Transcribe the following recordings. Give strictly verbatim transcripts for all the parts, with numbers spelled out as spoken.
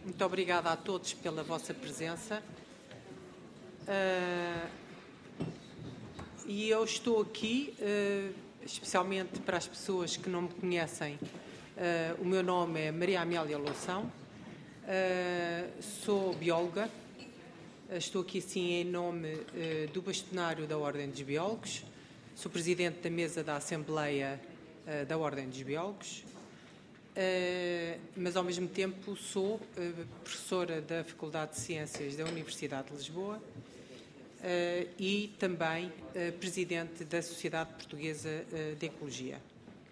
Muito obrigada a todos pela vossa presença. Uh, e eu estou aqui, uh, especialmente para as pessoas que não me conhecem. Uh, o meu nome é Maria Amélia Loução, uh, sou bióloga. Uh, estou aqui, sim, em nome uh, do bastonário da Ordem dos Biólogos. Sou presidente da mesa da Assembleia uh, da Ordem dos Biólogos. Uh, mas, ao mesmo tempo, sou uh, professora da Faculdade de Ciências da Universidade de Lisboa uh, e também uh, presidente da Sociedade Portuguesa uh, de Ecologia.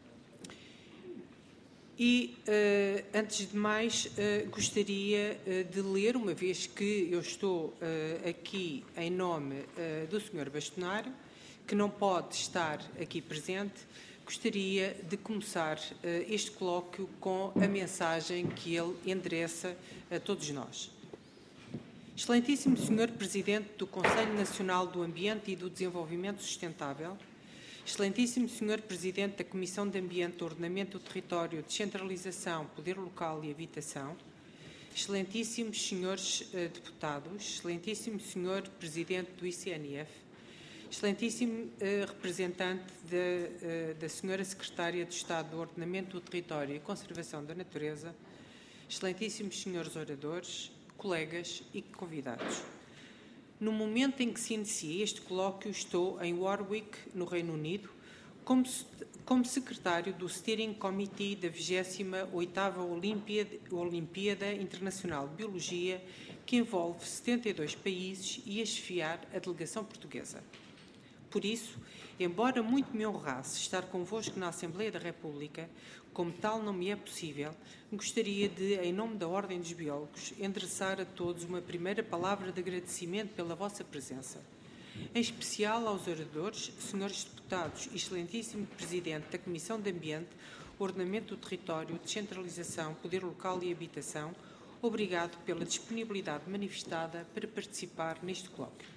E, uh, antes de mais, uh, gostaria uh, de ler, uma vez que eu estou uh, aqui em nome uh, do senhor Bastonário, que não pode estar aqui presente, gostaria de começar uh, este colóquio com a mensagem que ele endereça a todos nós. Excelentíssimo senhor Presidente do Conselho Nacional do Ambiente e do Desenvolvimento Sustentável, Excelentíssimo senhor Presidente da Comissão de Ambiente, Ordenamento do Território, Descentralização, Poder Local e Habitação, Excelentíssimos senhores uh, Deputados, Excelentíssimo senhor Presidente do I C N F, Excelentíssimo uh, representante da, uh, da senhora Secretária de Estado do Ordenamento do Território e Conservação da Natureza, Excelentíssimos senhores oradores, colegas e convidados. No momento em que se inicia este colóquio, estou em Warwick, no Reino Unido, como, como secretário do Steering Committee da vigésima oitava Olimpíada, Olimpíada Internacional de Biologia, que envolve setenta e dois países, e a chefiar a delegação portuguesa. Por isso, embora muito me honrasse estar convosco na Assembleia da República, como tal não me é possível, gostaria de, em nome da Ordem dos Biólogos, endereçar a todos uma primeira palavra de agradecimento pela vossa presença. Em especial aos oradores, senhores deputados e excelentíssimo Presidente da Comissão de Ambiente, Ordenamento do Território, Descentralização, Poder Local e Habitação, obrigado pela disponibilidade manifestada para participar neste colóquio.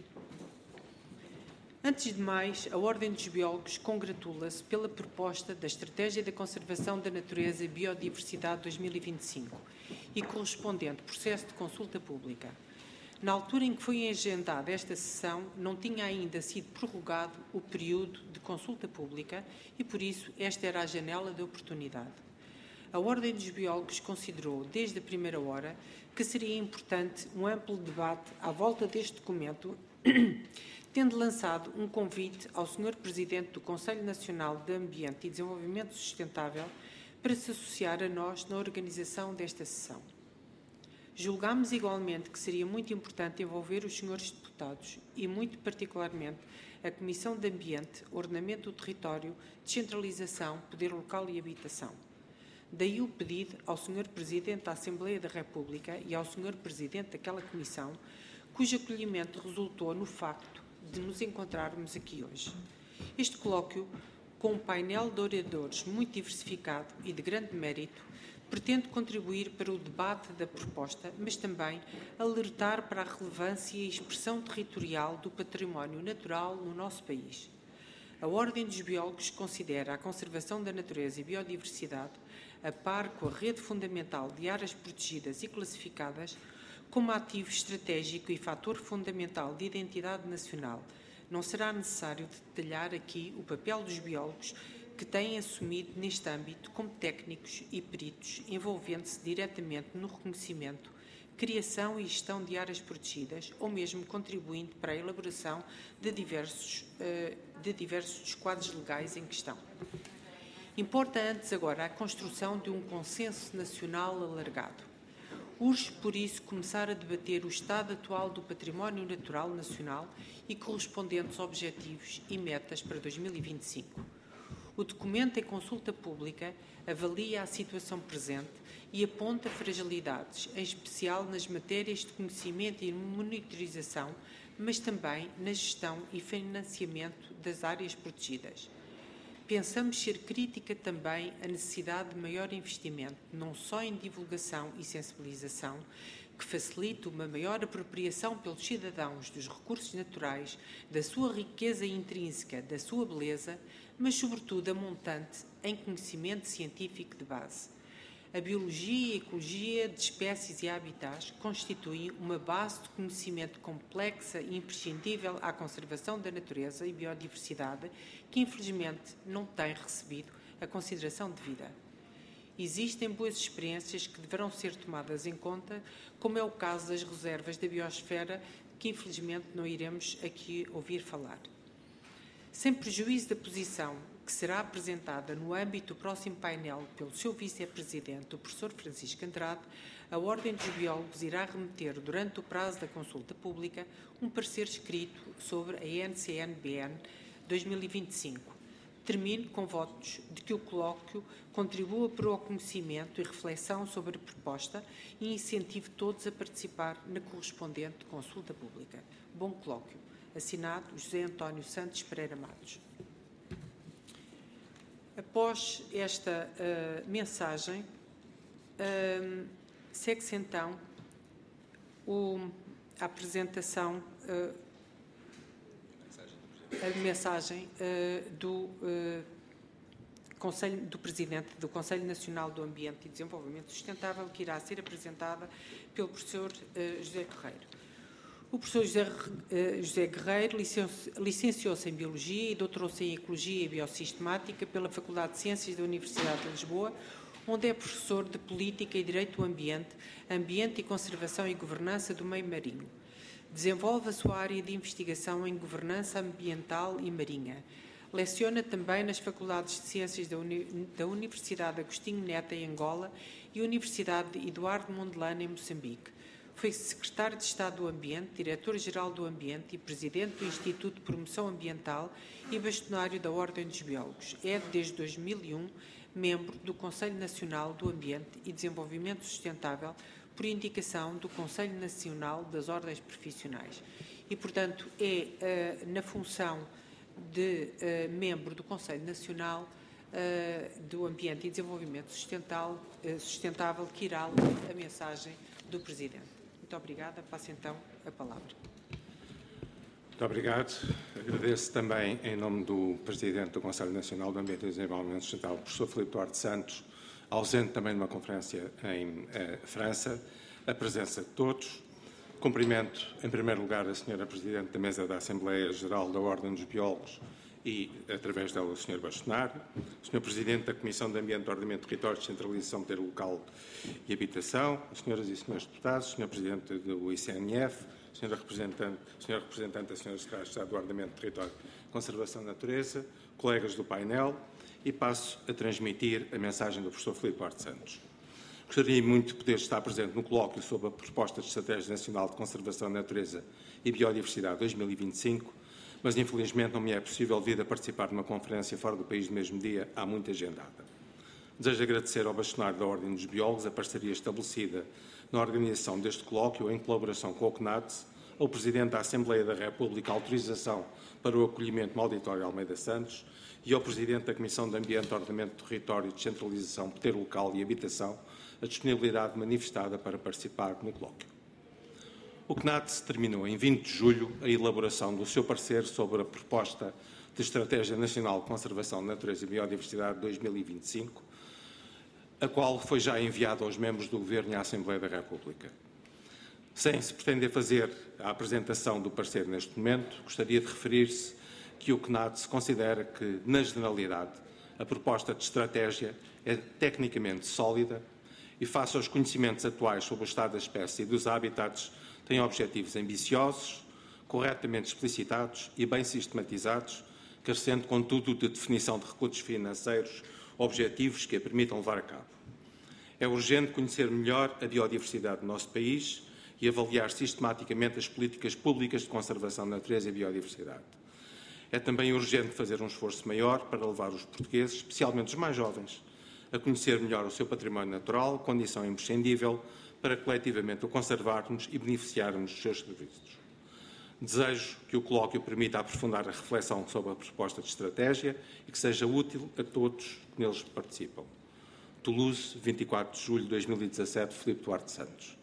Antes de mais, a Ordem dos Biólogos congratula-se pela proposta da Estratégia da Conservação da Natureza e Biodiversidade dois mil e vinte e cinco e correspondente processo de consulta pública. Na altura em que foi agendada esta sessão, não tinha ainda sido prorrogado o período de consulta pública e, por isso, esta era a janela de oportunidade. A Ordem dos Biólogos considerou, desde a primeira hora, que seria importante um amplo debate à volta deste documento, tendo lançado um convite ao senhor Presidente do Conselho Nacional de Ambiente e Desenvolvimento Sustentável para se associar a nós na organização desta sessão. Julgámos igualmente que seria muito importante envolver os senhores deputados e, muito particularmente, a Comissão de Ambiente, Ordenamento do Território, Descentralização, Poder Local e Habitação. Daí o pedido ao senhor Presidente da Assembleia da República e ao senhor Presidente daquela Comissão, cujo acolhimento resultou no facto de nos encontrarmos aqui hoje. Este colóquio, com um painel de oradores muito diversificado e de grande mérito, pretende contribuir para o debate da proposta, mas também alertar para a relevância e expressão territorial do património natural no nosso país. A Ordem dos Biólogos considera a conservação da natureza e biodiversidade, a par com a rede fundamental de áreas protegidas e classificadas, como ativo estratégico e fator fundamental de identidade nacional. Não será necessário detalhar aqui o papel dos biólogos que têm assumido neste âmbito como técnicos e peritos, envolvendo-se diretamente no reconhecimento, criação e gestão de áreas protegidas, ou mesmo contribuindo para a elaboração de diversos, de diversos dos quadros legais em questão. Importa antes agora a construção de um consenso nacional alargado. Urge, por isso, começar a debater o estado atual do património natural nacional e correspondentes objetivos e metas para dois mil e vinte e cinco. O documento em consulta pública avalia a situação presente e aponta fragilidades, em especial nas matérias de conhecimento e monitorização, mas também na gestão e financiamento das áreas protegidas. Pensamos ser crítica também a necessidade de maior investimento, não só em divulgação e sensibilização, que facilite uma maior apropriação pelos cidadãos dos recursos naturais, da sua riqueza intrínseca, da sua beleza, mas, sobretudo, a montante em conhecimento científico de base. A biologia e ecologia de espécies e habitats constituem uma base de conhecimento complexa e imprescindível à conservação da natureza e biodiversidade que, infelizmente, não tem recebido a consideração devida. Existem boas experiências que deverão ser tomadas em conta, como é o caso das reservas da biosfera, que infelizmente não iremos aqui ouvir falar. Sem prejuízo da posição que será apresentada no âmbito do próximo painel pelo seu vice-presidente, o professor Francisco Andrade, a Ordem dos Biólogos irá remeter, durante o prazo da consulta pública, um parecer escrito sobre a N C N B N dois mil e vinte e cinco. Termino com votos de que o colóquio contribua para o conhecimento e reflexão sobre a proposta e incentive todos a participar na correspondente consulta pública. Bom colóquio. Assinado José António Santos Pereira Matos. Após esta uh, mensagem, uh, segue-se então o, a apresentação, uh, a mensagem uh, do, uh, Conselho, do Presidente do Conselho Nacional do Ambiente e Desenvolvimento Sustentável, que irá ser apresentada pelo professor uh, José Guerreiro. O professor José, uh, José Guerreiro licenciou-se em Biologia e doutorou-se em Ecologia e Biosistemática pela Faculdade de Ciências da Universidade de Lisboa, onde é professor de Política e Direito do Ambiente, Ambiente e Conservação e Governança do Meio Marinho. Desenvolve a sua área de investigação em Governança Ambiental e Marinha. Leciona também nas Faculdades de Ciências da, Uni da Universidade Agostinho Neto, em Angola, e Universidade Eduardo Mondlane, em Moçambique. Foi secretário de Estado do Ambiente, diretor-geral do Ambiente e presidente do Instituto de Promoção Ambiental e bastonário da Ordem dos Biólogos. É, desde dois mil e um, membro do Conselho Nacional do Ambiente e Desenvolvimento Sustentável, por indicação do Conselho Nacional das Ordens Profissionais. E, portanto, é uh, na função de uh, membro do Conselho Nacional uh, do Ambiente e Desenvolvimento Sustentável, uh, Sustentável que irá ler a mensagem do Presidente. Muito obrigada. Passo então a palavra. Muito obrigado. Agradeço também, em nome do Presidente do Conselho Nacional do Ambiente e Desenvolvimento Sustentável, o professor Filipe Duarte Santos, ausente também numa conferência em eh, França, a presença de todos. Cumprimento, em primeiro lugar, a senhora Presidente da Mesa da Assembleia Geral da Ordem dos Biólogos e, através dela, o senhor Bastonário, o senhor Presidente da Comissão de Ambiente, Ordenamento de Território, Descentralização, Poder Local e Habitação, as senhoras e senhores deputados, o senhor Presidente do I C N F, a senhora Representante, a senhora Representante, a senhora Secretária de Estado do Ordenamento de Território e Conservação da Natureza, colegas do painel, e passo a transmitir a mensagem do professor Filipe Duarte Santos. Gostaria muito de poder estar presente no colóquio sobre a proposta de Estratégia Nacional de Conservação da Natureza e Biodiversidade dois mil e vinte e cinco, mas infelizmente não me é possível vir a participar numa conferência fora do país no mesmo dia, há muito agendada. Desejo agradecer ao bastonário da Ordem dos Biólogos a parceria estabelecida na organização deste colóquio em colaboração com o C N A D S, ao Presidente da Assembleia da República a autorização para o acolhimento no Auditório Almeida Santos e ao Presidente da Comissão de Ambiente, Ordenamento do Território, Descentralização, Poder Local e Habitação a disponibilidade manifestada para participar no colóquio. O C N A D S terminou em vinte de julho a elaboração do seu parecer sobre a proposta de Estratégia Nacional de Conservação da Natureza e Biodiversidade dois mil e vinte e cinco, a qual foi já enviada aos membros do Governo e à Assembleia da República. Sem se pretender fazer a apresentação do parecer neste momento, gostaria de referir-se que o C N A D S considera que, na generalidade, a proposta de estratégia é tecnicamente sólida e, face aos conhecimentos atuais sobre o estado da espécie e dos habitats, tem objetivos ambiciosos, corretamente explicitados e bem sistematizados, carecendo, contudo, de definição de recursos financeiros objetivos que a permitam levar a cabo. É urgente conhecer melhor a biodiversidade do nosso país e avaliar sistematicamente as políticas públicas de conservação da natureza e biodiversidade. É também urgente fazer um esforço maior para levar os portugueses, especialmente os mais jovens, a conhecer melhor o seu património natural, condição imprescindível para coletivamente o conservarmos e beneficiarmos dos seus serviços. Desejo que o colóquio permita aprofundar a reflexão sobre a proposta de estratégia e que seja útil a todos que neles participam. Toulouse, vinte e quatro de julho de dois mil e dezassete, Filipe Duarte Santos.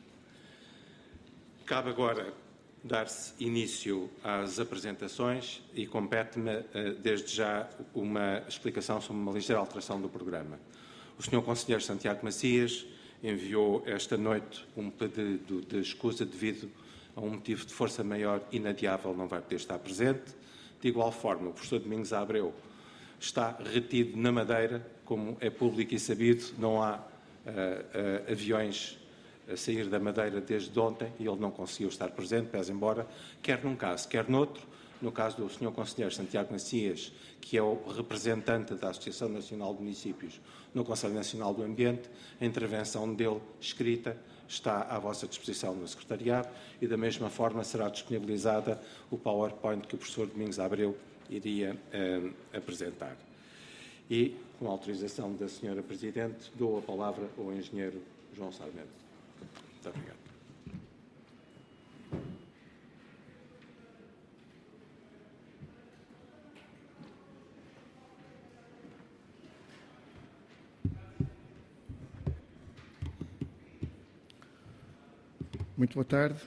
Cabe agora dar-se início às apresentações e compete-me, desde já, uma explicação sobre uma ligeira alteração do programa. O senhor Conselheiro Santiago Macias enviou esta noite um pedido de escusa devido a um motivo de força maior inadiável, não vai poder estar presente. De igual forma, o professor Domingos Abreu está retido na Madeira, como é público e sabido, não há uh, uh, aviões a sair da Madeira desde ontem e ele não conseguiu estar presente, pese embora, quer num caso, quer noutro. No caso do senhor Conselheiro Santiago Macias, que é o representante da Associação Nacional de Municípios no Conselho Nacional do Ambiente, a intervenção dele escrita está à vossa disposição no Secretariado e, da mesma forma, será disponibilizada o PowerPoint que o professor Domingos Abreu iria eh, apresentar. E, com a autorização da senhora Presidente, dou a palavra ao engenheiro João Sarmento. Muito obrigado. Muito boa tarde.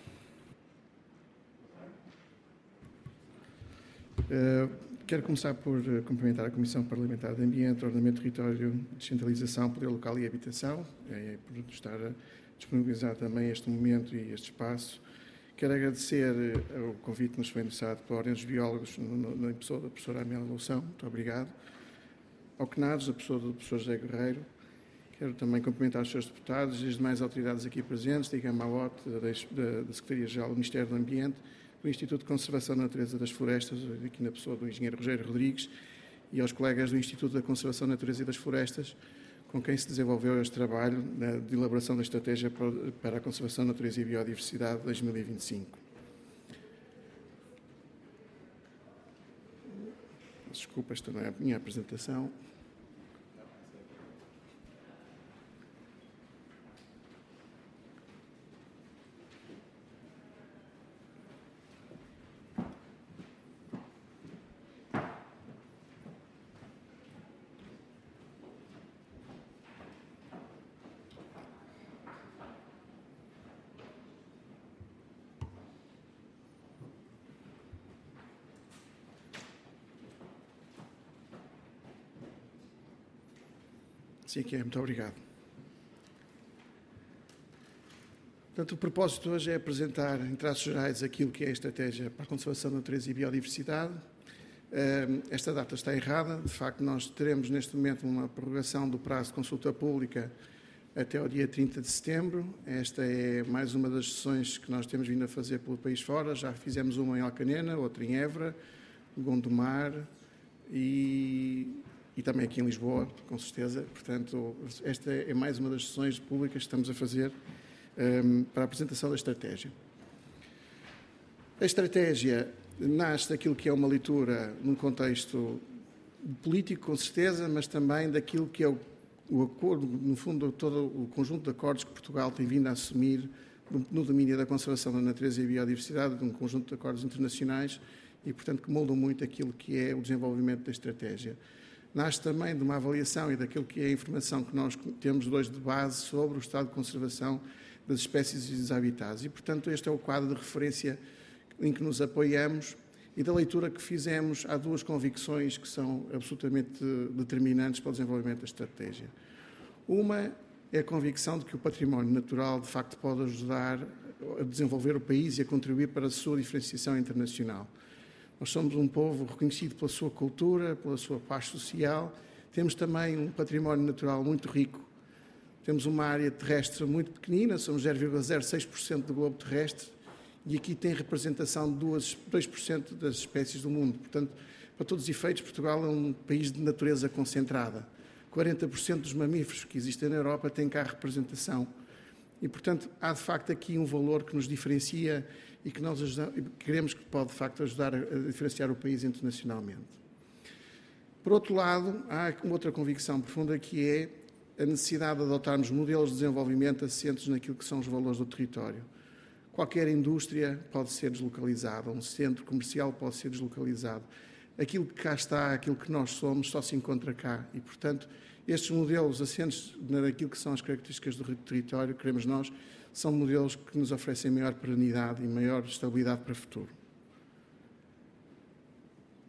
Uh, quero começar por uh, cumprimentar a Comissão Parlamentar de Ambiente, Ordenamento, Território, Descentralização, Poder Local e Habitação, é, por estar a disponibilizar também este momento e este espaço. Quero agradecer uh, o convite que nos foi endereçado pela Ordem dos Biólogos, no, no, na pessoa da professora Amélia Loução, muito obrigado. Ao CNADES, a pessoa do professor José Guerreiro. Quero também cumprimentar os senhores deputados e as demais autoridades aqui presentes, da I G A M A O T, da, da, da Secretaria-Geral do Ministério do Ambiente, do Instituto de Conservação da Natureza das Florestas, aqui na pessoa do engenheiro Rogério Rodrigues, e aos colegas do Instituto da Conservação da Natureza e das Florestas, com quem se desenvolveu este trabalho né, de elaboração da Estratégia para a Conservação da Natureza e Biodiversidade dois mil e vinte e cinco. Desculpa, esta não é a minha apresentação. Sim, que é. Muito obrigado. Portanto, o propósito hoje é apresentar, em traços gerais, aquilo que é a Estratégia para a Conservação da Natureza e Biodiversidade. Esta data está errada. De facto, nós teremos neste momento uma prorrogação do prazo de consulta pública até ao dia trinta de setembro. Esta é mais uma das sessões que nós temos vindo a fazer pelo país fora. Já fizemos uma em Alcanena, outra em Évora, Gondomar e... e também aqui em Lisboa, com certeza. Portanto, esta é mais uma das sessões públicas que estamos a fazer um, para a apresentação da estratégia. A estratégia nasce daquilo que é uma leitura num contexto político, com certeza, mas também daquilo que é o, o acordo, no fundo, todo o conjunto de acordos que Portugal tem vindo a assumir no, no domínio da conservação da natureza e biodiversidade, de um conjunto de acordos internacionais e, portanto, que moldam muito aquilo que é o desenvolvimento da estratégia. Nasce também de uma avaliação e daquilo que é a informação que nós temos hoje de base sobre o estado de conservação das espécies e dos habitats. E, portanto, este é o quadro de referência em que nos apoiamos e da leitura que fizemos. Há duas convicções que são absolutamente determinantes para o desenvolvimento da estratégia. Uma é a convicção de que o património natural, de facto, pode ajudar a desenvolver o país e a contribuir para a sua diferenciação internacional. Nós somos um povo reconhecido pela sua cultura, pela sua paz social. Temos também um património natural muito rico. Temos uma área terrestre muito pequenina, somos zero vírgula zero seis por cento do globo terrestre e aqui tem representação de dois por cento das espécies do mundo. Portanto, para todos os efeitos, Portugal é um país de natureza concentrada. quarenta por cento dos mamíferos que existem na Europa têm cá representação. E, portanto, há de facto aqui um valor que nos diferencia e que nós ajudamos, queremos que pode de facto ajudar a diferenciar o país internacionalmente. Por outro lado, há uma outra convicção profunda que é a necessidade de adotarmos modelos de desenvolvimento assentes naquilo que são os valores do território. Qualquer indústria pode ser deslocalizada, um centro comercial pode ser deslocalizado. Aquilo que cá está, aquilo que nós somos, só se encontra cá e, portanto, estes modelos assentes naquilo que são as características do território, queremos nós, são modelos que nos oferecem maior perenidade e maior estabilidade para o futuro.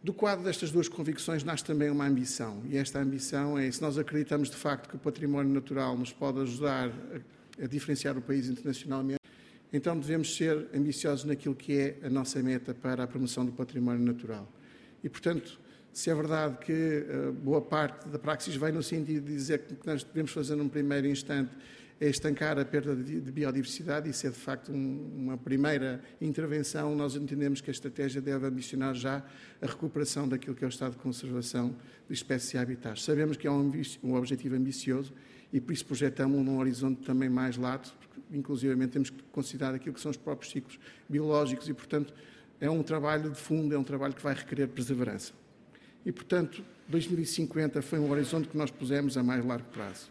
Do quadro destas duas convicções nasce também uma ambição, e esta ambição é, se nós acreditamos de facto que o património natural nos pode ajudar a, a diferenciar o país internacionalmente, então devemos ser ambiciosos naquilo que é a nossa meta para a promoção do património natural. E, portanto, se é verdade que uh, boa parte da praxis vai no sentido de dizer que o que nós devemos fazer num primeiro instante é estancar a perda de, de biodiversidade, isso é de facto um, uma primeira intervenção, nós entendemos que a estratégia deve ambicionar já a recuperação daquilo que é o estado de conservação de espécies e habitats. Sabemos que é um, um objetivo ambicioso e por isso projetamos num horizonte também mais lato, porque inclusivamente temos que considerar aquilo que são os próprios ciclos biológicos e, portanto, é um trabalho de fundo, é um trabalho que vai requerer perseverança. E, portanto, dois mil e cinquenta foi um horizonte que nós pusemos a mais largo prazo.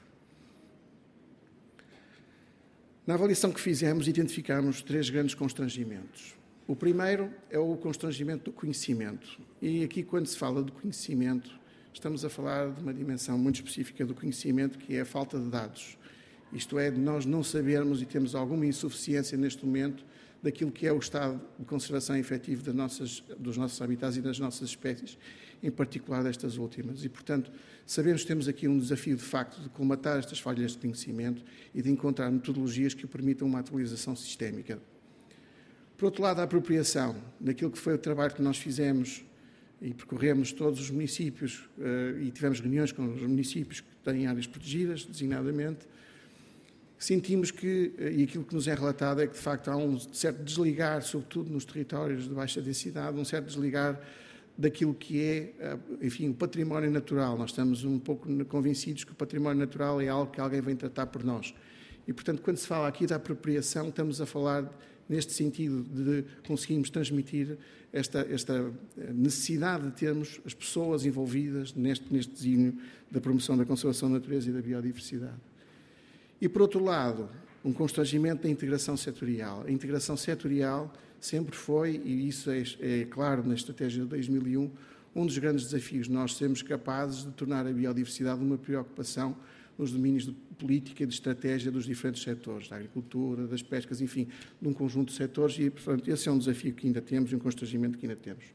Na avaliação que fizemos, identificamos três grandes constrangimentos. O primeiro é o constrangimento do conhecimento. E aqui, quando se fala de conhecimento, estamos a falar de uma dimensão muito específica do conhecimento, que é a falta de dados. Isto é, de nós não sabermos e temos alguma insuficiência neste momento daquilo que é o estado de conservação efetivo das nossas, dos nossos habitats e das nossas espécies, em particular destas últimas. E, portanto, sabemos que temos aqui um desafio, de facto, de colmatar estas falhas de conhecimento e de encontrar metodologias que permitam uma atualização sistémica. Por outro lado, a apropriação daquilo que foi o trabalho que nós fizemos e percorremos todos os municípios e tivemos reuniões com os municípios que têm áreas protegidas, designadamente, sentimos que, e aquilo que nos é relatado é que, de facto, há um certo desligar, sobretudo nos territórios de baixa densidade, um certo desligar daquilo que é, enfim, o património natural. Nós estamos um pouco convencidos que o património natural é algo que alguém vem tratar por nós. E, portanto, quando se fala aqui da apropriação, estamos a falar neste sentido de conseguirmos transmitir esta, esta necessidade de termos as pessoas envolvidas neste, neste desígnio da promoção da conservação da natureza e da biodiversidade. E, por outro lado, um constrangimento da integração setorial. A integração setorial sempre foi, e isso é, é claro na estratégia de dois mil e um, um dos grandes desafios. Nós sermos capazes de tornar a biodiversidade uma preocupação nos domínios de política e de estratégia dos diferentes setores, da agricultura, das pescas, enfim, de um conjunto de setores e, portanto, esse é um desafio que ainda temos e um constrangimento que ainda temos.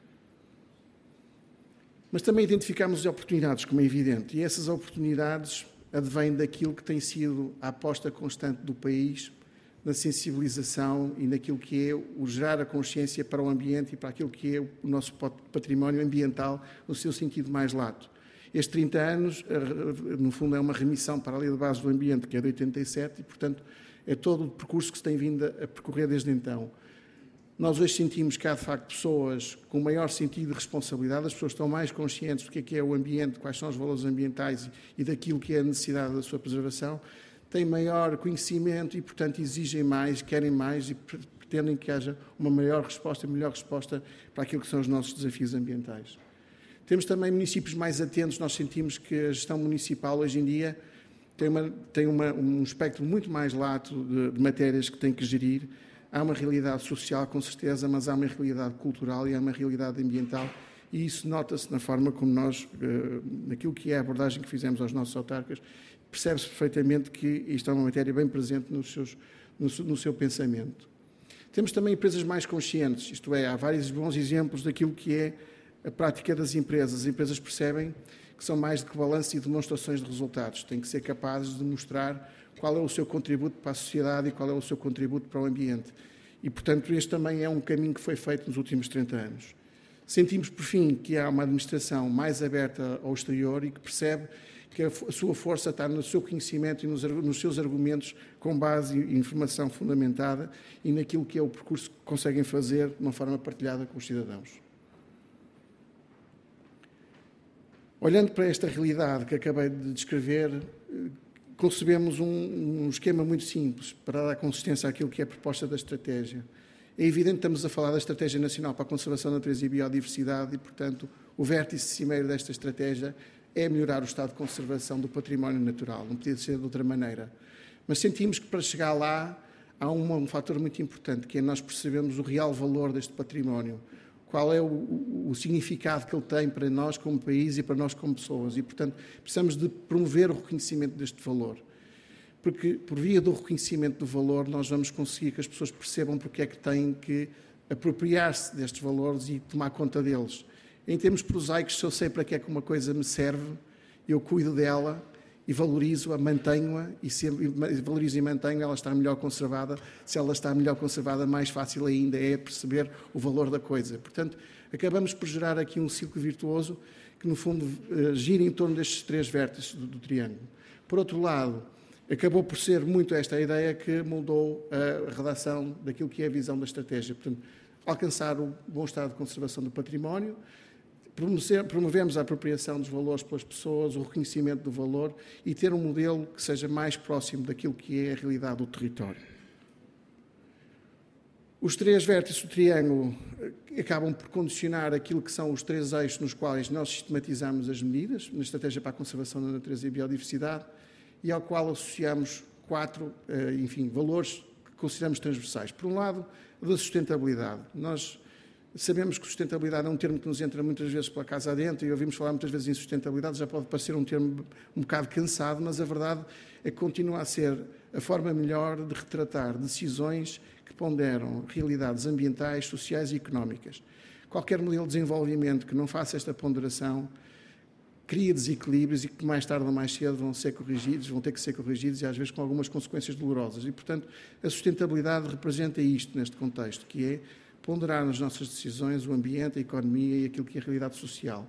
Mas também identificamos oportunidades, como é evidente, e essas oportunidades advém daquilo que tem sido a aposta constante do país na sensibilização e naquilo que é o gerar a consciência para o ambiente e para aquilo que é o nosso património ambiental no seu sentido mais lato. Estes trinta anos, no fundo, é uma remissão para a Lei de Base do Ambiente, que é de oitenta e sete, e, portanto, é todo o percurso que se tem vindo a percorrer desde então. Nós hoje sentimos que há, de facto, pessoas com maior sentido de responsabilidade, as pessoas estão mais conscientes do que é, que é o ambiente, quais são os valores ambientais e daquilo que é a necessidade da sua preservação, têm maior conhecimento e, portanto, exigem mais, querem mais e pretendem que haja uma maior resposta, melhor resposta para aquilo que são os nossos desafios ambientais. Temos também municípios mais atentos, nós sentimos que a gestão municipal hoje em dia tem, uma, tem uma, um espectro muito mais lato de, de matérias que tem que gerir. Há uma realidade social, com certeza, mas há uma realidade cultural e há uma realidade ambiental e isso nota-se na forma como nós, naquilo que é a abordagem que fizemos aos nossos autarcas, percebe-se perfeitamente que isto é uma matéria bem presente nos seus, no, no seu pensamento. Temos também empresas mais conscientes, isto é, há vários bons exemplos daquilo que é a prática das empresas. As empresas percebem que são mais do que balanço e demonstrações de resultados, têm que ser capazes de mostrar qual é o seu contributo para a sociedade e qual é o seu contributo para o ambiente. E, portanto, este também é um caminho que foi feito nos últimos trinta anos. Sentimos, por fim, que há uma administração mais aberta ao exterior e que percebe que a sua força está no seu conhecimento e nos, nos seus argumentos com base em informação fundamentada e naquilo que é o percurso que conseguem fazer de uma forma partilhada com os cidadãos. Olhando para esta realidade que acabei de descrever, concebemos um, um esquema muito simples para dar consistência àquilo que é a proposta da estratégia. É evidente que estamos a falar da Estratégia Nacional para a Conservação da Natureza e Biodiversidade e, portanto, o vértice cimeiro desta estratégia é melhorar o estado de conservação do património natural, não podia ser de outra maneira. Mas sentimos que para chegar lá há um, um fator muito importante, que é nós percebemos o real valor deste património, qual é o, o, o significado que ele tem para nós como país e para nós como pessoas. E, portanto, precisamos de promover o reconhecimento deste valor. Porque, por via do reconhecimento do valor, nós vamos conseguir que as pessoas percebam porque é que têm que apropriar-se destes valores e tomar conta deles. Em termos prosaicos, se eu sei para que é que uma coisa me serve, eu cuido dela e valorizo-a, mantenho-a, e se valorizo e mantenho, ela está melhor conservada. Se ela está melhor conservada, mais fácil ainda é perceber o valor da coisa. Portanto, acabamos por gerar aqui um ciclo virtuoso que, no fundo, gira em torno destes três vértices do, do triângulo. Por outro lado, acabou por ser muito esta a ideia que moldou a redação daquilo que é a visão da estratégia. Portanto, alcançar o bom estado de conservação do património, promovemos a apropriação dos valores pelas pessoas, o reconhecimento do valor e ter um modelo que seja mais próximo daquilo que é a realidade do território. Os três vértices do triângulo acabam por condicionar aquilo que são os três eixos nos quais nós sistematizamos as medidas na Estratégia para a Conservação da Natureza e Biodiversidade e ao qual associamos quatro, enfim, valores que consideramos transversais. Por um lado, da sustentabilidade. Nós sabemos que sustentabilidade é um termo que nos entra muitas vezes pela casa adentro e ouvimos falar muitas vezes em sustentabilidade, já pode parecer um termo um bocado cansado, mas a verdade é que continua a ser a forma melhor de retratar decisões que ponderam realidades ambientais, sociais e económicas. Qualquer modelo de desenvolvimento que não faça esta ponderação cria desequilíbrios e que mais tarde ou mais cedo vão ser corrigidos, vão ter que ser corrigidos e às vezes com algumas consequências dolorosas. E, portanto, a sustentabilidade representa isto neste contexto, que é ponderar nas nossas decisões o ambiente, a economia e aquilo que é a realidade social.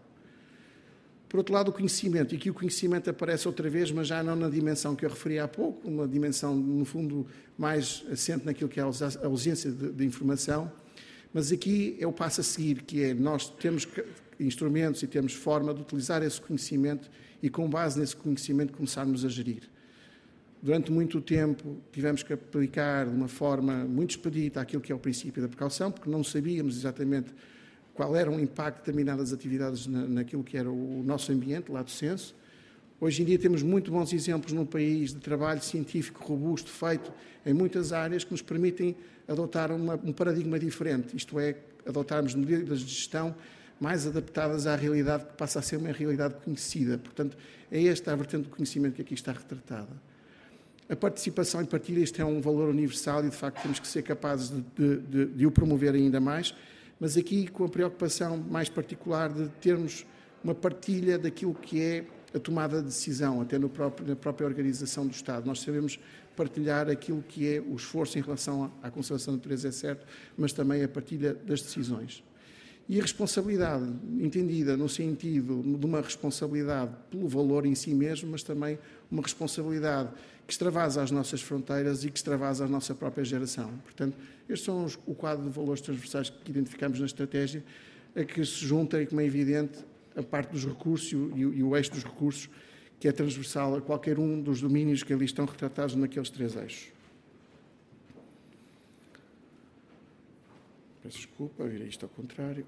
Por outro lado, o conhecimento, e aqui o conhecimento aparece outra vez, mas já não na dimensão que eu referi há pouco, uma dimensão, no fundo, mais assente naquilo que é a ausência de, de informação, mas aqui é o passo a seguir, que é nós temos instrumentos e temos forma de utilizar esse conhecimento e, com base nesse conhecimento, começarmos a gerir. Durante muito tempo tivemos que aplicar de uma forma muito expedita aquilo que é o princípio da precaução, porque não sabíamos exatamente qual era o impacto de determinadas atividades na, naquilo que era o nosso ambiente, lato sensu. Hoje em dia temos muito bons exemplos num país de trabalho científico robusto, feito em muitas áreas, que nos permitem adotar uma, um paradigma diferente, isto é, adotarmos medidas de gestão mais adaptadas à realidade que passa a ser uma realidade conhecida. Portanto, é esta a vertente do conhecimento que aqui está retratada. A participação e partilha, isto é um valor universal e, de facto, temos que ser capazes de, de, de, de o promover ainda mais, mas aqui com a preocupação mais particular de termos uma partilha daquilo que é a tomada de decisão, até no próprio, na própria organização do Estado. Nós sabemos partilhar aquilo que é o esforço em relação à conservação da natureza, é certo, mas também a partilha das decisões. E a responsabilidade, entendida no sentido de uma responsabilidade pelo valor em si mesmo, mas também uma responsabilidade que extravasa as nossas fronteiras e que extravasa a nossa própria geração. Portanto, estes são os, o quadro de valores transversais que identificamos na estratégia, a que se junta, e como é evidente, a parte dos recursos e o, e o eixo dos recursos, que é transversal a qualquer um dos domínios que ali estão retratados naqueles três eixos. Peço desculpa, virei isto ao contrário.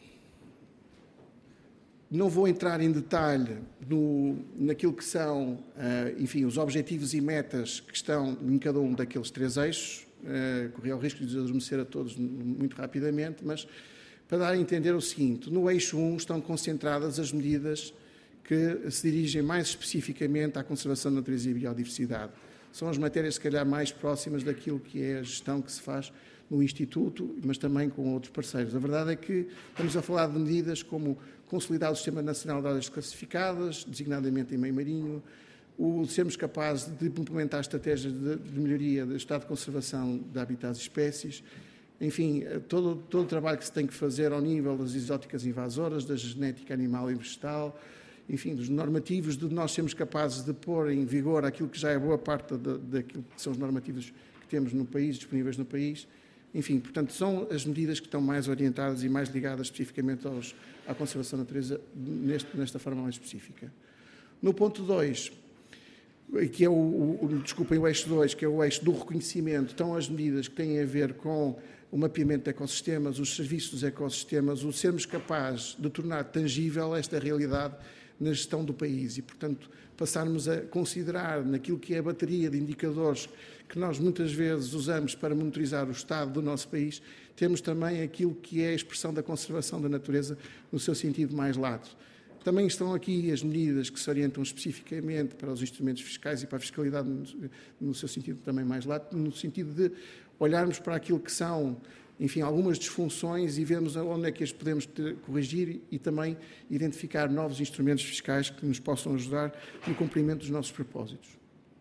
Não vou entrar em detalhe no, naquilo que são, uh, enfim, os objetivos e metas que estão em cada um daqueles três eixos, uh, corri ao risco de os adormecer a todos muito rapidamente, mas para dar a entender o seguinte: no eixo um estão concentradas as medidas que se dirigem mais especificamente à conservação da natureza e biodiversidade. São as matérias, se calhar, mais próximas daquilo que é a gestão que se faz no Instituto, mas também com outros parceiros. A verdade é que estamos a falar de medidas como consolidar o Sistema Nacional de Áreas Classificadas, designadamente em meio marinho, o sermos capazes de implementar estratégias de, de melhoria do estado de conservação de habitats e espécies, enfim, todo, todo o trabalho que se tem que fazer ao nível das exóticas invasoras, da genética animal e vegetal, enfim, dos normativos, de nós sermos capazes de pôr em vigor aquilo que já é boa parte da, daquilo que são os normativos que temos no país, disponíveis no país. Enfim, portanto, são as medidas que estão mais orientadas e mais ligadas especificamente aos, à conservação da natureza neste, nesta forma mais específica. No ponto dois, que é o, o, desculpem, o eixo dois, que é o eixo do reconhecimento, estão as medidas que têm a ver com o mapeamento de ecossistemas, os serviços dos ecossistemas, o sermos capazes de tornar tangível esta realidade na gestão do país e, portanto, passarmos a considerar naquilo que é a bateria de indicadores que nós muitas vezes usamos para monitorizar o estado do nosso país, temos também aquilo que é a expressão da conservação da natureza no seu sentido mais lato. Também estão aqui as medidas que se orientam especificamente para os instrumentos fiscais e para a fiscalidade no, no seu sentido também mais lato, no sentido de olharmos para aquilo que são, enfim, algumas disfunções e vermos onde é que as podemos ter, corrigir e também identificar novos instrumentos fiscais que nos possam ajudar no cumprimento dos nossos propósitos.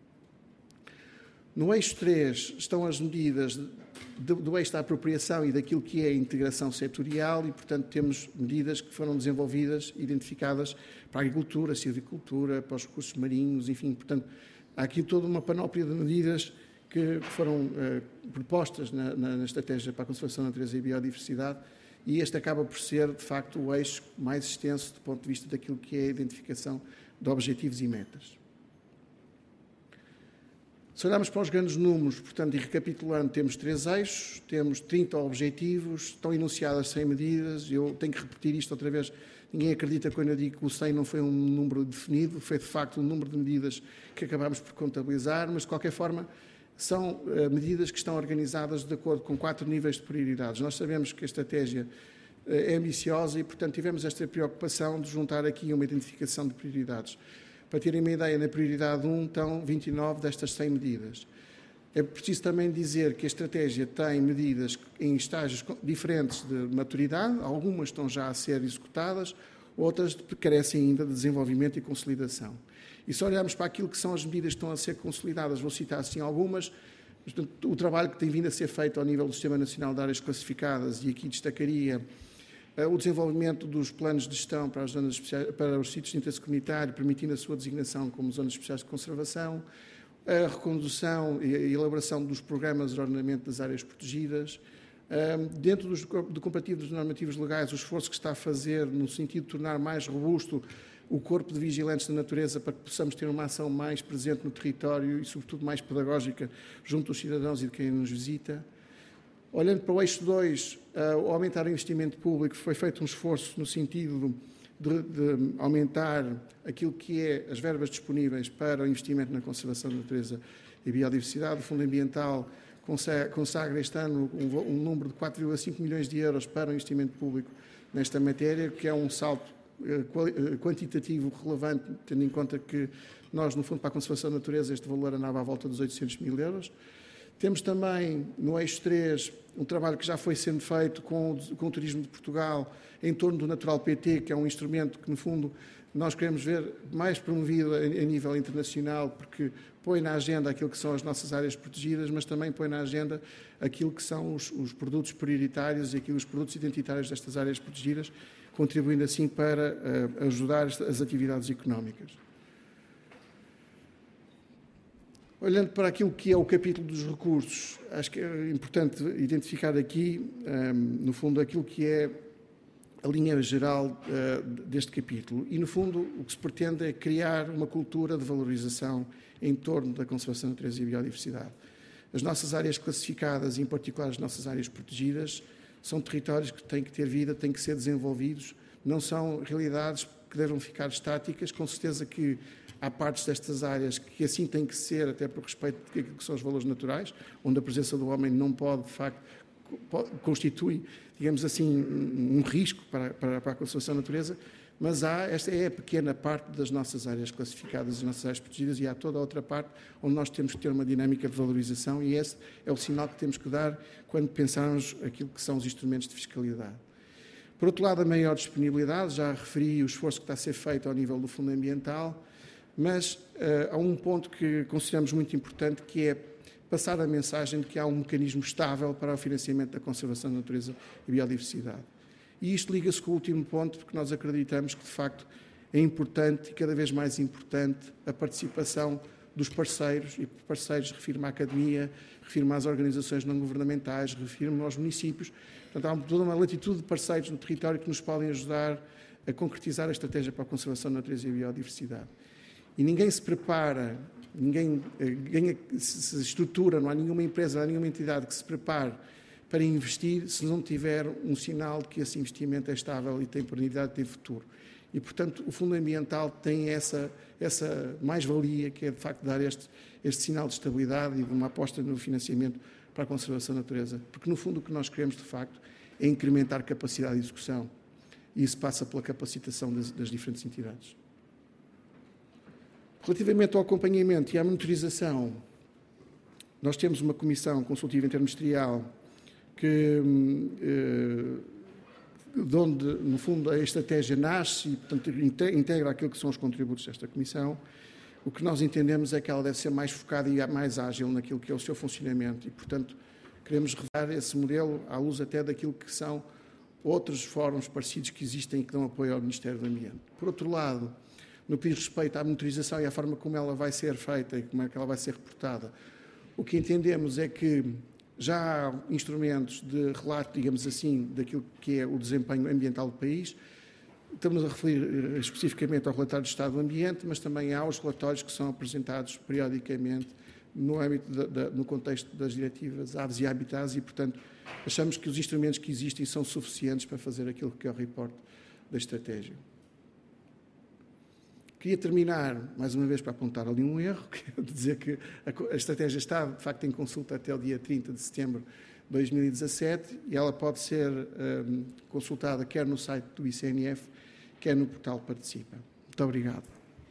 No eixo três estão as medidas do, do eixo da apropriação e daquilo que é a integração setorial e, portanto, temos medidas que foram desenvolvidas, identificadas para a agricultura, a silvicultura, para os recursos marinhos, enfim, portanto, há aqui toda uma panóplia de medidas que foram eh, propostas na, na, na estratégia para a conservação da natureza e biodiversidade e este acaba por ser, de facto, o eixo mais extenso do ponto de vista daquilo que é a identificação de objetivos e metas. Se olharmos para os grandes números, portanto, e recapitulando, temos três eixos, temos trinta objetivos, estão enunciadas cem medidas, eu tenho que repetir isto outra vez, ninguém acredita quando eu digo que o cem não foi um número definido, foi de facto um número de medidas que acabámos por contabilizar, mas de qualquer forma são uh, medidas que estão organizadas de acordo com quatro níveis de prioridades. Nós sabemos que a estratégia uh, é ambiciosa e, portanto, tivemos esta preocupação de juntar aqui uma identificação de prioridades. Para terem uma ideia, na prioridade um estão vinte e nove destas cem medidas. É preciso também dizer que a estratégia tem medidas em estágios diferentes de maturidade, algumas estão já a ser executadas, outras carecem ainda de desenvolvimento e consolidação. E se olharmos para aquilo que são as medidas que estão a ser consolidadas, vou citar assim algumas, o trabalho que tem vindo a ser feito ao nível do Sistema Nacional de Áreas Classificadas, e aqui destacaria o desenvolvimento dos planos de gestão para, as zonas especiais, para os sítios de interesse comunitário, permitindo a sua designação como zonas especiais de conservação, a recondução e a elaboração dos programas de ordenamento das áreas protegidas, dentro dos, do comparativo dos normativos legais, o esforço que está a fazer no sentido de tornar mais robusto o corpo de vigilantes da natureza para que possamos ter uma ação mais presente no território e, sobretudo, mais pedagógica junto dos cidadãos e de quem nos visita. Olhando para o eixo dois, ao aumentar o investimento público, foi feito um esforço no sentido de, de aumentar aquilo que é as verbas disponíveis para o investimento na conservação da natureza e biodiversidade. O Fundo Ambiental consagra este ano um, um número de quatro vírgula cinco milhões de euros para o investimento público nesta matéria, que é um salto quantitativo relevante, tendo em conta que nós, no Fundo para a Conservação da Natureza, este valor andava à volta dos oitocentos mil euros. Temos também, no eixo três, um trabalho que já foi sendo feito com o, com o Turismo de Portugal em torno do Natural P T, que é um instrumento que, no fundo, nós queremos ver mais promovido a, a nível internacional, porque põe na agenda aquilo que são as nossas áreas protegidas, mas também põe na agenda aquilo que são os, os produtos prioritários e aquilo, os produtos identitários destas áreas protegidas, contribuindo assim para uh, ajudar as atividades económicas. Olhando para aquilo que é o capítulo dos recursos, acho que é importante identificar aqui, um, no fundo, aquilo que é a linha geral uh, deste capítulo. E, no fundo, o que se pretende é criar uma cultura de valorização em torno da conservação da natureza e biodiversidade. As nossas áreas classificadas, e em particular as nossas áreas protegidas, são territórios que têm que ter vida, têm que ser desenvolvidos, não são realidades que devem ficar estáticas. Com certeza que há partes destas áreas que assim têm que ser, até por respeito daquilo que são os valores naturais, onde a presença do homem não pode, de facto, constitui, digamos assim, um risco para, para, para a conservação da natureza, mas há, esta é a pequena parte das nossas áreas classificadas, das nossas áreas protegidas, e há toda a outra parte onde nós temos que ter uma dinâmica de valorização, e esse é o sinal que temos que dar quando pensarmos aquilo que são os instrumentos de fiscalidade. Por outro lado, a maior disponibilidade, já referi o esforço que está a ser feito ao nível do Fundo Ambiental, mas uh, há um ponto que consideramos muito importante, que é passar a mensagem de que há um mecanismo estável para o financiamento da conservação da natureza e biodiversidade. E isto liga-se com o último ponto, porque nós acreditamos que, de facto, é importante e cada vez mais importante a participação dos parceiros, e por parceiros refiro-me à academia, refiro-me às organizações não governamentais, refiro-me aos municípios. Portanto, há toda uma latitude de parceiros no território que nos podem ajudar a concretizar a estratégia para a conservação da natureza e biodiversidade. E ninguém se prepara, ninguém ganha, se estrutura, não há nenhuma empresa, não há nenhuma entidade que se prepare para investir se não tiver um sinal de que esse investimento é estável e tem perenidade e tem futuro. E, portanto, o Fundo Ambiental tem essa, essa mais-valia, que é, de facto, dar este, este sinal de estabilidade e de uma aposta no financiamento para a conservação da natureza. Porque, no fundo, o que nós queremos, de facto, é incrementar capacidade de execução. e isso passa pela capacitação das, das diferentes entidades. Relativamente ao acompanhamento e à monitorização, nós temos uma comissão consultiva interministerial que, de onde, no fundo, a estratégia nasce e, portanto, integra aquilo que são os contributos desta comissão. O que nós entendemos é que ela deve ser mais focada e mais ágil naquilo que é o seu funcionamento e, portanto, queremos revar esse modelo à luz até daquilo que são outros fóruns parecidos que existem e que dão apoio ao Ministério do Ambiente. Por outro lado, no que diz respeito à monitorização e à forma como ela vai ser feita e como é que ela vai ser reportada, o que entendemos é que já há instrumentos de relato, digamos assim, daquilo que é o desempenho ambiental do país. Estamos a referir especificamente ao relatório de Estado do Ambiente, mas também há os relatórios que são apresentados periodicamente no âmbito, da, da, no contexto das diretivas Aves e Habitats e, portanto, achamos que os instrumentos que existem são suficientes para fazer aquilo que é o reporte da estratégia. Queria terminar, mais uma vez, para apontar ali um erro, que é dizer que a, a estratégia está, de facto, em consulta até o dia trinta de setembro de dois mil e dezassete e ela pode ser um, consultada quer no site do I C N F, quer no portal Participa. Muito obrigado.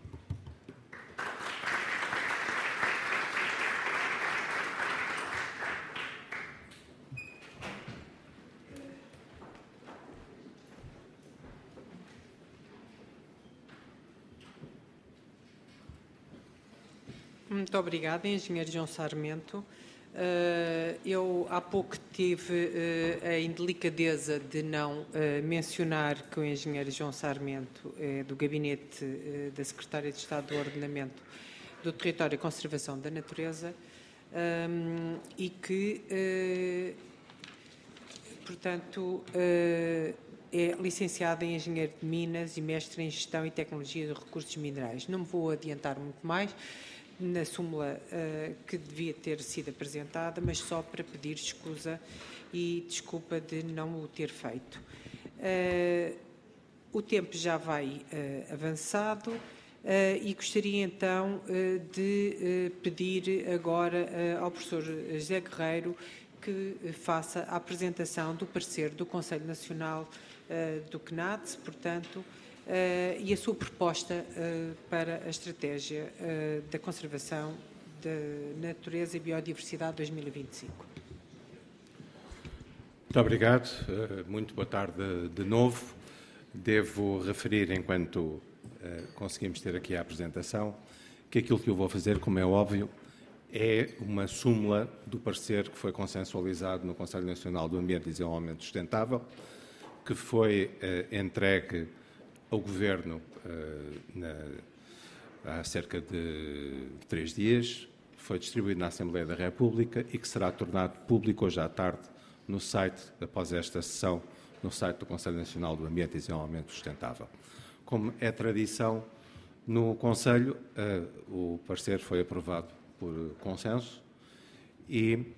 Muito obrigada, engenheiro João Sarmento. Eu há pouco tive a indelicadeza de não mencionar que o engenheiro João Sarmento é do gabinete da Secretária de Estado do Ordenamento do Território e Conservação da Natureza e que, portanto, é licenciado em Engenheiro de Minas e mestre em Gestão e Tecnologia de Recursos Minerais. Não me vou adiantar muito mais na súmula uh, que devia ter sido apresentada, mas só para pedir escusa e desculpa de não o ter feito. Uh, o tempo já vai uh, avançado uh, e gostaria então uh, de uh, pedir agora uh, ao professor José Guerreiro que uh, faça a apresentação do parecer do Conselho Nacional uh, do C N A D S, portanto, Uh, e a sua proposta uh, para a estratégia uh, da conservação da natureza e biodiversidade dois mil e vinte e cinco. Muito obrigado. Uh, muito boa tarde de novo. Devo referir, enquanto uh, conseguimos ter aqui a apresentação, que aquilo que eu vou fazer, como é óbvio, é uma súmula do parecer que foi consensualizado no Conselho Nacional do Ambiente e Desenvolvimento Sustentável, que foi uh, entregue ao Governo uh, na, há cerca de três dias, foi distribuído na Assembleia da República e que será tornado público hoje à tarde no site, após esta sessão, no site do Conselho Nacional do Ambiente e Desenvolvimento Sustentável. Como é tradição no Conselho, uh, o parecer foi aprovado por consenso e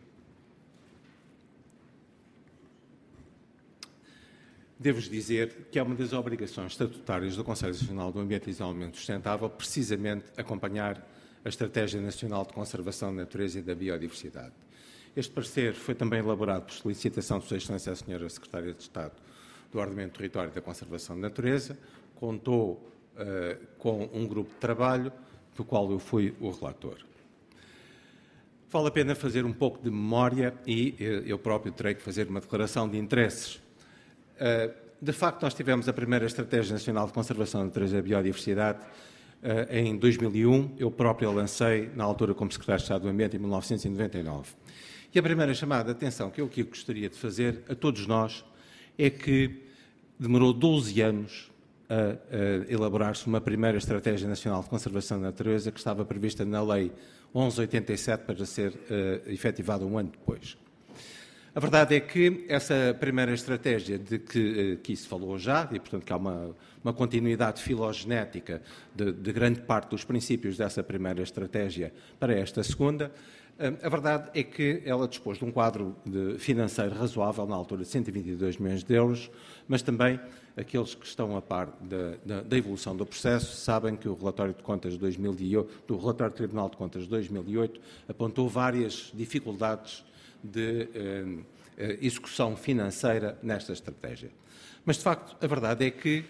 devo-vos dizer que é uma das obrigações estatutárias do Conselho Nacional do Ambiente e Desenvolvimento Sustentável precisamente acompanhar a Estratégia Nacional de Conservação da Natureza e da Biodiversidade. Este parecer foi também elaborado por solicitação de Sua Excelência a Senhora Secretária de Estado do Ordenamento do Território e da Conservação da Natureza, contou uh, com um grupo de trabalho do qual eu fui o relator. Vale a pena fazer um pouco de memória e uh, eu próprio terei que fazer uma declaração de interesses. De facto, nós tivemos a primeira Estratégia Nacional de Conservação da Natureza e da Biodiversidade em dois mil e um. Eu próprio a lancei, na altura, como Secretário de Estado do Ambiente, em mil novecentos e noventa e nove. E a primeira chamada de atenção que eu aqui gostaria de fazer a todos nós é que demorou doze anos a, a elaborar-se uma primeira Estratégia Nacional de Conservação da Natureza que estava prevista na Lei onze oitenta e sete para ser uh, efetivada um ano depois. A verdade é que essa primeira estratégia de que, que isso falou já, e portanto que há uma, uma continuidade filogenética de, de grande parte dos princípios dessa primeira estratégia para esta segunda, a verdade é que ela dispôs de um quadro de financeiro razoável, na altura de cento e vinte e dois milhões de euros, mas também aqueles que estão a par da, da, da evolução do processo sabem que o relatório de contas de dois mil e oito, do relatório do Tribunal de Contas de dois mil e oito apontou várias dificuldades de eh, execução financeira nesta estratégia. Mas, de facto, a verdade é que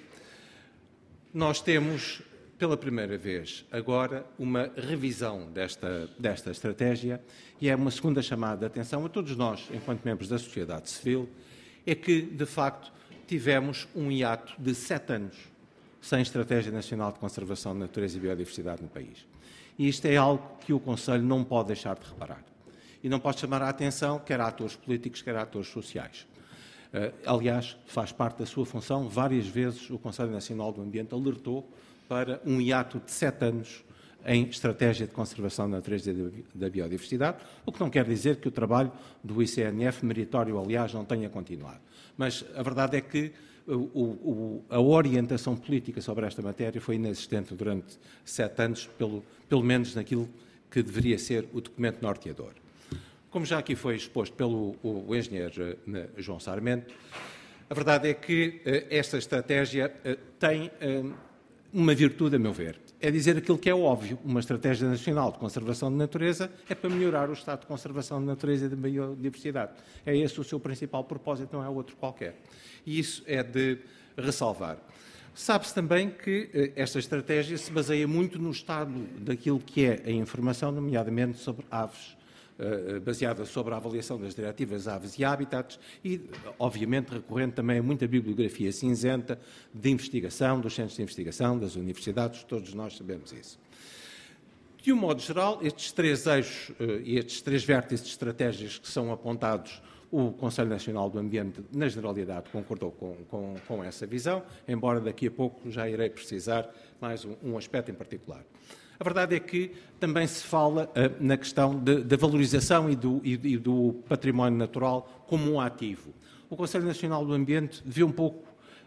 nós temos, pela primeira vez, agora, uma revisão desta, desta estratégia e é uma segunda chamada de atenção a todos nós, enquanto membros da sociedade civil, é que, de facto, tivemos um hiato de sete anos sem Estratégia Nacional de Conservação de Natureza e Biodiversidade no país. E isto é algo que o Conselho não pode deixar de reparar. E não pode chamar a atenção quer a atores políticos, quer a atores sociais. Uh, aliás, faz parte da sua função. Várias vezes o Conselho Nacional do Ambiente alertou para um hiato de sete anos em Estratégia de Conservação da Natureza e da Biodiversidade, o que não quer dizer que o trabalho do I C N F, meritório, aliás, não tenha continuado. Mas a verdade é que o, o, a orientação política sobre esta matéria foi inexistente durante sete anos, pelo, pelo menos naquilo que deveria ser o documento norteador. Como já aqui foi exposto pelo o, o engenheiro uh, João Sarmento, a verdade é que uh, esta estratégia uh, tem uh, uma virtude, a meu ver. É dizer aquilo que é óbvio. Uma estratégia nacional de conservação de natureza é para melhorar o estado de conservação de natureza e de biodiversidade. É esse o seu principal propósito, não é outro qualquer. E isso é de ressalvar. Sabe-se também que uh, esta estratégia se baseia muito no estado daquilo que é a informação, nomeadamente sobre aves, baseada sobre a avaliação das diretivas Aves e Habitats e, obviamente, recorrendo também a muita bibliografia cinzenta de investigação, dos centros de investigação, das universidades, todos nós sabemos isso. De um modo geral, estes três eixos e estes três vértices de estratégias que são apontados, o Conselho Nacional do Ambiente, na generalidade, concordou com, com, com essa visão, embora daqui a pouco já irei precisar mais um, um aspecto em particular. A verdade é que também se fala uh, na questão da valorização e do, e, e do património natural como um ativo. O Conselho Nacional do Ambiente vê um pouco,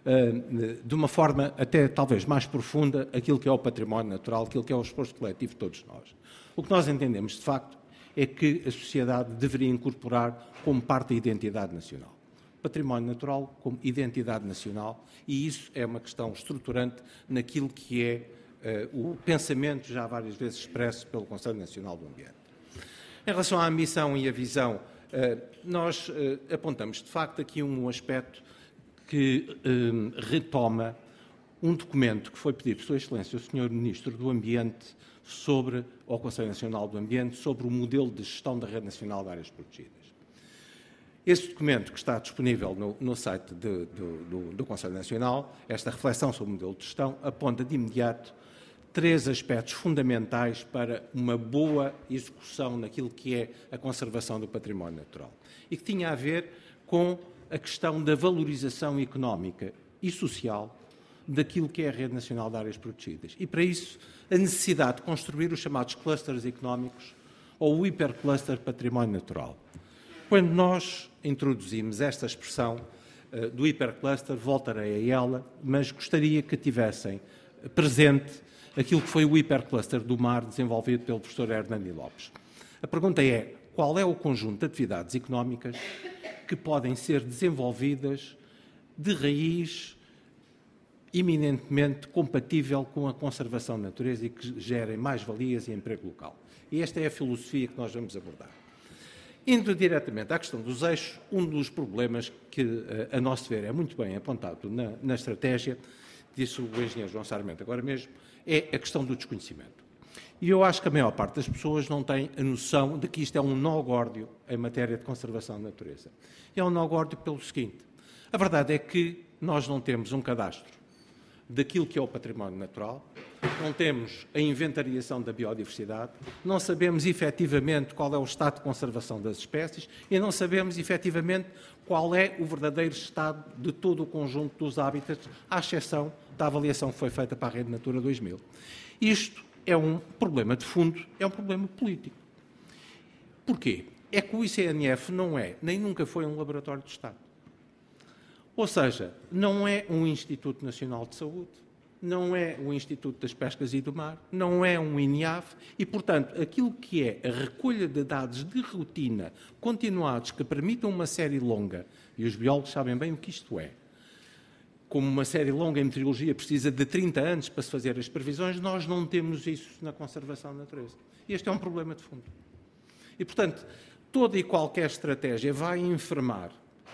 uh, de uma forma até talvez mais profunda, aquilo que é o património natural, aquilo que é o esforço coletivo de todos nós. O que nós entendemos, de facto, é que a sociedade deveria incorporar como parte da identidade nacional. Património natural como identidade nacional, e isso é uma questão estruturante naquilo que é Uh, o pensamento já várias vezes expresso pelo Conselho Nacional do Ambiente. Em relação à ambição e à visão, uh, nós uh, apontamos de facto aqui um aspecto que uh, retoma um documento que foi pedido por Sua Excelência o senhor Ministro do Ambiente sobre, ao Conselho Nacional do Ambiente sobre o modelo de gestão da Rede Nacional de Áreas Protegidas. Esse documento, que está disponível no, no site de, do, do, do Conselho Nacional, esta reflexão sobre o modelo de gestão, aponta de imediato três aspectos fundamentais para uma boa execução naquilo que é a conservação do património natural e que tinha a ver com a questão da valorização económica e social daquilo que é a Rede Nacional de Áreas Protegidas. E, para isso, a necessidade de construir os chamados clusters económicos ou o hipercluster património natural. Quando nós introduzimos esta expressão uh, do hipercluster, voltarei a ela, mas gostaria que tivessem presente aquilo que foi o hipercluster do mar desenvolvido pelo professor Hernani Lopes. A pergunta é, qual é o conjunto de atividades económicas que podem ser desenvolvidas de raiz eminentemente compatível com a conservação da natureza e que gerem mais-valias e emprego local? E esta é a filosofia que nós vamos abordar. Indo diretamente à questão dos eixos, um dos problemas que, a nosso ver, é muito bem apontado na, na estratégia, disse o engenheiro João Sarmento agora mesmo, é a questão do desconhecimento. E eu acho que a maior parte das pessoas não tem a noção de que isto é um nó górdio em matéria de conservação da natureza. E é um nó górdio pelo seguinte: a verdade é que nós não temos um cadastro daquilo que é o património natural, não temos a inventariação da biodiversidade, não sabemos efetivamente qual é o estado de conservação das espécies e não sabemos efetivamente qual é o verdadeiro estado de todo o conjunto dos hábitats, à exceção da avaliação que foi feita para a Rede Natura dois mil. Isto é um problema de fundo, é um problema político. Porquê? É que o I C N F não é, nem nunca foi um laboratório de Estado. Ou seja, não é um Instituto Nacional de Saúde, não é o Instituto das Pescas e do Mar, não é um INIAF e, portanto, aquilo que é a recolha de dados de rotina continuados que permitam uma série longa, e os biólogos sabem bem o que isto é, como uma série longa em meteorologia precisa de trinta anos para se fazer as previsões, nós não temos isso na conservação da natureza. Este é um problema de fundo. E, portanto, toda e qualquer estratégia vai enfermar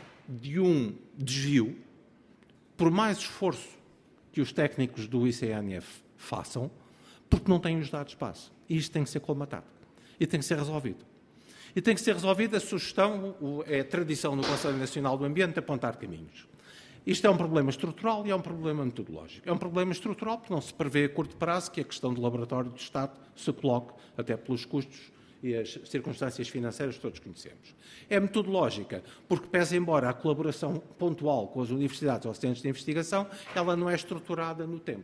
de um desvio, por mais esforço que os técnicos do I C N F façam, porque não têm os dados base. E isto tem que ser colmatado. E tem que ser resolvido. E tem que ser resolvido a sugestão, é a tradição no Conselho Nacional do Ambiente de apontar caminhos. Isto é um problema estrutural e é um problema metodológico. É um problema estrutural porque não se prevê a curto prazo que a questão do laboratório do Estado se coloque, até pelos custos e as circunstâncias financeiras que todos conhecemos. É metodológica porque, pese embora a colaboração pontual com as universidades ou centros de investigação, ela não é estruturada no tempo.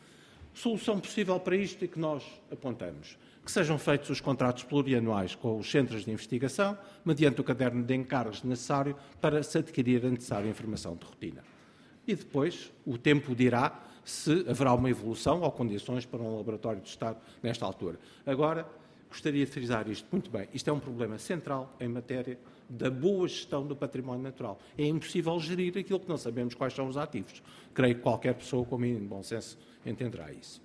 Solução possível para isto e que nós apontamos: que sejam feitos os contratos plurianuais com os centros de investigação, mediante o caderno de encargos necessário para se adquirir a necessária informação de rotina. E depois o tempo dirá se haverá uma evolução ou condições para um laboratório de Estado nesta altura. Agora, gostaria de frisar isto muito bem. Isto é um problema central em matéria da boa gestão do património natural. É impossível gerir aquilo que não sabemos quais são os ativos. Creio que qualquer pessoa com mínimo bom senso entenderá isso.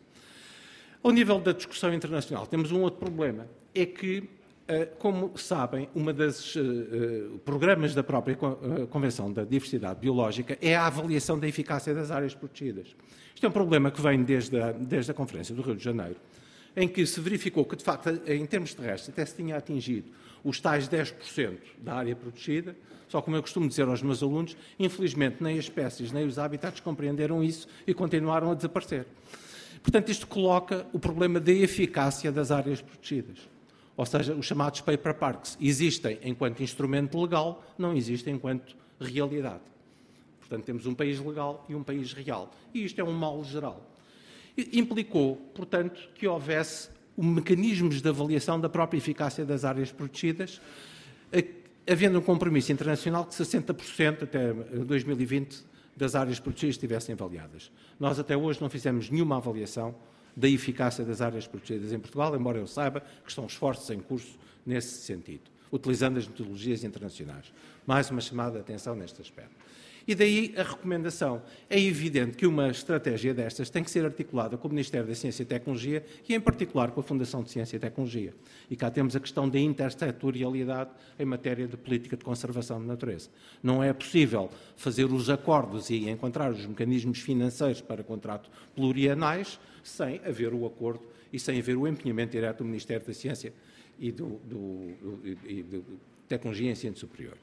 Ao nível da discussão internacional, temos um outro problema. É que, como sabem, uma das uh, programas da própria Convenção da Diversidade Biológica é a avaliação da eficácia das áreas protegidas. Isto é um problema que vem desde a, desde a Conferência do Rio de Janeiro, em que se verificou que, de facto, em termos terrestres, até se tinha atingido os tais dez por cento da área protegida, só como eu costumo dizer aos meus alunos, infelizmente nem as espécies nem os habitats compreenderam isso e continuaram a desaparecer. Portanto, isto coloca o problema da eficácia das áreas protegidas. Ou seja, os chamados paper parks existem enquanto instrumento legal, não existem enquanto realidade. Portanto, temos um país legal e um país real. E isto é um mal geral. Implicou, portanto, que houvesse mecanismos de avaliação da própria eficácia das áreas protegidas, havendo um compromisso internacional que sessenta por cento até dois mil e vinte das áreas protegidas estivessem avaliadas. Nós até hoje não fizemos nenhuma avaliação da eficácia das áreas protegidas em Portugal, embora eu saiba que estão esforços em curso nesse sentido, utilizando as metodologias internacionais. Mais uma chamada de atenção neste aspecto. E daí a recomendação. É evidente que uma estratégia destas tem que ser articulada com o Ministério da Ciência e Tecnologia e, em particular, com a Fundação de Ciência e Tecnologia. E cá temos a questão da intersetorialidade em matéria de política de conservação de natureza. Não é possível fazer os acordos e encontrar os mecanismos financeiros para contratos plurianuais sem haver o acordo e sem haver o empenhamento direto do Ministério da Ciência e do, do, do, e do Tecnologia e Ensino Superior.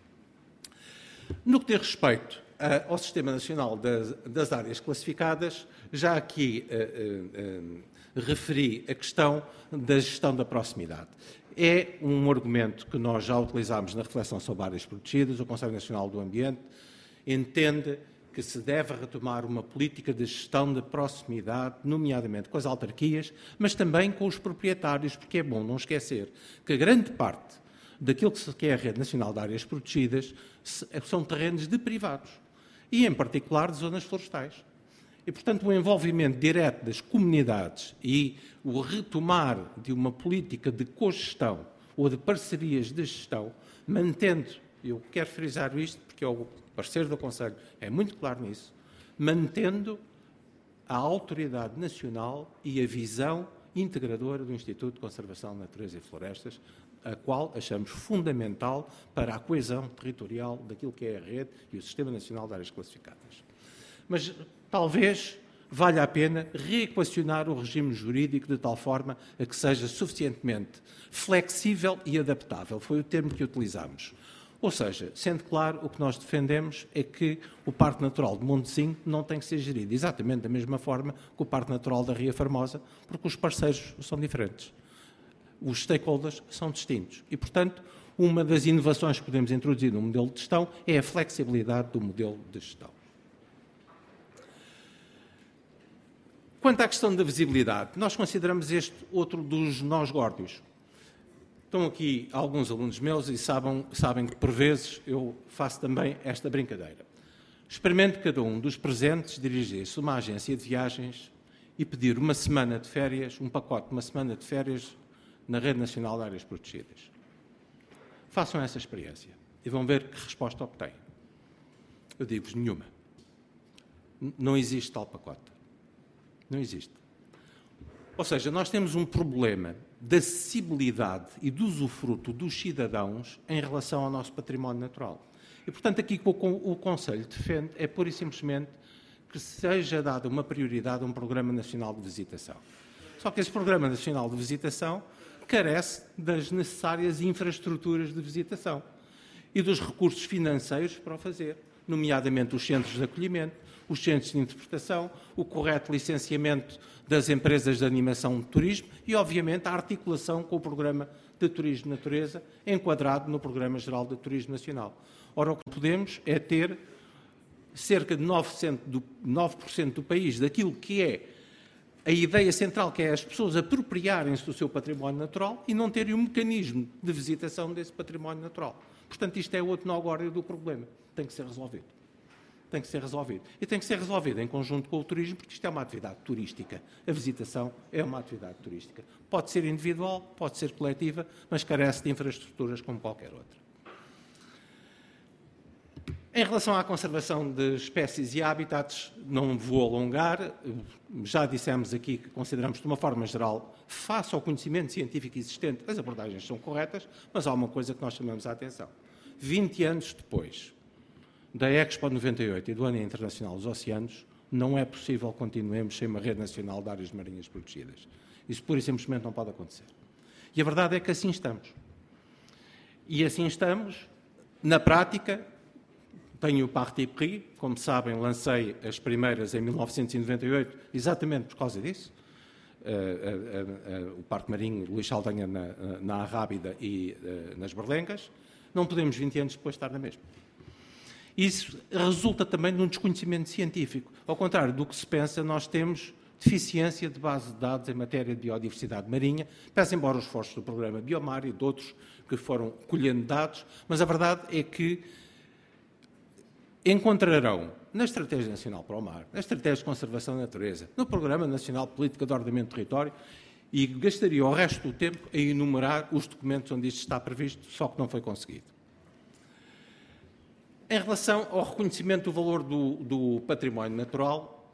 No que diz respeito uh, ao Sistema Nacional das, das Áreas Classificadas, já aqui uh, uh, uh, referi a questão da gestão da proximidade. É um argumento que nós já utilizámos na reflexão sobre áreas protegidas. O Conselho Nacional do Ambiente entende que se deve retomar uma política de gestão de proximidade, nomeadamente com as autarquias, mas também com os proprietários, porque é bom não esquecer que a grande parte daquilo que se quer a Rede Nacional de Áreas Protegidas são terrenos de privados e, em particular, de zonas florestais. E, portanto, o envolvimento direto das comunidades e o retomar de uma política de cogestão ou de parcerias de gestão, mantendo, eu quero frisar isto porque o parecer do Conselho é muito claro nisso, mantendo a autoridade nacional e a visão integradora do Instituto de Conservação de Natureza e Florestas, a qual achamos fundamental para a coesão territorial daquilo que é a rede e o Sistema Nacional de Áreas Classificadas. Mas talvez valha a pena reequacionar o regime jurídico de tal forma a que seja suficientemente flexível e adaptável. Foi o termo que utilizamos. Ou seja, sendo claro, o que nós defendemos é que o Parque Natural de Montezinho não tem que ser gerido exatamente da mesma forma que o Parque Natural da Ria Formosa, porque os parceiros são diferentes. Os stakeholders são distintos e, portanto, uma das inovações que podemos introduzir no modelo de gestão é a flexibilidade do modelo de gestão. Quanto à questão da visibilidade, nós consideramos este outro dos nós górdios. Estão aqui alguns alunos meus e sabem, sabem que, por vezes, eu faço também esta brincadeira. Experimente cada um dos presentes dirigir-se a uma agência de viagens e pedir uma semana de férias, um pacote de uma semana de férias na Rede Nacional de Áreas Protegidas. Façam essa experiência e vão ver que resposta obtêm. Eu digo-vos nenhuma. Não existe tal pacote. Não existe. Ou seja, nós temos um problema de acessibilidade e de usufruto dos cidadãos em relação ao nosso património natural. E, portanto, aqui o, o Conselho defende é pura e simplesmente que seja dada uma prioridade a um Programa Nacional de Visitação. Só que esse Programa Nacional de Visitação carece das necessárias infraestruturas de visitação e dos recursos financeiros para o fazer, nomeadamente os centros de acolhimento, os centros de interpretação, o correto licenciamento das empresas de animação de turismo e, obviamente, a articulação com o Programa de Turismo de Natureza, enquadrado no Programa Geral de Turismo Nacional. Ora, o que podemos é ter cerca de nove por cento do país daquilo que é a ideia central, que é as pessoas apropriarem-se do seu património natural e não terem um mecanismo de visitação desse património natural. Portanto, isto é outro nó górdio do problema. Tem que ser resolvido. Tem que ser resolvido. E tem que ser resolvido em conjunto com o turismo, porque isto é uma atividade turística. A visitação é uma atividade turística. Pode ser individual, pode ser coletiva, mas carece de infraestruturas como qualquer outra. Em relação à conservação de espécies e hábitats, não vou alongar, já dissemos aqui que consideramos, de uma forma geral, face ao conhecimento científico existente, as abordagens são corretas, mas há uma coisa que nós chamamos a atenção. vinte anos depois da Expo noventa e oito e do Ano Internacional dos Oceanos, não é possível que continuemos sem uma rede nacional de áreas marinhas protegidas. Isso pura e simplesmente não pode acontecer. E a verdade é que assim estamos. E assim estamos, na prática. Tenho o Parti Pris, como sabem, lancei as primeiras em mil novecentos e noventa e oito, exatamente por causa disso. Uh, uh, uh, uh, o Parque Marinho Luís Saldanha na, uh, na Arrábida e uh, nas Berlengas. Não podemos, vinte anos depois, estar na mesma. Isso resulta também de um desconhecimento científico. Ao contrário do que se pensa, nós temos deficiência de base de dados em matéria de biodiversidade marinha, pese embora os esforços do programa Biomar e de outros que foram colhendo dados, mas a verdade é que encontrarão na Estratégia Nacional para o Mar, na Estratégia de Conservação da Natureza, no Programa Nacional de Política de Ordenamento do Território, e gastaria o resto do tempo a enumerar os documentos onde isto está previsto, só que não foi conseguido. Em relação ao reconhecimento do valor do, do património natural,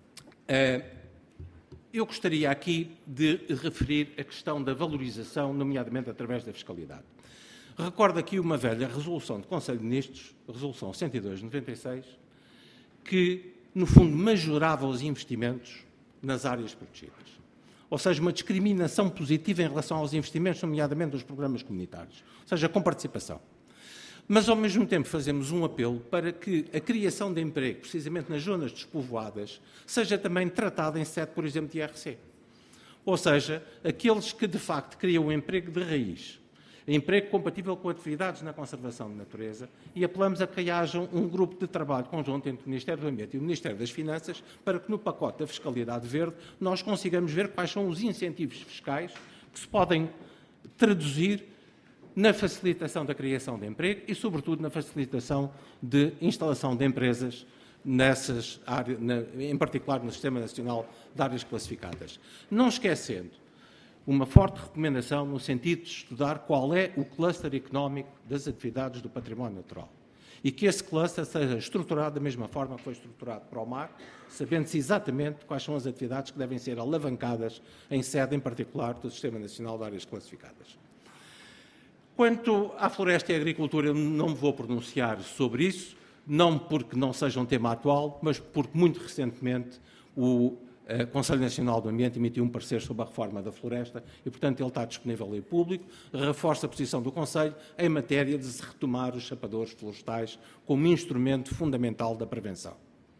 eu gostaria aqui de referir a questão da valorização, nomeadamente através da fiscalidade. Recordo aqui uma velha resolução do Conselho de Ministros, resolução cento e dois de noventa e seis, que, no fundo, majorava os investimentos nas áreas protegidas. Ou seja, uma discriminação positiva em relação aos investimentos, nomeadamente dos programas comunitários. Ou seja, com participação. Mas, ao mesmo tempo, fazemos um apelo para que a criação de emprego, precisamente nas zonas despovoadas, seja também tratada em sede, por exemplo, de I R C. Ou seja, aqueles que, de facto, criam um emprego de raiz, emprego compatível com atividades na conservação de natureza, e apelamos a que haja um grupo de trabalho conjunto entre o Ministério do Ambiente e o Ministério das Finanças para que no pacote da fiscalidade verde nós consigamos ver quais são os incentivos fiscais que se podem traduzir na facilitação da criação de emprego e, sobretudo, na facilitação de instalação de empresas nessas áreas, em particular no Sistema Nacional de Áreas Classificadas. Não esquecendo uma forte recomendação no sentido de estudar qual é o cluster económico das atividades do património natural e que esse cluster seja estruturado da mesma forma que foi estruturado para o mar, sabendo-se exatamente quais são as atividades que devem ser alavancadas em sede, em particular, do Sistema Nacional de Áreas Classificadas. Quanto à floresta e à agricultura, eu não me vou pronunciar sobre isso, não porque não seja um tema atual, mas porque, muito recentemente, o O Conselho Nacional do Ambiente emitiu um parecer sobre a reforma da floresta e, portanto, ele está disponível em público, reforça a posição do Conselho em matéria de se retomar os chapadores florestais como instrumento fundamental da prevenção.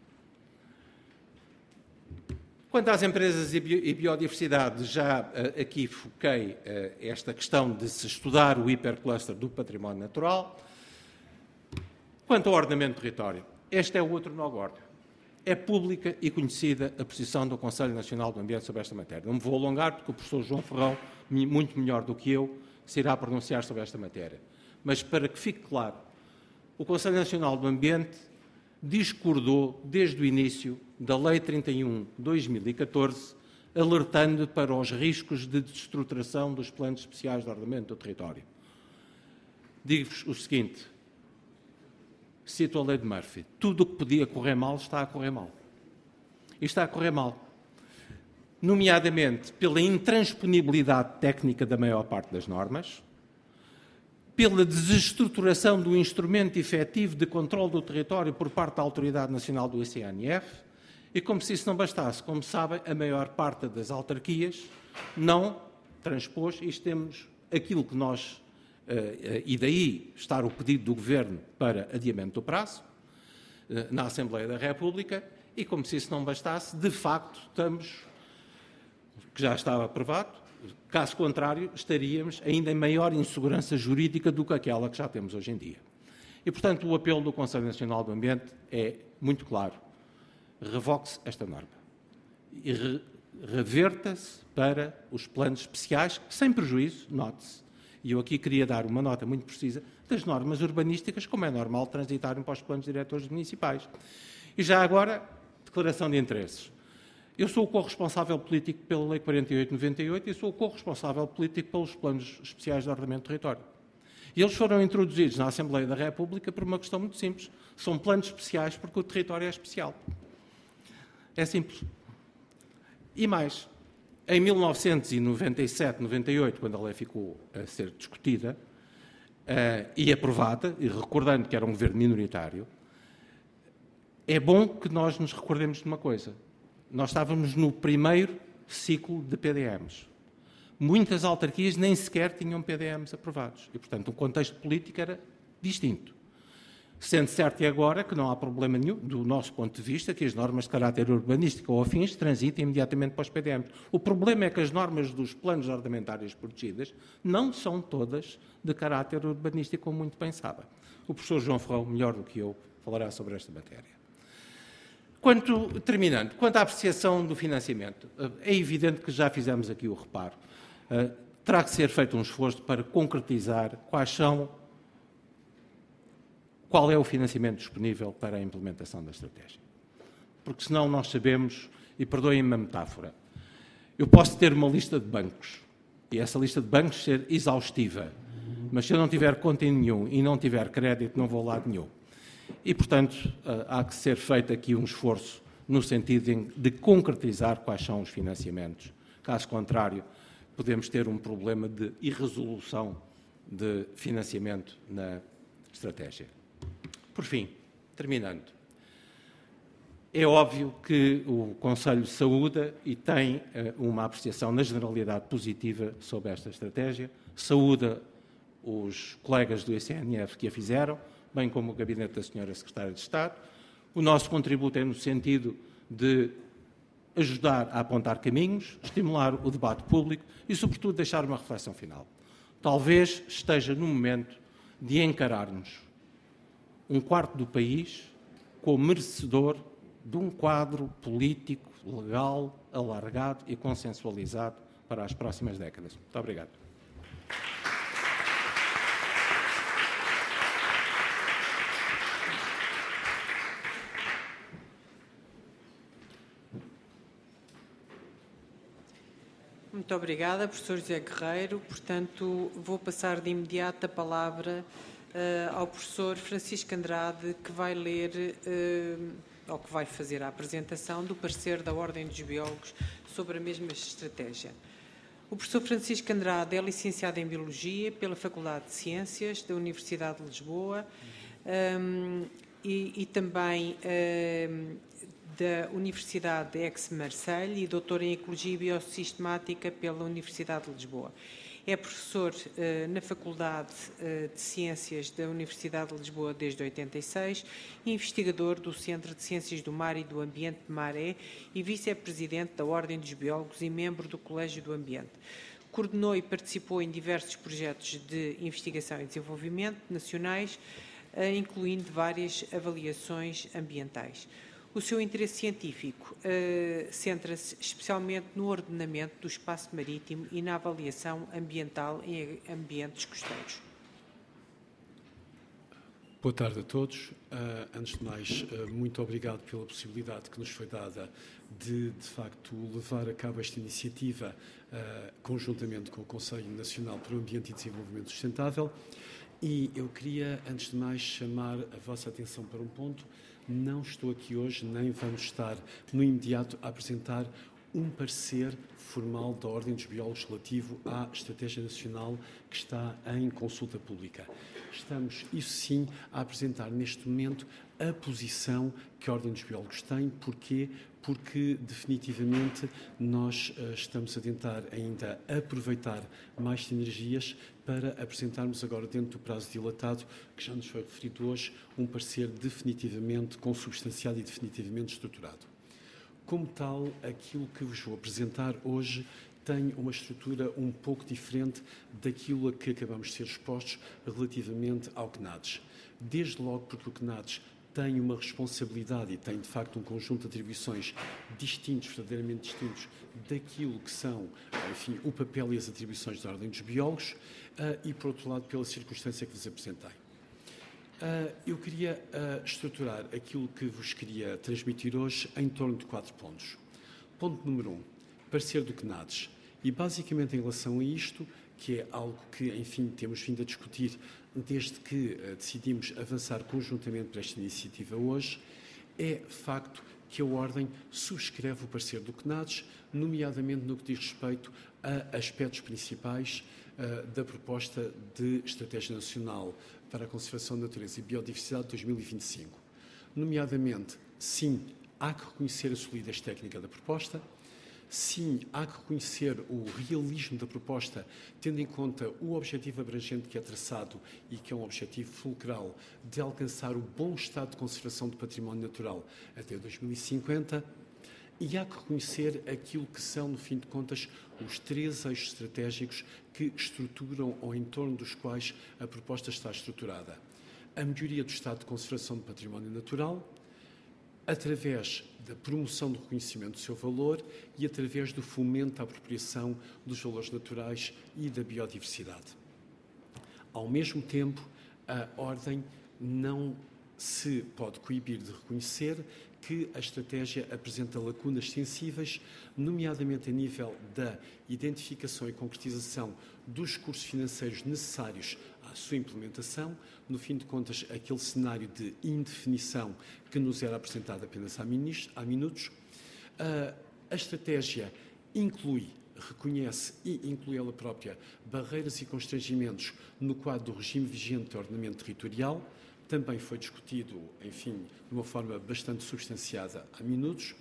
Quanto às empresas e biodiversidade, já aqui foquei esta questão de se estudar o hipercluster do património natural. Quanto ao ordenamento do território, este é o outro nó górdio. É pública e conhecida a posição do Conselho Nacional do Ambiente sobre esta matéria. Não me vou alongar, porque o professor João Ferrão, muito melhor do que eu, se irá pronunciar sobre esta matéria. Mas, para que fique claro, o Conselho Nacional do Ambiente discordou, desde o início, da Lei trinta e um de dois mil e catorze, alertando para os riscos de destruturação dos planos especiais de ordenamento do território. Digo-vos o seguinte: cito a lei de Murphy, tudo o que podia correr mal está a correr mal. E está a correr mal. nomeadamente pela intransponibilidade técnica da maior parte das normas, pela desestruturação do instrumento efetivo de controle do território por parte da Autoridade Nacional do I C N F, e como se isso não bastasse, como sabem, a maior parte das autarquias não transpôs, e temos aquilo que nós, e daí estar o pedido do Governo para adiamento do prazo, na Assembleia da República, e como se isso não bastasse, de facto estamos, que já estava aprovado, caso contrário, estaríamos ainda em maior insegurança jurídica do que aquela que já temos hoje em dia. E, portanto, o apelo do Conselho Nacional do Ambiente é muito claro. Revoque-se esta norma e re reverta-se para os planos especiais, sem prejuízo, note-se, e eu aqui queria dar uma nota muito precisa, das normas urbanísticas, como é normal transitarem para os planos diretores municipais. E já agora, declaração de interesses. Eu sou o corresponsável político pela Lei quarenta e oito noventa e oito e sou o corresponsável político pelos planos especiais de ordenamento do território. E eles foram introduzidos na Assembleia da República por uma questão muito simples. São planos especiais porque o território é especial. É simples. E mais, em mil novecentos e noventa e sete, noventa e oito, quando a lei ficou a ser discutida uh, e aprovada, e recordando que era um governo minoritário, é bom que nós nos recordemos de uma coisa. Nós estávamos no primeiro ciclo de P D Ms. Muitas autarquias nem sequer tinham P D Ms aprovados. E, portanto, o contexto político era distinto. Sendo certo e agora que não há problema nenhum, do nosso ponto de vista, que as normas de caráter urbanístico ou afins transitem imediatamente para os P D Ms. O problema é que as normas dos planos orçamentários protegidas não são todas de caráter urbanístico, como muito bem sabem. O professor João Ferrão, melhor do que eu, falará sobre esta matéria. Quanto, terminando, quanto à apreciação do financiamento, é evidente que já fizemos aqui o reparo. Terá que ser feito um esforço para concretizar quais são, qual é o financiamento disponível para a implementação da estratégia. Porque senão nós sabemos, e perdoem-me a metáfora, eu posso ter uma lista de bancos, e essa lista de bancos ser exaustiva, mas se eu não tiver conta em nenhum e não tiver crédito, não vou a lado nenhum. E, portanto, há que ser feito aqui um esforço no sentido de concretizar quais são os financiamentos. Caso contrário, podemos ter um problema de irresolução de financiamento na estratégia. Por fim, terminando, é óbvio que o Conselho saúda e tem uma apreciação na generalidade positiva sobre esta estratégia, saúda os colegas do I C N F que a fizeram, bem como o Gabinete da Senhora Secretária de Estado. O nosso contributo é no sentido de ajudar a apontar caminhos, estimular o debate público e, sobretudo, deixar uma reflexão final. Talvez esteja no momento de encararmos um quarto do país como merecedor de um quadro político, legal, alargado e consensualizado para as próximas décadas. Muito obrigado. Muito obrigada, professor José Guerreiro. Portanto, vou passar de imediato a palavra uh, ao professor Francisco Andrade, que vai ler, uh, ou que vai fazer a apresentação do parecer da Ordem dos Biólogos sobre a mesma estratégia. O professor Francisco Andrade é licenciado em Biologia pela Faculdade de Ciências da Universidade de Lisboa um, e, e também um, da Universidade de Aix-Marseille e doutor em Ecologia e Biosistemática pela Universidade de Lisboa. É professor uh, na Faculdade uh, de Ciências da Universidade de Lisboa desde oitenta e seis, investigador do Centro de Ciências do Mar e do Ambiente de Maré e vice-presidente da Ordem dos Biólogos e membro do Colégio do Ambiente. Coordenou e participou em diversos projetos de investigação e desenvolvimento nacionais, uh, incluindo várias avaliações ambientais. O seu interesse científico uh, centra-se especialmente no ordenamento do espaço marítimo e na avaliação ambiental em ambientes costeiros. Boa tarde a todos. Uh, antes de mais, uh, muito obrigado pela possibilidade que nos foi dada de, de facto, levar a cabo esta iniciativa uh, conjuntamente com o Conselho Nacional para o Ambiente e Desenvolvimento Sustentável. E eu queria, antes de mais, chamar a vossa atenção para um ponto. Não estou aqui hoje, nem vamos estar no imediato a apresentar um parecer formal da Ordem dos Biólogos relativo à Estratégia Nacional que está em consulta pública. Estamos, isso sim, a apresentar neste momento a posição que a Ordem dos Biólogos tem. Porquê? Porque, definitivamente, nós uh, estamos a tentar ainda aproveitar mais sinergias para apresentarmos agora, dentro do prazo dilatado, que já nos foi referido hoje, um parecer definitivamente consubstanciado e definitivamente estruturado. Como tal, aquilo que vos vou apresentar hoje tem uma estrutura um pouco diferente daquilo a que acabamos de ser expostos relativamente ao CNADES. Desde logo porque o CNADES tem uma responsabilidade e tem, de facto, um conjunto de atribuições distintos, verdadeiramente distintos, daquilo que são, enfim, o papel e as atribuições da Ordem dos Biólogos e, por outro lado, pela circunstância que vos apresentei. Eu queria estruturar aquilo que vos queria transmitir hoje em torno de quatro pontos. Ponto número um, parecer do CNADES. E, basicamente, em relação a isto, que é algo que, enfim, temos vindo a discutir desde que uh, decidimos avançar conjuntamente para esta iniciativa hoje, é facto que a Ordem subscreve o parecer do CNADES, nomeadamente no que diz respeito a aspectos principais uh, da proposta de Estratégia Nacional para a Conservação da Natureza e Biodiversidade de dois mil e vinte e cinco. Nomeadamente, sim, há que reconhecer a solidez técnica da proposta. Sim, há que reconhecer o realismo da proposta, tendo em conta o objetivo abrangente que é traçado e que é um objetivo fulcral de alcançar o bom estado de conservação do património natural até dois mil e cinquenta. E há que reconhecer aquilo que são, no fim de contas, os três eixos estratégicos que estruturam ou em torno dos quais a proposta está estruturada. A melhoria do estado de conservação do património natural, através da promoção do reconhecimento do seu valor e através do fomento à apropriação dos valores naturais e da biodiversidade. Ao mesmo tempo, a Ordem não se pode coibir de reconhecer que a estratégia apresenta lacunas sensíveis, nomeadamente a nível da identificação e concretização dos recursos financeiros necessários à sua implementação, no fim de contas, aquele cenário de indefinição que nos era apresentado apenas há minutos. A estratégia inclui, reconhece e inclui ela própria barreiras e constrangimentos no quadro do regime vigente de ordenamento territorial. Também foi discutido, enfim, de uma forma bastante substanciada há minutos.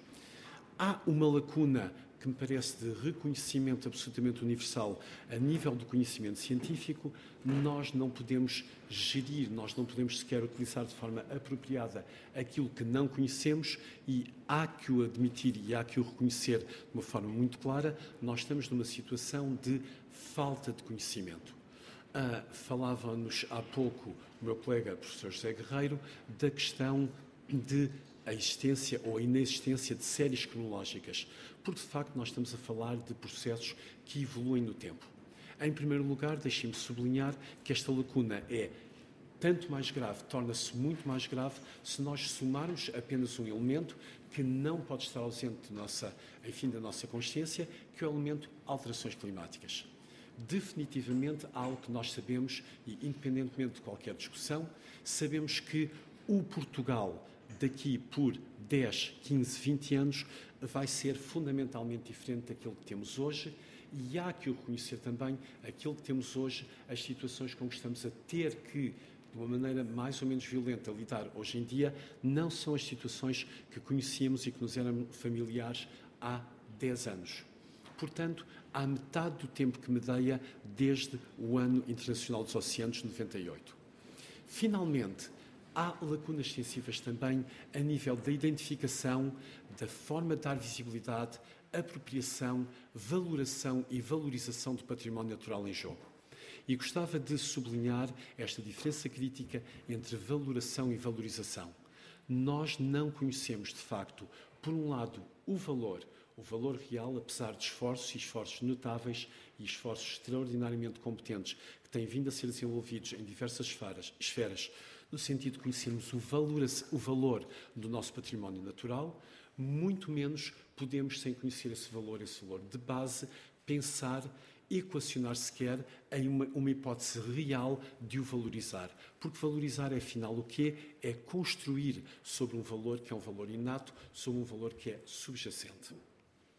Há uma lacuna que me parece de reconhecimento absolutamente universal a nível do conhecimento científico. Nós não podemos gerir, nós não podemos sequer utilizar de forma apropriada aquilo que não conhecemos e há que o admitir e há que o reconhecer de uma forma muito clara. Nós estamos numa situação de falta de conhecimento. Uh, Falava-nos há pouco o meu colega, professor José Guerreiro, da questão de a existência ou a inexistência de séries cronológicas, porque de facto nós estamos a falar de processos que evoluem no tempo. Em primeiro lugar, deixem-me sublinhar que esta lacuna é tanto mais grave, torna-se muito mais grave, se nós somarmos apenas um elemento que não pode estar ausente da nossa, enfim, da nossa consciência, que é o elemento alterações climáticas. Definitivamente há algo que nós sabemos, e independentemente de qualquer discussão, sabemos que o Portugal daqui por dez, quinze, vinte anos vai ser fundamentalmente diferente daquilo que temos hoje e há que o reconhecer também aquilo que temos hoje, as situações com que estamos a ter que, de uma maneira mais ou menos violenta, lidar hoje em dia, não são as situações que conhecíamos e que nos eram familiares há dez anos. Portanto, há metade do tempo que medeia desde o Ano Internacional dos Oceanos, noventa e oito. Finalmente, há lacunas sensíveis também a nível da identificação, da forma de dar visibilidade, apropriação, valoração e valorização do património natural em jogo. E gostava de sublinhar esta diferença crítica entre valoração e valorização. Nós não conhecemos, de facto, por um lado, o valor, o valor real, apesar de esforços e esforços notáveis e esforços extraordinariamente competentes que têm vindo a ser desenvolvidos em diversas esferas, esferas no sentido de conhecermos o valor, o valor do nosso património natural, muito menos podemos, sem conhecer esse valor, esse valor de base, pensar, equacionar sequer em uma, uma hipótese real de o valorizar. Porque valorizar é, afinal, o quê? É construir sobre um valor que é um valor inato, sobre um valor que é subjacente.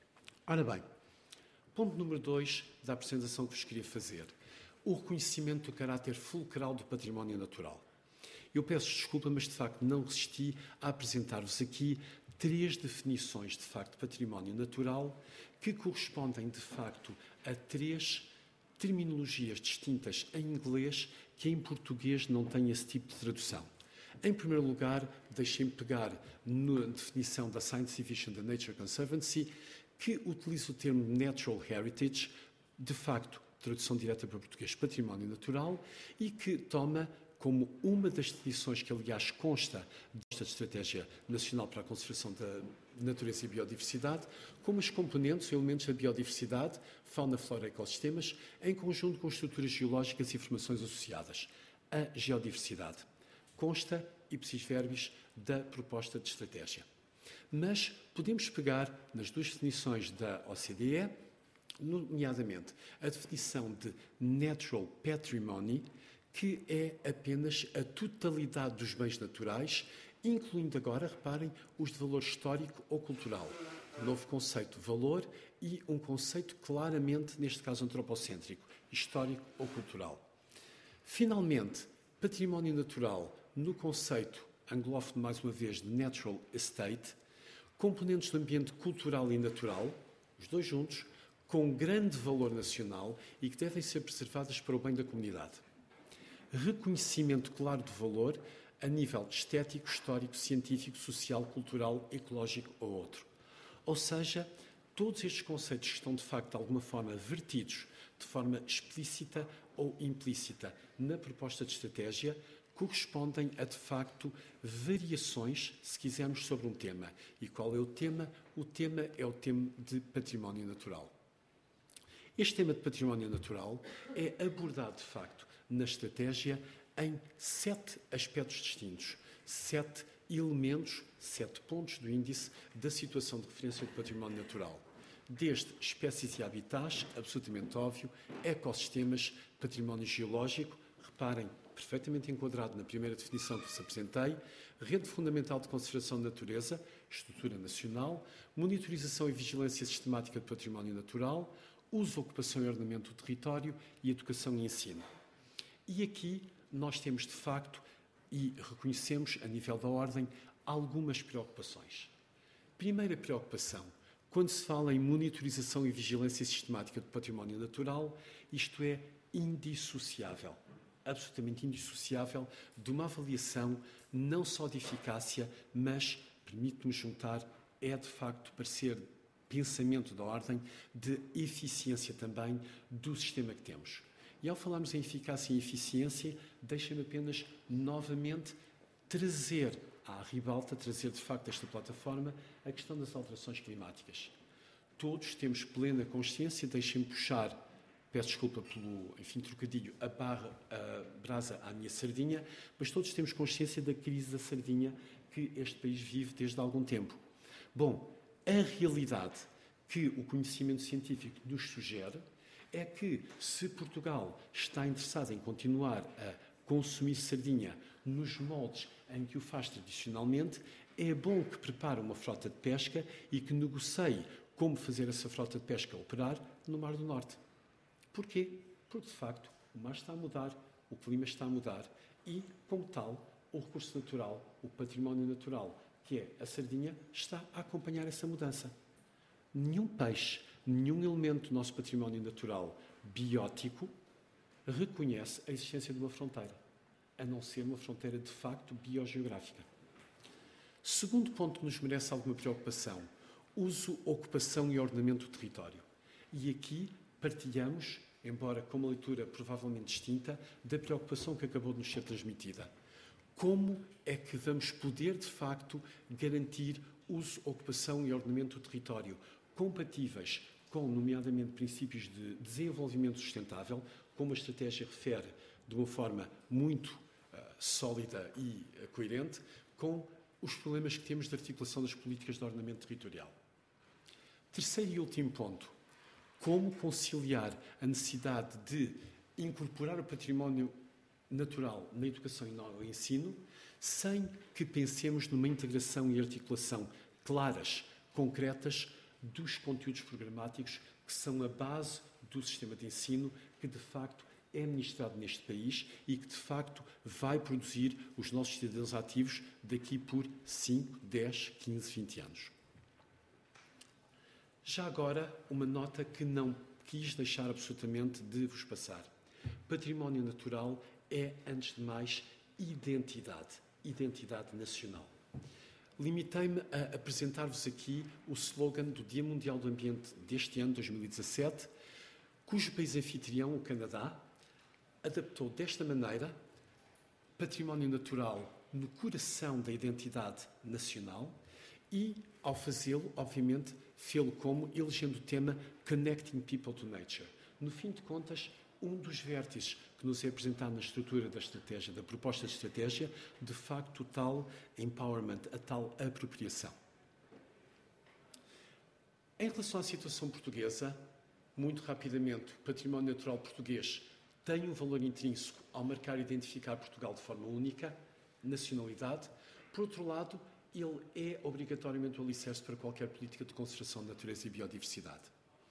Ora bem, ponto número dois da apresentação que vos queria fazer. O reconhecimento do caráter fulcral do património natural. Eu peço desculpa, mas de facto não resisti a apresentar-vos aqui três definições de facto de património natural que correspondem de facto a três terminologias distintas em inglês que em português não têm esse tipo de tradução. Em primeiro lugar, deixem-me pegar na definição da Science Division da Nature Conservancy, que utiliza o termo Natural Heritage, de facto, tradução direta para português, património natural, e que toma como uma das definições que, aliás, consta desta Estratégia Nacional para a Conservação da Natureza e Biodiversidade, como os componentes e elementos da biodiversidade, fauna, flora e ecossistemas, em conjunto com estruturas geológicas e formações associadas. A geodiversidade consta, ipsis verbis, da proposta de estratégia. Mas podemos pegar nas duas definições da O C D E, nomeadamente a definição de Natural Patrimony, que é apenas a totalidade dos bens naturais, incluindo agora, reparem, os de valor histórico ou cultural. Novo conceito de valor e um conceito claramente, neste caso, antropocêntrico, histórico ou cultural. Finalmente, património natural no conceito anglófono, mais uma vez, de Natural Estate, componentes do ambiente cultural e natural, os dois juntos, com grande valor nacional e que devem ser preservadas para o bem da comunidade. Reconhecimento claro de valor a nível estético, histórico, científico, social, cultural, ecológico ou outro. Ou seja, todos estes conceitos que estão, de facto, de alguma forma, vertidos de forma explícita ou implícita na proposta de estratégia, correspondem a, de facto, variações, se quisermos, sobre um tema. E qual é o tema? O tema é o tema de património natural. Este tema de património natural é abordado, de facto, na estratégia em sete aspectos distintos, sete elementos, sete pontos do índice da situação de referência do património natural. Desde espécies e habitats, absolutamente óbvio, ecossistemas, património geológico, reparem, perfeitamente enquadrado na primeira definição que vos apresentei, rede fundamental de conservação da natureza, estrutura nacional, monitorização e vigilância sistemática do património natural, uso, ocupação e ordenamento do território e educação e ensino. E aqui nós temos, de facto, e reconhecemos, a nível da ordem, algumas preocupações. Primeira preocupação, quando se fala em monitorização e vigilância sistemática do património natural, isto é indissociável, absolutamente indissociável de uma avaliação não só de eficácia, mas, permite-me juntar, é de facto parecer pensamento da ordem de eficiência também do sistema que temos. E ao falarmos em eficácia e eficiência, deixem-me apenas novamente trazer à ribalta, trazer de facto esta plataforma, a questão das alterações climáticas. Todos temos plena consciência, deixem-me puxar, peço desculpa pelo, enfim, trocadilho, a barra, a brasa à minha sardinha, mas todos temos consciência da crise da sardinha que este país vive desde há algum tempo. Bom, a realidade que o conhecimento científico nos sugere é que, se Portugal está interessado em continuar a consumir sardinha nos moldes em que o faz tradicionalmente, é bom que prepare uma frota de pesca e que negocie como fazer essa frota de pesca operar no Mar do Norte. Porquê? Porque, de facto, o mar está a mudar, o clima está a mudar e, como tal, o recurso natural, o património natural, que é a sardinha, está a acompanhar essa mudança. Nenhum peixe, nenhum elemento do nosso património natural biótico reconhece a existência de uma fronteira, a não ser uma fronteira de facto biogeográfica. Segundo ponto que nos merece alguma preocupação, uso, ocupação e ordenamento do território. E aqui partilhamos, embora com uma leitura provavelmente distinta, da preocupação que acabou de nos ser transmitida. Como é que vamos poder, de facto, garantir uso, ocupação e ordenamento do território compatíveis com, nomeadamente, princípios de desenvolvimento sustentável, como a estratégia refere de uma forma muito uh, sólida e uh, coerente, com os problemas que temos de articulação das políticas de ordenamento territorial. Terceiro e último ponto, como conciliar a necessidade de incorporar o património natural na educação e no ensino, sem que pensemos numa integração e articulação claras, concretas, dos conteúdos programáticos que são a base do sistema de ensino que, de facto, é ministrado neste país e que, de facto, vai produzir os nossos cidadãos ativos daqui por cinco, dez, quinze, vinte anos. Já agora, uma nota que não quis deixar absolutamente de vos passar. Património natural é, antes de mais, identidade, identidade nacional. Limitei-me a apresentar-vos aqui o slogan do Dia Mundial do Ambiente deste ano, dois mil e dezassete, cujo país anfitrião, o Canadá, adaptou desta maneira património natural no coração da identidade nacional e, ao fazê-lo, obviamente, fê-lo como elegendo o tema Connecting People to Nature. No fim de contas, um dos vértices que nos é apresentado na estrutura da estratégia, da proposta de estratégia, de facto, o tal empowerment, a tal apropriação. Em relação à situação portuguesa, muito rapidamente, o património natural português tem um valor intrínseco ao marcar e identificar Portugal de forma única, nacionalidade. Por outro lado, ele é obrigatoriamente o alicerce para qualquer política de conservação de natureza e biodiversidade.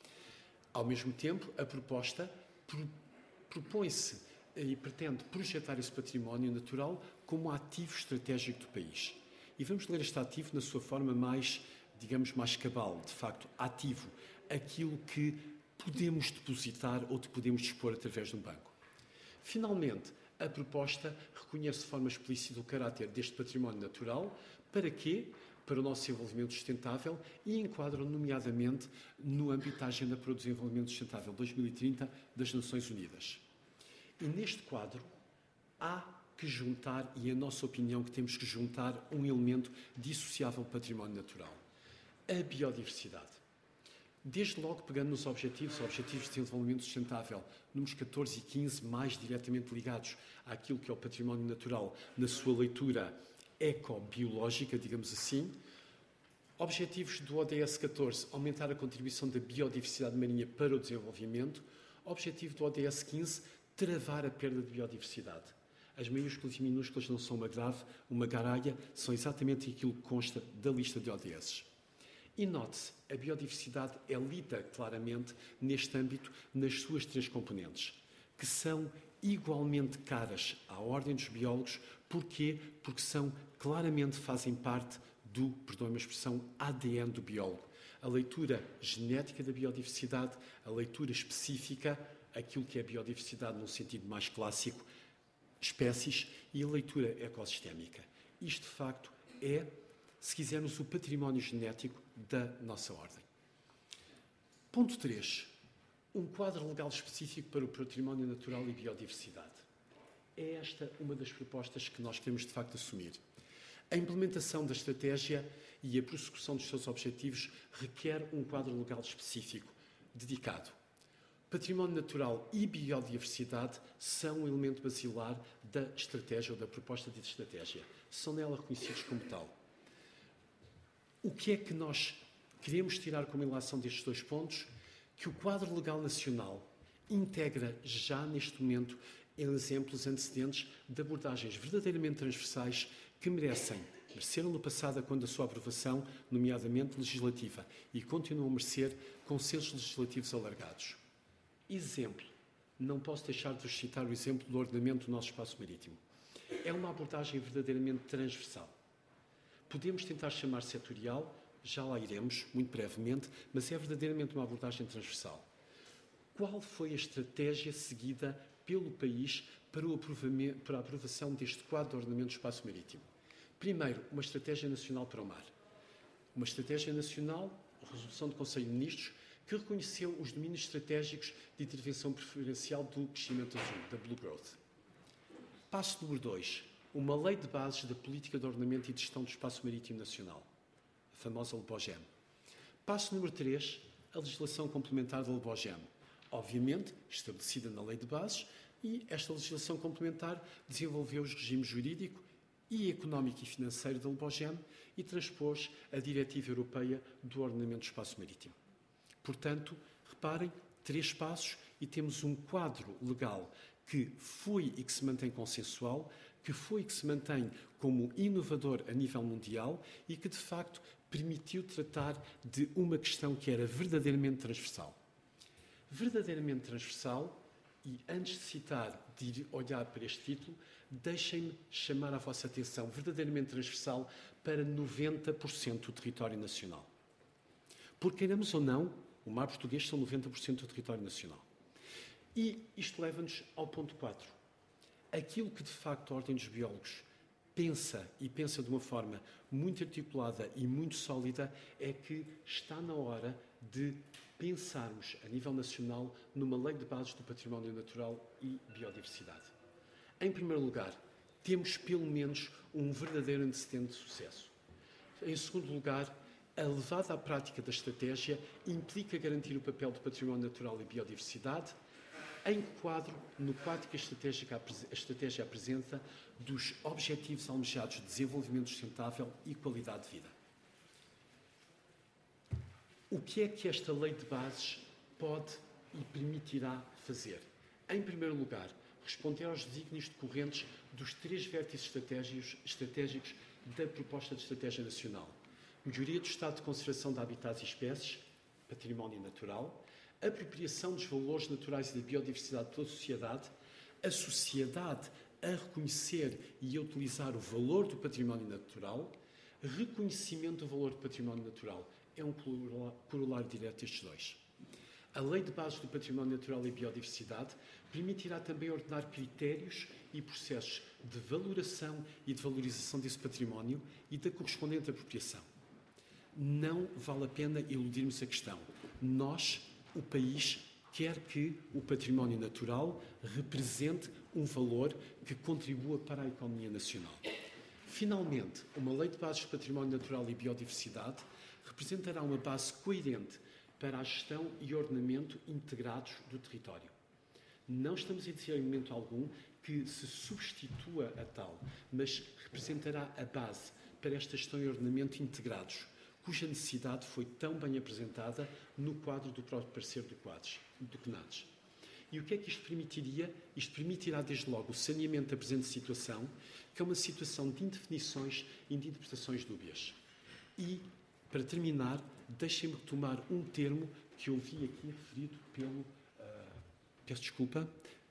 Ao mesmo tempo, a proposta propõe-se e pretende projetar esse património natural como ativo estratégico do país. E vamos ler este ativo na sua forma mais, digamos, mais cabal, de facto, ativo, aquilo que podemos depositar ou que podemos dispor através de um banco. Finalmente, a proposta reconhece de forma explícita o caráter deste património natural. Para quê? Para o nosso desenvolvimento sustentável e enquadra nomeadamente no âmbito da Agenda para o Desenvolvimento Sustentável dois mil e trinta das Nações Unidas. E neste quadro há que juntar, e é a nossa opinião que temos que juntar, um elemento dissociável do património natural: a biodiversidade. Desde logo, pegando nos objetivos, objetivos de desenvolvimento sustentável, números catorze e quinze, mais diretamente ligados àquilo que é o património natural, na sua leitura ecobiológica, digamos assim. Objetivos do O D S catorze, aumentar a contribuição da biodiversidade marinha para o desenvolvimento. Objetivo do O D S quinze, travar a perda de biodiversidade. As maiúsculas e minúsculas não são uma grave, uma garaia, são exatamente aquilo que consta da lista de O D S. E note-se, a biodiversidade é lida claramente neste âmbito nas suas três componentes, que são igualmente caras à ordem dos biólogos. Porquê? Porque são, claramente fazem parte do, perdoem-me a expressão, A D N do biólogo. A leitura genética da biodiversidade, a leitura específica, aquilo que é a biodiversidade num sentido mais clássico, espécies, e a leitura ecossistémica. Isto, de facto, é, se quisermos, o património genético da nossa ordem. Ponto três. Um quadro legal específico para o património natural e biodiversidade. É esta uma das propostas que nós queremos, de facto, assumir. A implementação da estratégia e a prossecução dos seus objetivos requer um quadro legal específico, dedicado. Património natural e biodiversidade são um elemento basilar da estratégia ou da proposta de estratégia. São nela reconhecidos como tal. O que é que nós queremos tirar como ilação destes dois pontos? Que o quadro legal nacional integra já neste momento exemplos antecedentes de abordagens verdadeiramente transversais que merecem, mereceram no passado quando a sua aprovação, nomeadamente legislativa, e continuam a merecer consensos legislativos alargados. Exemplo, não posso deixar de vos citar o exemplo do ordenamento do nosso espaço marítimo. É uma abordagem verdadeiramente transversal. Podemos tentar chamar setorial, já lá iremos, muito brevemente, mas é verdadeiramente uma abordagem transversal. Qual foi a estratégia seguida pelo país para, o para a aprovação deste quadro de ordenamento do espaço marítimo? Primeiro, uma estratégia nacional para o mar. Uma estratégia nacional, a resolução do Conselho de Ministros, que reconheceu os domínios estratégicos de intervenção preferencial do crescimento azul, da Blue Growth. Passo número dois. Uma lei de bases da política de ordenamento e de gestão do espaço marítimo nacional, a famosa LBOGEM. Passo número três, a legislação complementar da LBOGEM, obviamente estabelecida na lei de bases, e esta legislação complementar desenvolveu os regimes jurídico e económico e financeiro da LBOGEM e transpôs a Diretiva Europeia do Ordenamento do Espaço Marítimo. Portanto, reparem, três passos e temos um quadro legal que foi e que se mantém consensual, que foi e que se mantém como inovador a nível mundial e que, de facto, permitiu tratar de uma questão que era verdadeiramente transversal. Verdadeiramente transversal, e antes de citar, de ir olhar para este título, deixem-me chamar a vossa atenção, verdadeiramente transversal para noventa por cento do território nacional. Porque, queiramos ou não, o mar português são noventa por cento do território nacional. E isto leva-nos ao ponto quatro. Aquilo que, de facto, a Ordem dos Biólogos pensa, e pensa de uma forma muito articulada e muito sólida, é que está na hora de pensarmos, a nível nacional, numa lei de bases do património natural e biodiversidade. Em primeiro lugar, temos pelo menos um verdadeiro antecedente de sucesso. Em segundo lugar, a levada à prática da estratégia implica garantir o papel do património natural e biodiversidade em quadro, no quadro que a estratégia, a estratégia apresenta dos objetivos almejados de desenvolvimento sustentável e qualidade de vida. O que é que esta lei de bases pode e permitirá fazer? Em primeiro lugar, responder aos desígnios decorrentes dos três vértices estratégicos, estratégicos da proposta de estratégia nacional. Melhoria do estado de conservação de habitats e espécies, património natural, apropriação dos valores naturais e da biodiversidade pela sociedade, a sociedade a reconhecer e a utilizar o valor do património natural, reconhecimento do valor do património natural. É um corolário direto destes dois. A Lei de Bases do Património Natural e Biodiversidade permitirá também ordenar critérios e processos de valoração e de valorização desse património e da correspondente apropriação. Não vale a pena iludirmos a questão. Nós, o país, quer que o património natural represente um valor que contribua para a economia nacional. Finalmente, uma Lei de Bases do Património Natural e Biodiversidade representará uma base coerente para a gestão e ordenamento integrados do território. Não estamos a dizer em momento algum que se substitua a tal, mas representará a base para esta gestão e ordenamento integrados, cuja necessidade foi tão bem apresentada no quadro do próprio parecer do Quadros, do CNADES. E o que é que isto permitiria? Isto permitirá, desde logo, o saneamento da presente situação, que é uma situação de indefinições e de interpretações dúbias. E, para terminar, deixem-me retomar um termo que eu vi aqui referido pelo, uh, peço desculpa,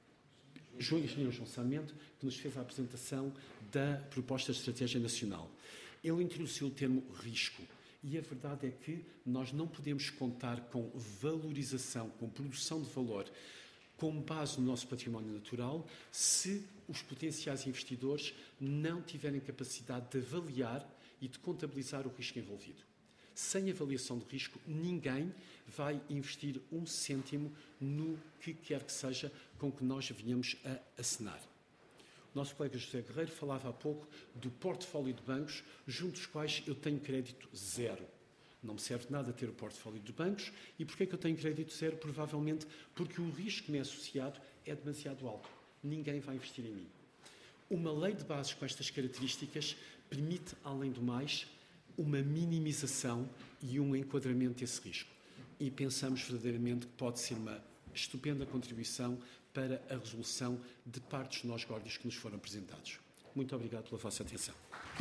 João, engenheiro João Sarmento, que nos fez a apresentação da proposta de estratégia nacional. Ele introduziu o termo risco. E a verdade é que nós não podemos contar com valorização, com produção de valor, com base no nosso património natural, se os potenciais investidores não tiverem capacidade de avaliar e de contabilizar o risco envolvido. Sem avaliação de risco, ninguém vai investir um cêntimo no que quer que seja com que nós venhamos a assinar. O nosso colega José Guerreiro falava há pouco do portfólio de bancos, junto dos quais eu tenho crédito zero. Não me serve de nada ter o portfólio de bancos. E porquê é que eu tenho crédito zero? Provavelmente porque o risco que me é associado é demasiado alto. Ninguém vai investir em mim. Uma lei de bases com estas características permite, além do mais, uma minimização e um enquadramento desse risco. E pensamos verdadeiramente que pode ser uma estupenda contribuição para a resolução de parte dos nós górdios que nos foram apresentados. Muito obrigado pela vossa atenção.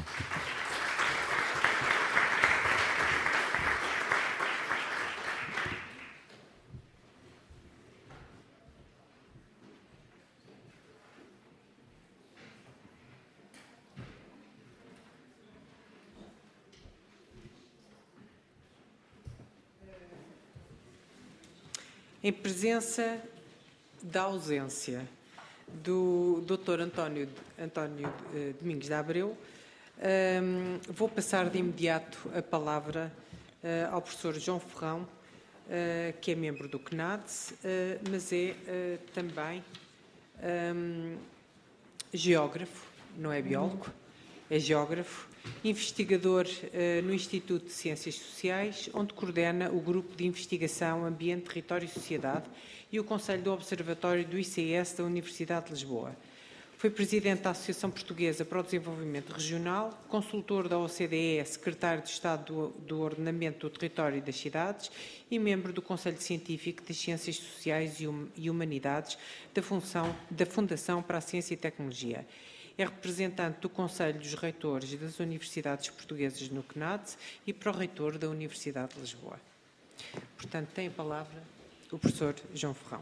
Em presença da ausência do doutor António, António eh, Domingos de Abreu, eh, vou passar de imediato a palavra eh, ao professor João Ferrão, eh, que é membro do CNADES, eh, mas é eh, também eh, geógrafo, não é biólogo, é geógrafo, investigador uh, no Instituto de Ciências Sociais, onde coordena o Grupo de Investigação Ambiente, Território e Sociedade e o Conselho do Observatório do I C S da Universidade de Lisboa. Foi presidente da Associação Portuguesa para o Desenvolvimento Regional, consultor da O C D E, secretário de Estado do, do Ordenamento do Território e das Cidades e membro do Conselho Científico das Ciências Sociais e, hum, e Humanidades da, função, da Fundação para a Ciência e Tecnologia. é representante do Conselho dos Reitores e das Universidades Portuguesas no C N A D S e pró-reitor da Universidade de Lisboa. Portanto, tem a palavra o professor João Ferrão.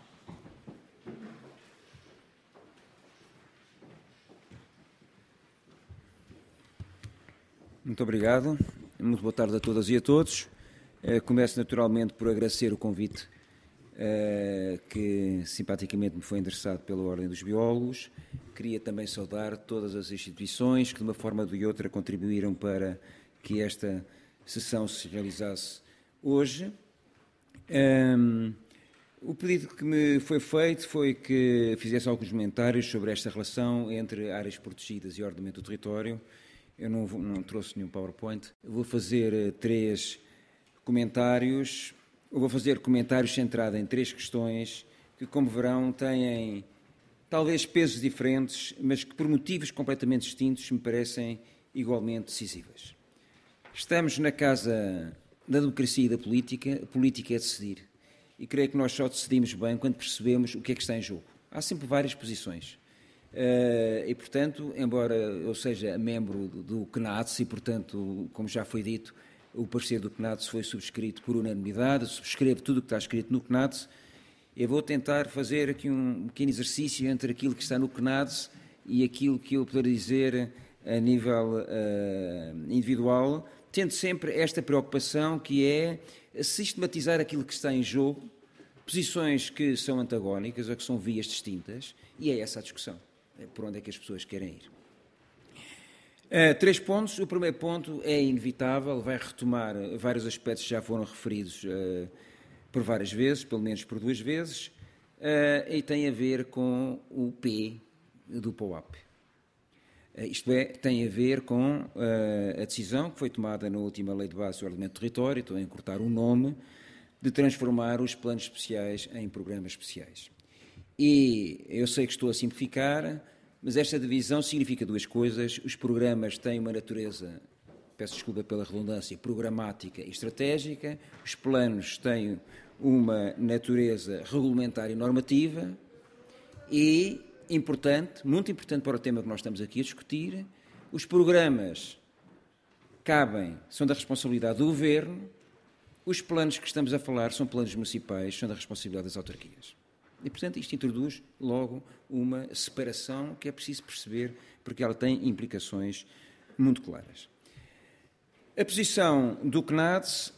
Muito obrigado. Muito boa tarde a todas e a todos. Começo naturalmente por agradecer o convite que simpaticamente me foi endereçado pela Ordem dos Biólogos. Queria também saudar todas as instituições que, de uma forma ou de outra, contribuíram para que esta sessão se realizasse hoje. Um, o pedido que me foi feito foi que fizesse alguns comentários sobre esta relação entre áreas protegidas e ordenamento do território. Eu não, vou, não trouxe nenhum PowerPoint. Eu vou fazer uh, três comentários. Eu vou fazer comentários centrados em três questões que, como verão, têm talvez pesos diferentes, mas que, por motivos completamente distintos, me parecem igualmente decisivas. Estamos na casa da democracia e da política. A política é decidir. E creio que nós só decidimos bem quando percebemos o que é que está em jogo. Há sempre várias posições. Uh, e, portanto, embora eu seja membro do C N A D S e, portanto, como já foi dito, o parecer do C N A D S foi subscrito por unanimidade, subscrevo tudo o que está escrito no C N A D S, eu vou tentar fazer aqui um pequeno exercício entre aquilo que está no C N A D S e aquilo que eu poderia dizer a nível uh, individual, tendo sempre esta preocupação que é sistematizar aquilo que está em jogo, posições que são antagónicas ou que são vias distintas, e é essa a discussão, é por onde é que as pessoas querem ir. Uh, três pontos. O primeiro ponto é inevitável, vai retomar vários aspectos que já foram referidos uh, por várias vezes, pelo menos por duas vezes, uh, e tem a ver com o P do P O A P. Uh, isto é, tem a ver com uh, a decisão que foi tomada na última Lei de Base do Ordenamento do Território, estou a encurtar o nome, de transformar os planos especiais em programas especiais. E eu sei que estou a simplificar, mas esta divisão significa duas coisas. Os programas têm uma natureza, peço desculpa pela redundância, programática e estratégica. Os planos têm uma natureza regulamentar e normativa. E, importante, muito importante para o tema que nós estamos aqui a discutir, os programas cabem, são da responsabilidade do Governo. Os planos que estamos a falar são planos municipais, são da responsabilidade das autarquias. E, portanto, isto introduz logo uma separação que é preciso perceber, porque ela tem implicações muito claras. A posição do C N A D S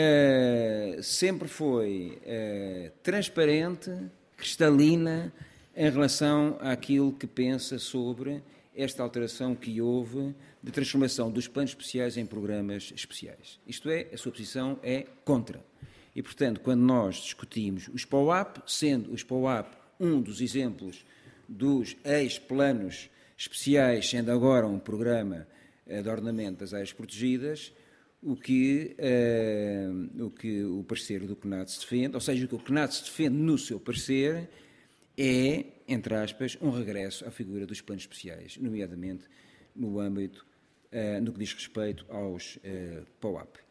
uh, sempre foi uh, transparente, cristalina, em relação àquilo que pensa sobre esta alteração que houve de transformação dos planos especiais em programas especiais. Isto é, a sua posição é contra. E, portanto, quando nós discutimos os P O A P, sendo os P O A P um dos exemplos dos ex-planos especiais, sendo agora um programa uh, de ordenamento das áreas protegidas, o que, uh, o que o parecer do C N A D S defende, ou seja, o que o C N A D S defende no seu parecer é, entre aspas, um regresso à figura dos planos especiais, nomeadamente no âmbito, uh, no que diz respeito aos uh, P O A P.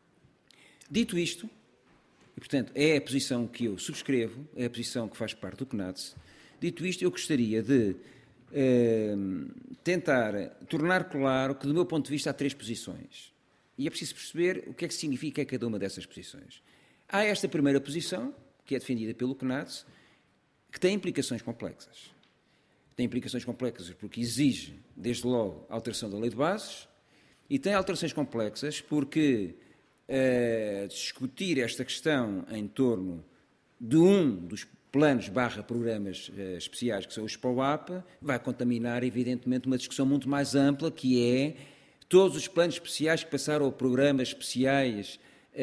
Dito isto, e, portanto, é a posição que eu subscrevo, é a posição que faz parte do C N A D S. Dito isto, eu gostaria de eh, tentar tornar claro que, do meu ponto de vista, há três posições. E é preciso perceber o que é que significa cada uma dessas posições. Há esta primeira posição, que é defendida pelo C N A D S, que tem implicações complexas. Tem implicações complexas porque exige, desde logo, a alteração da Lei de Bases, e tem alterações complexas porque Uh, discutir esta questão em torno de um dos planos barra programas uh, especiais, que são os P O A P, vai contaminar, evidentemente, uma discussão muito mais ampla, que é todos os planos especiais que passaram a programas especiais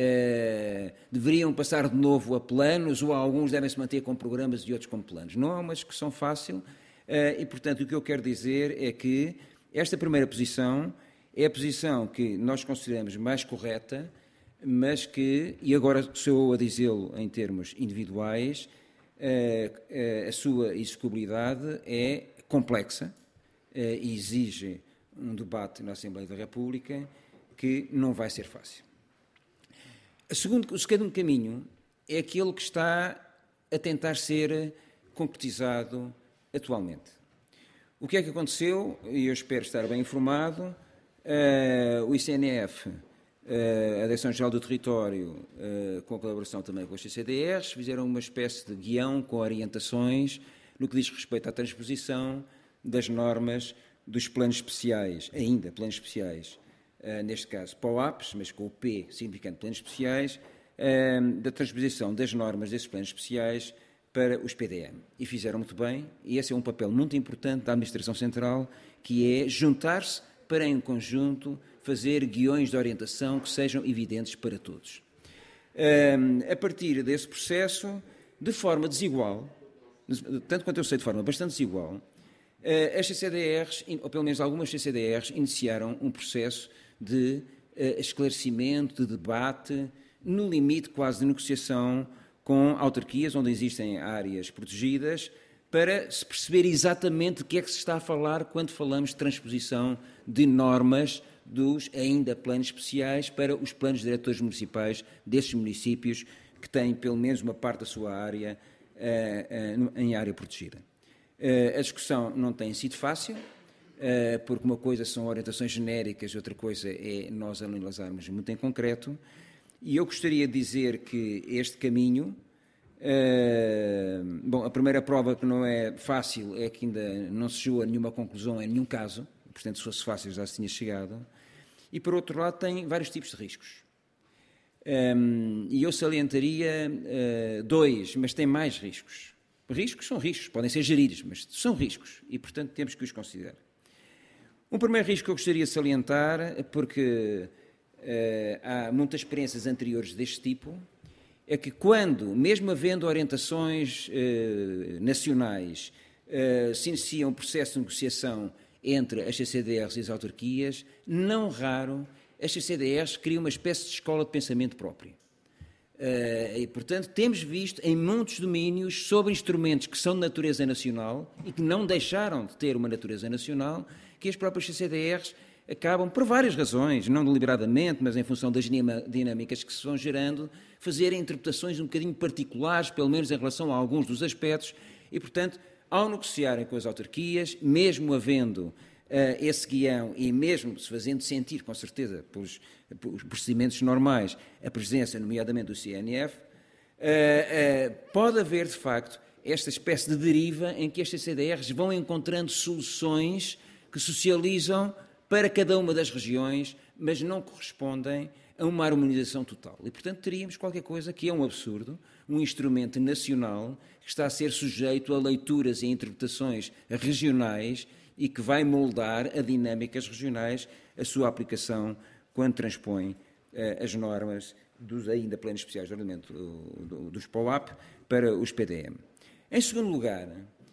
uh, deveriam passar de novo a planos, ou alguns devem se manter com programas e outros com planos. Não é uma discussão fácil uh, e, portanto, o que eu quero dizer é que esta primeira posição é a posição que nós consideramos mais correta, mas que, e agora sou eu a dizê-lo em termos individuais, a, a sua execuibilidade é complexa e exige um debate na Assembleia da República que não vai ser fácil. A segundo, o segundo caminho é aquele que está a tentar ser concretizado atualmente. O que é que aconteceu? E eu espero estar bem informado. Uh, o I C N F, uh, a Direção-Geral do Território, uh, com a colaboração também com os C C D Rs, fizeram uma espécie de guião com orientações no que diz respeito à transposição das normas dos planos especiais, ainda planos especiais, uh, neste caso P O A Ps, mas com o P significando planos especiais, uh, da transposição das normas desses planos especiais para os P D M. E fizeram muito bem, e esse é um papel muito importante da Administração Central, que é juntar-se para, em conjunto, fazer guiões de orientação que sejam evidentes para todos. Um, a partir desse processo, de forma desigual, tanto quanto eu sei, de forma bastante desigual, uh, as C C D Rs, ou pelo menos algumas C C D Rs, iniciaram um processo de uh, esclarecimento, de debate, no limite quase de negociação com autarquias onde existem áreas protegidas, para se perceber exatamente de que é que se está a falar quando falamos de transposição de normas dos ainda planos especiais para os planos diretores municipais desses municípios que têm pelo menos uma parte da sua área uh, uh, em área protegida. Uh, a discussão não tem sido fácil, uh, porque uma coisa são orientações genéricas, outra coisa é nós analisarmos muito em concreto. E eu gostaria de dizer que este caminho, uh, bom, a primeira prova que não é fácil é que ainda não se chegou a nenhuma conclusão em nenhum caso, portanto, se fosse fácil já se tinha chegado, e por outro lado tem vários tipos de riscos. Um, e eu salientaria uh, dois, mas tem mais riscos. Riscos são riscos, podem ser geridos, mas são riscos, e portanto temos que os considerar. Um primeiro risco que eu gostaria de salientar, porque Uh, há muitas experiências anteriores deste tipo, é que quando, mesmo havendo orientações uh, nacionais, uh, se inicia um processo de negociação entre as C C D Rs e as autarquias, não raro as C C D Rs criam uma espécie de escola de pensamento própria. Uh, e, portanto, temos visto em muitos domínios sobre instrumentos que são de natureza nacional e que não deixaram de ter uma natureza nacional, que as próprias C C D Rs acabam, por várias razões, não deliberadamente, mas em função das dinâmicas que se vão gerando, fazerem interpretações um bocadinho particulares, pelo menos em relação a alguns dos aspectos, e, portanto, ao negociarem com as autarquias, mesmo havendo uh, esse guião e mesmo se fazendo sentir, com certeza, pelos, pelos procedimentos normais, a presença, nomeadamente, do I C N F, uh, uh, pode haver, de facto, esta espécie de deriva em que as C C D Rs vão encontrando soluções que socializam para cada uma das regiões, mas não correspondem a uma harmonização total. E, portanto, teríamos qualquer coisa que é um absurdo, um instrumento nacional que está a ser sujeito a leituras e interpretações regionais e que vai moldar a dinâmicas regionais a sua aplicação quando transpõe uh, as normas dos ainda planos especiais de ordenamento uh, dos P O A P para os P D M. Em segundo lugar,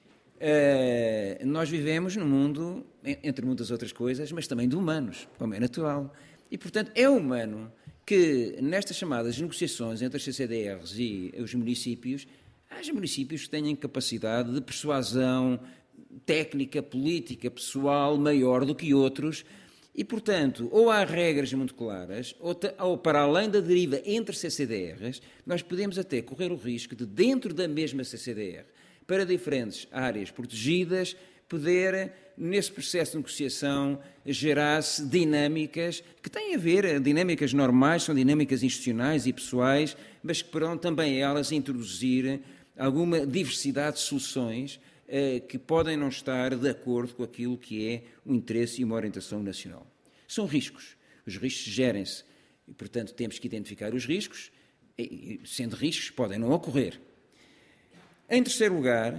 Uh, nós vivemos num mundo, entre muitas outras coisas, mas também de humanos, como é natural. E, portanto, é humano que, nestas chamadas negociações entre as C C D Rs e os municípios, haja municípios que tenham capacidade de persuasão técnica, política, pessoal, maior do que outros. E, portanto, ou há regras muito claras, ou, ou para além da deriva entre C C D Rs, nós podemos até correr o risco de, dentro da mesma C C D R, para diferentes áreas protegidas, poder, nesse processo de negociação, gerar-se dinâmicas que têm a ver, dinâmicas normais, são dinâmicas institucionais e pessoais, mas que poderão também elas introduzir alguma diversidade de soluções eh, que podem não estar de acordo com aquilo que é o interesse e uma orientação nacional. São riscos. Os riscos gerem-se e, portanto, temos que identificar os riscos, e, sendo riscos, podem não ocorrer. Em terceiro lugar,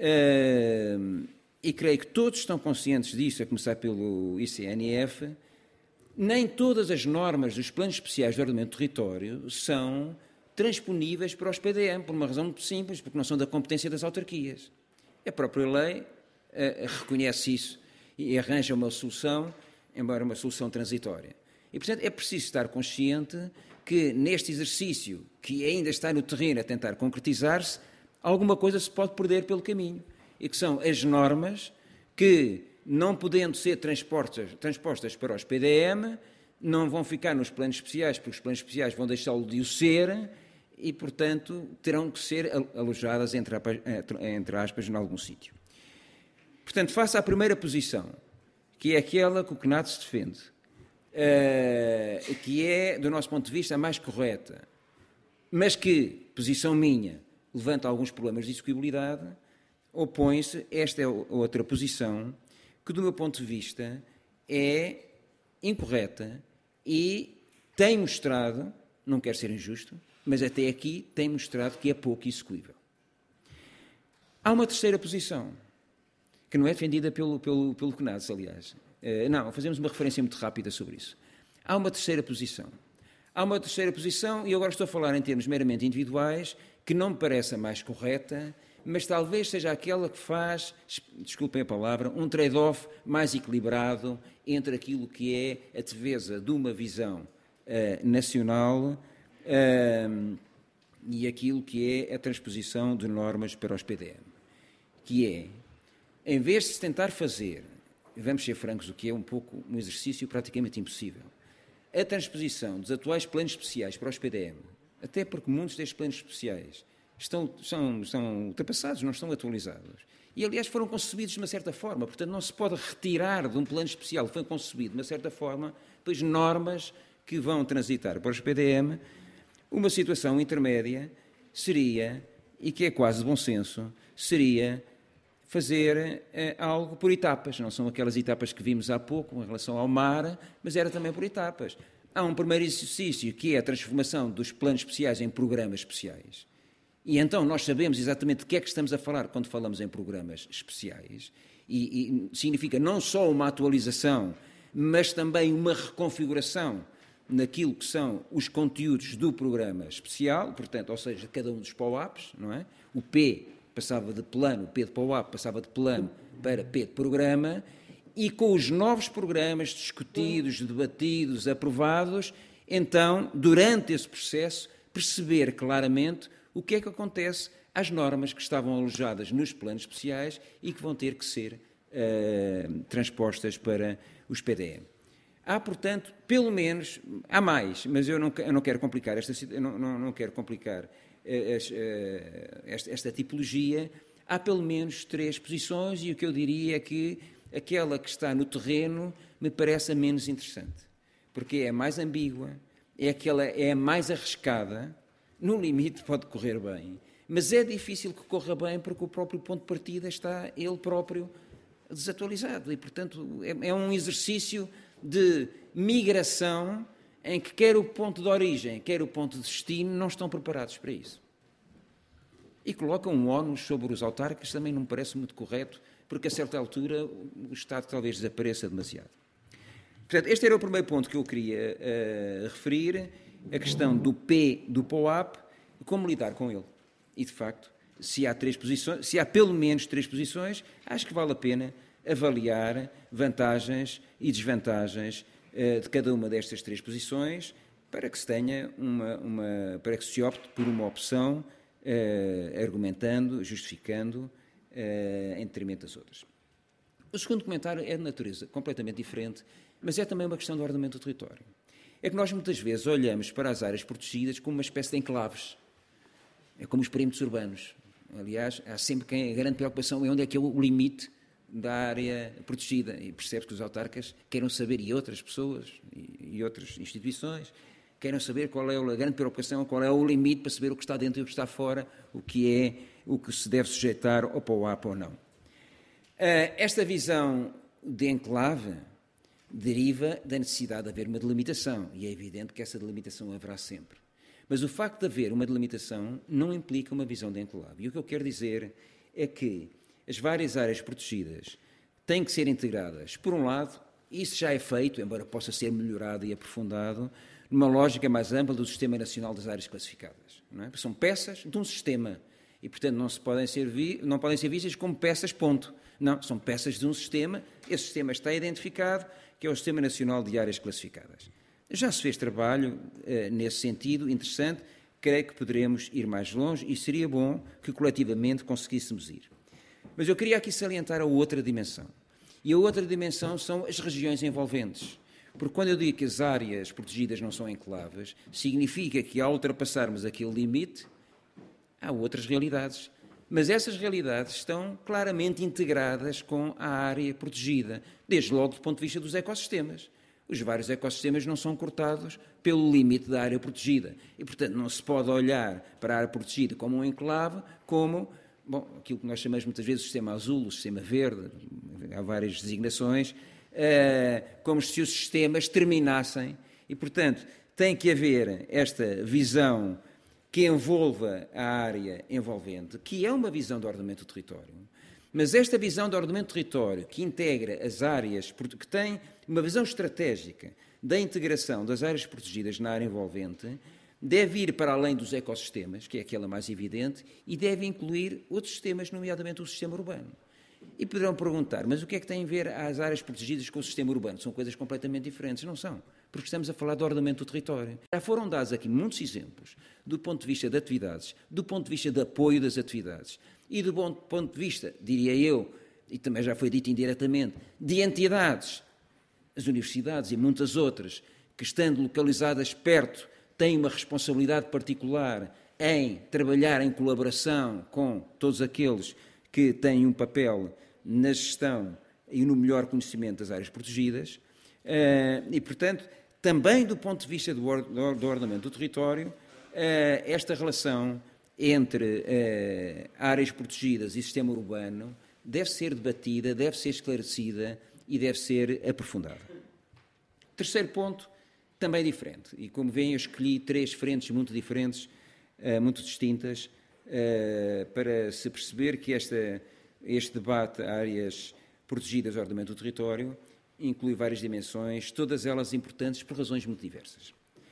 uh, e creio que todos estão conscientes disso, a começar pelo I C N F, nem todas as normas dos planos especiais de ordenamento do território são transponíveis para os P D M, por uma razão muito simples, porque não são da competência das autarquias. A própria lei uh, reconhece isso e arranja uma solução, embora uma solução transitória. E, portanto, é preciso estar consciente que neste exercício, que ainda está no terreno a tentar concretizar-se, alguma coisa se pode perder pelo caminho, e que são as normas que, não podendo ser transpostas, transpostas para os P D M, não vão ficar nos planos especiais, porque os planos especiais vão deixá-lo de o ser, e, portanto, terão que ser alojadas, entre, entre aspas, em algum sítio. Portanto, face à primeira posição, que é aquela que o CNAD se defende, uh, que é, do nosso ponto de vista, a mais correta, mas que, posição minha, levanta alguns problemas de execuibilidade, opõe-se esta é outra posição, que, do meu ponto de vista, é incorreta e tem mostrado, não quero ser injusto, mas até aqui tem mostrado que é pouco execuível. Há uma terceira posição, que não é defendida pelo, pelo, pelo CNADS, aliás. Uh, não, fazemos uma referência muito rápida sobre isso. Há uma terceira posição. Há uma terceira posição, e agora estou a falar em termos meramente individuais, que não me parece a mais correta, mas talvez seja aquela que faz, desculpem a palavra, um trade-off mais equilibrado entre aquilo que é a defesa de uma visão uh, nacional uh, e aquilo que é a transposição de normas para os P D M. Que é, em vez de se tentar fazer, vamos ser francos, o que é um pouco um exercício praticamente impossível, a transposição dos atuais planos especiais para os P D M, até porque muitos destes planos especiais estão, são, são ultrapassados, não estão atualizados. E, aliás, foram concebidos de uma certa forma. Portanto, não se pode retirar de um plano especial que foi concebido de uma certa forma, pois normas que vão transitar para os P D M. Uma situação intermédia seria, e que é quase de bom senso, seria fazer eh, algo por etapas. Não são aquelas etapas que vimos há pouco em relação ao mar, mas era também por etapas. Há um primeiro exercício que é a transformação dos planos especiais em programas especiais. E então nós sabemos exatamente de que é que estamos a falar quando falamos em programas especiais. E, e significa não só uma atualização, mas também uma reconfiguração naquilo que são os conteúdos do programa especial, portanto, ou seja, cada um dos P O A Ps, não é? O P passava de plano, o P de P O A P passava de plano para P de programa, e com os novos programas discutidos, debatidos, aprovados, então, durante esse processo, perceber claramente o que é que acontece às normas que estavam alojadas nos planos especiais e que vão ter que ser uh, transpostas para os P D M. Há, portanto, pelo menos, há mais, mas eu não, eu não quero complicar esta, eu não, não, não quero complicar uh, uh, esta, esta tipologia. Há pelo menos três posições e o que eu diria é que aquela que está no terreno me parece a menos interessante, porque é a mais ambígua, é aquela, é a mais arriscada. No limite pode correr bem, mas é difícil que corra bem porque o próprio ponto de partida está ele próprio desatualizado e, portanto, é, é um exercício de migração em que quer o ponto de origem, quer o ponto de destino não estão preparados para isso. E colocam um ónus sobre os autarcas, também não me parece muito correto, porque a certa altura o Estado talvez desapareça demasiado. Portanto, este era o primeiro ponto que eu queria uh, referir, a questão do P do P O A P e como lidar com ele. E, de facto, se há três posições, se há pelo menos três posições, acho que vale a pena avaliar vantagens e desvantagens uh, de cada uma destas três posições para que se tenha uma, uma para que se opte por uma opção uh, argumentando, justificando uh, em detrimento das outras. O segundo comentário é de natureza completamente diferente, mas é também uma questão do ordenamento do território. É que nós muitas vezes olhamos para as áreas protegidas como uma espécie de enclaves. É como os perímetros urbanos. Aliás, há sempre quem a grande preocupação é onde é que é o limite da área protegida. E percebe que os autarcas queiram saber, e outras pessoas, e, e outras instituições, queiram saber qual é a grande preocupação, qual é o limite para saber o que está dentro e o que está fora, o que é, o que se deve sujeitar ao P O A P ou não. Esta visão de enclave deriva da necessidade de haver uma delimitação, e é evidente que essa delimitação haverá sempre. Mas o facto de haver uma delimitação não implica uma visão de enclave. E o que eu quero dizer é que as várias áreas protegidas têm que ser integradas, por um lado, e isso já é feito, embora possa ser melhorado e aprofundado, numa lógica mais ampla do Sistema Nacional das Áreas Classificadas. Não é? São peças de um sistema, e, portanto, não, se podem ser vi, não podem ser vistas como peças, ponto. Não, são peças de um sistema, esse sistema está identificado, que é o Sistema Nacional de Áreas Classificadas. Já se fez trabalho eh, nesse sentido, interessante, creio que poderemos ir mais longe e seria bom que coletivamente conseguíssemos ir. Mas eu queria aqui salientar a outra dimensão. E a outra dimensão são as regiões envolventes. Porque quando eu digo que as áreas protegidas não são enclaves, significa que ao ultrapassarmos aquele limite, há outras realidades. Mas essas realidades estão claramente integradas com a área protegida, desde logo do ponto de vista dos ecossistemas. Os vários ecossistemas não são cortados pelo limite da área protegida. E, portanto, não se pode olhar para a área protegida como um enclave, como, bom, aquilo que nós chamamos muitas vezes o sistema azul, o sistema verde, há várias designações, como se os sistemas terminassem. E, portanto, tem que haver esta visão que envolva a área envolvente, que é uma visão do ordenamento do território. Mas esta visão do ordenamento do território, que integra as áreas, que tem uma visão estratégica da integração das áreas protegidas na área envolvente, deve ir para além dos ecossistemas, que é aquela mais evidente, e deve incluir outros sistemas, nomeadamente o sistema urbano. E poderão perguntar, mas o que é que tem a ver as áreas protegidas com o sistema urbano? São coisas completamente diferentes. Não são, porque estamos a falar do ordenamento do território. Já foram dados aqui muitos exemplos, do ponto de vista de atividades, do ponto de vista de apoio das atividades, e do ponto de vista, diria eu, e também já foi dito indiretamente, de entidades, as universidades e muitas outras, que estando localizadas perto, têm uma responsabilidade particular em trabalhar em colaboração com todos aqueles que têm um papel na gestão e no melhor conhecimento das áreas protegidas, e, portanto, também do ponto de vista do ordenamento do território, esta relação entre áreas protegidas e sistema urbano deve ser debatida, deve ser esclarecida e deve ser aprofundada. Terceiro ponto, também diferente, e como veem eu escolhi três frentes muito diferentes, muito distintas, Uh, para se perceber que esta, este debate áreas protegidas do ordenamento do território inclui várias dimensões, todas elas importantes por razões muito diversas.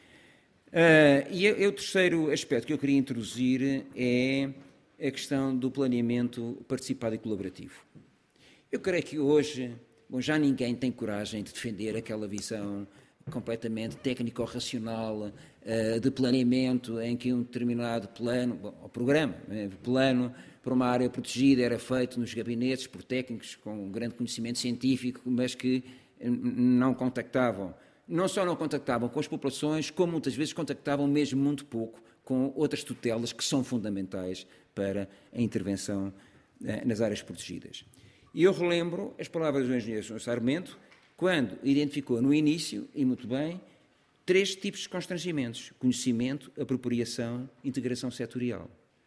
Uh, e é, é o terceiro aspecto que eu queria introduzir é a questão do planeamento participado e colaborativo. Eu creio que hoje, bom, já ninguém tem coragem de defender aquela visão completamente técnico-racional uh, de planeamento em que um determinado plano, bom, o programa, né, plano para uma área protegida era feito nos gabinetes por técnicos com um grande conhecimento científico, mas que não contactavam, não só não contactavam com as populações, como muitas vezes contactavam mesmo muito pouco com outras tutelas que são fundamentais para a intervenção uh, nas áreas protegidas. E eu relembro as palavras do engenheiro senhor Sarmento, quando identificou no início, e muito bem, três tipos de constrangimentos: conhecimento, apropriação, integração setorial.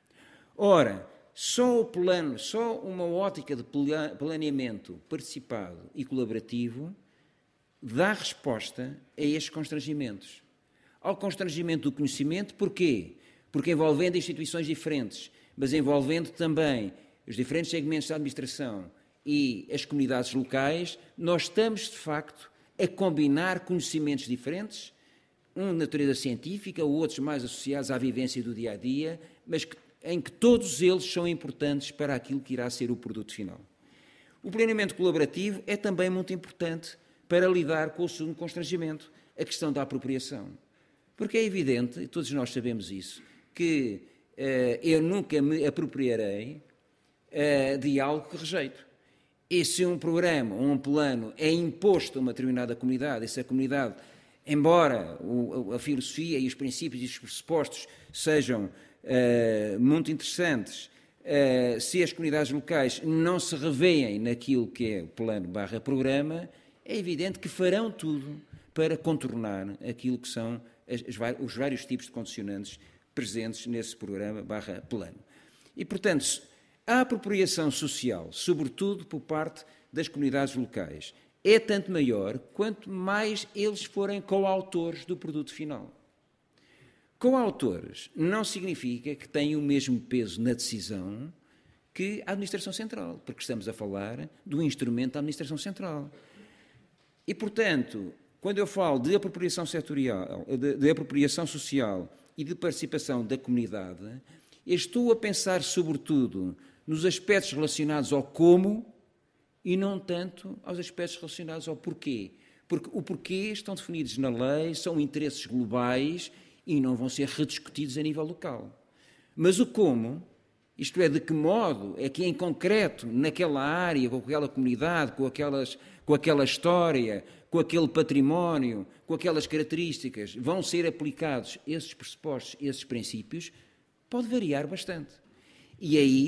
Ora, só o plano, só uma ótica de planeamento participado e colaborativo dá resposta a estes constrangimentos. Ao constrangimento do conhecimento, porquê? Porque envolvendo instituições diferentes, mas envolvendo também os diferentes segmentos da administração e as comunidades locais, nós estamos, de facto, a combinar conhecimentos diferentes, um de natureza científica, outros mais associados à vivência do dia-a-dia, mas que, em que todos eles são importantes para aquilo que irá ser o produto final. O planeamento colaborativo é também muito importante para lidar com o segundo constrangimento, a questão da apropriação. Porque é evidente, e todos nós sabemos isso, que uh, eu nunca me apropriarei uh, de algo que rejeito. E se um programa ou um plano é imposto a uma determinada comunidade, e se a comunidade, embora o, a filosofia e os princípios e os pressupostos sejam uh, muito interessantes, uh, se as comunidades locais não se revêem naquilo que é o plano barra programa, é evidente que farão tudo para contornar aquilo que são as, as, os vários tipos de condicionantes presentes nesse programa barra plano. E, portanto, a apropriação social, sobretudo por parte das comunidades locais, é tanto maior quanto mais eles forem coautores do produto final. Coautores não significa que tenham o mesmo peso na decisão que a administração central, porque estamos a falar do instrumento da administração central. E, portanto, quando eu falo de apropriação setorial, de, de apropriação social e de participação da comunidade, eu estou a pensar, sobretudo, nos aspectos relacionados ao como e não tanto aos aspectos relacionados ao porquê. Porque o porquê estão definidos na lei, são interesses globais e não vão ser rediscutidos a nível local. Mas o como, isto é, de que modo é que em concreto, naquela área, com aquela comunidade, com, aquelas, com aquela história, com aquele património, com aquelas características, vão ser aplicados esses pressupostos, esses princípios, pode variar bastante. E aí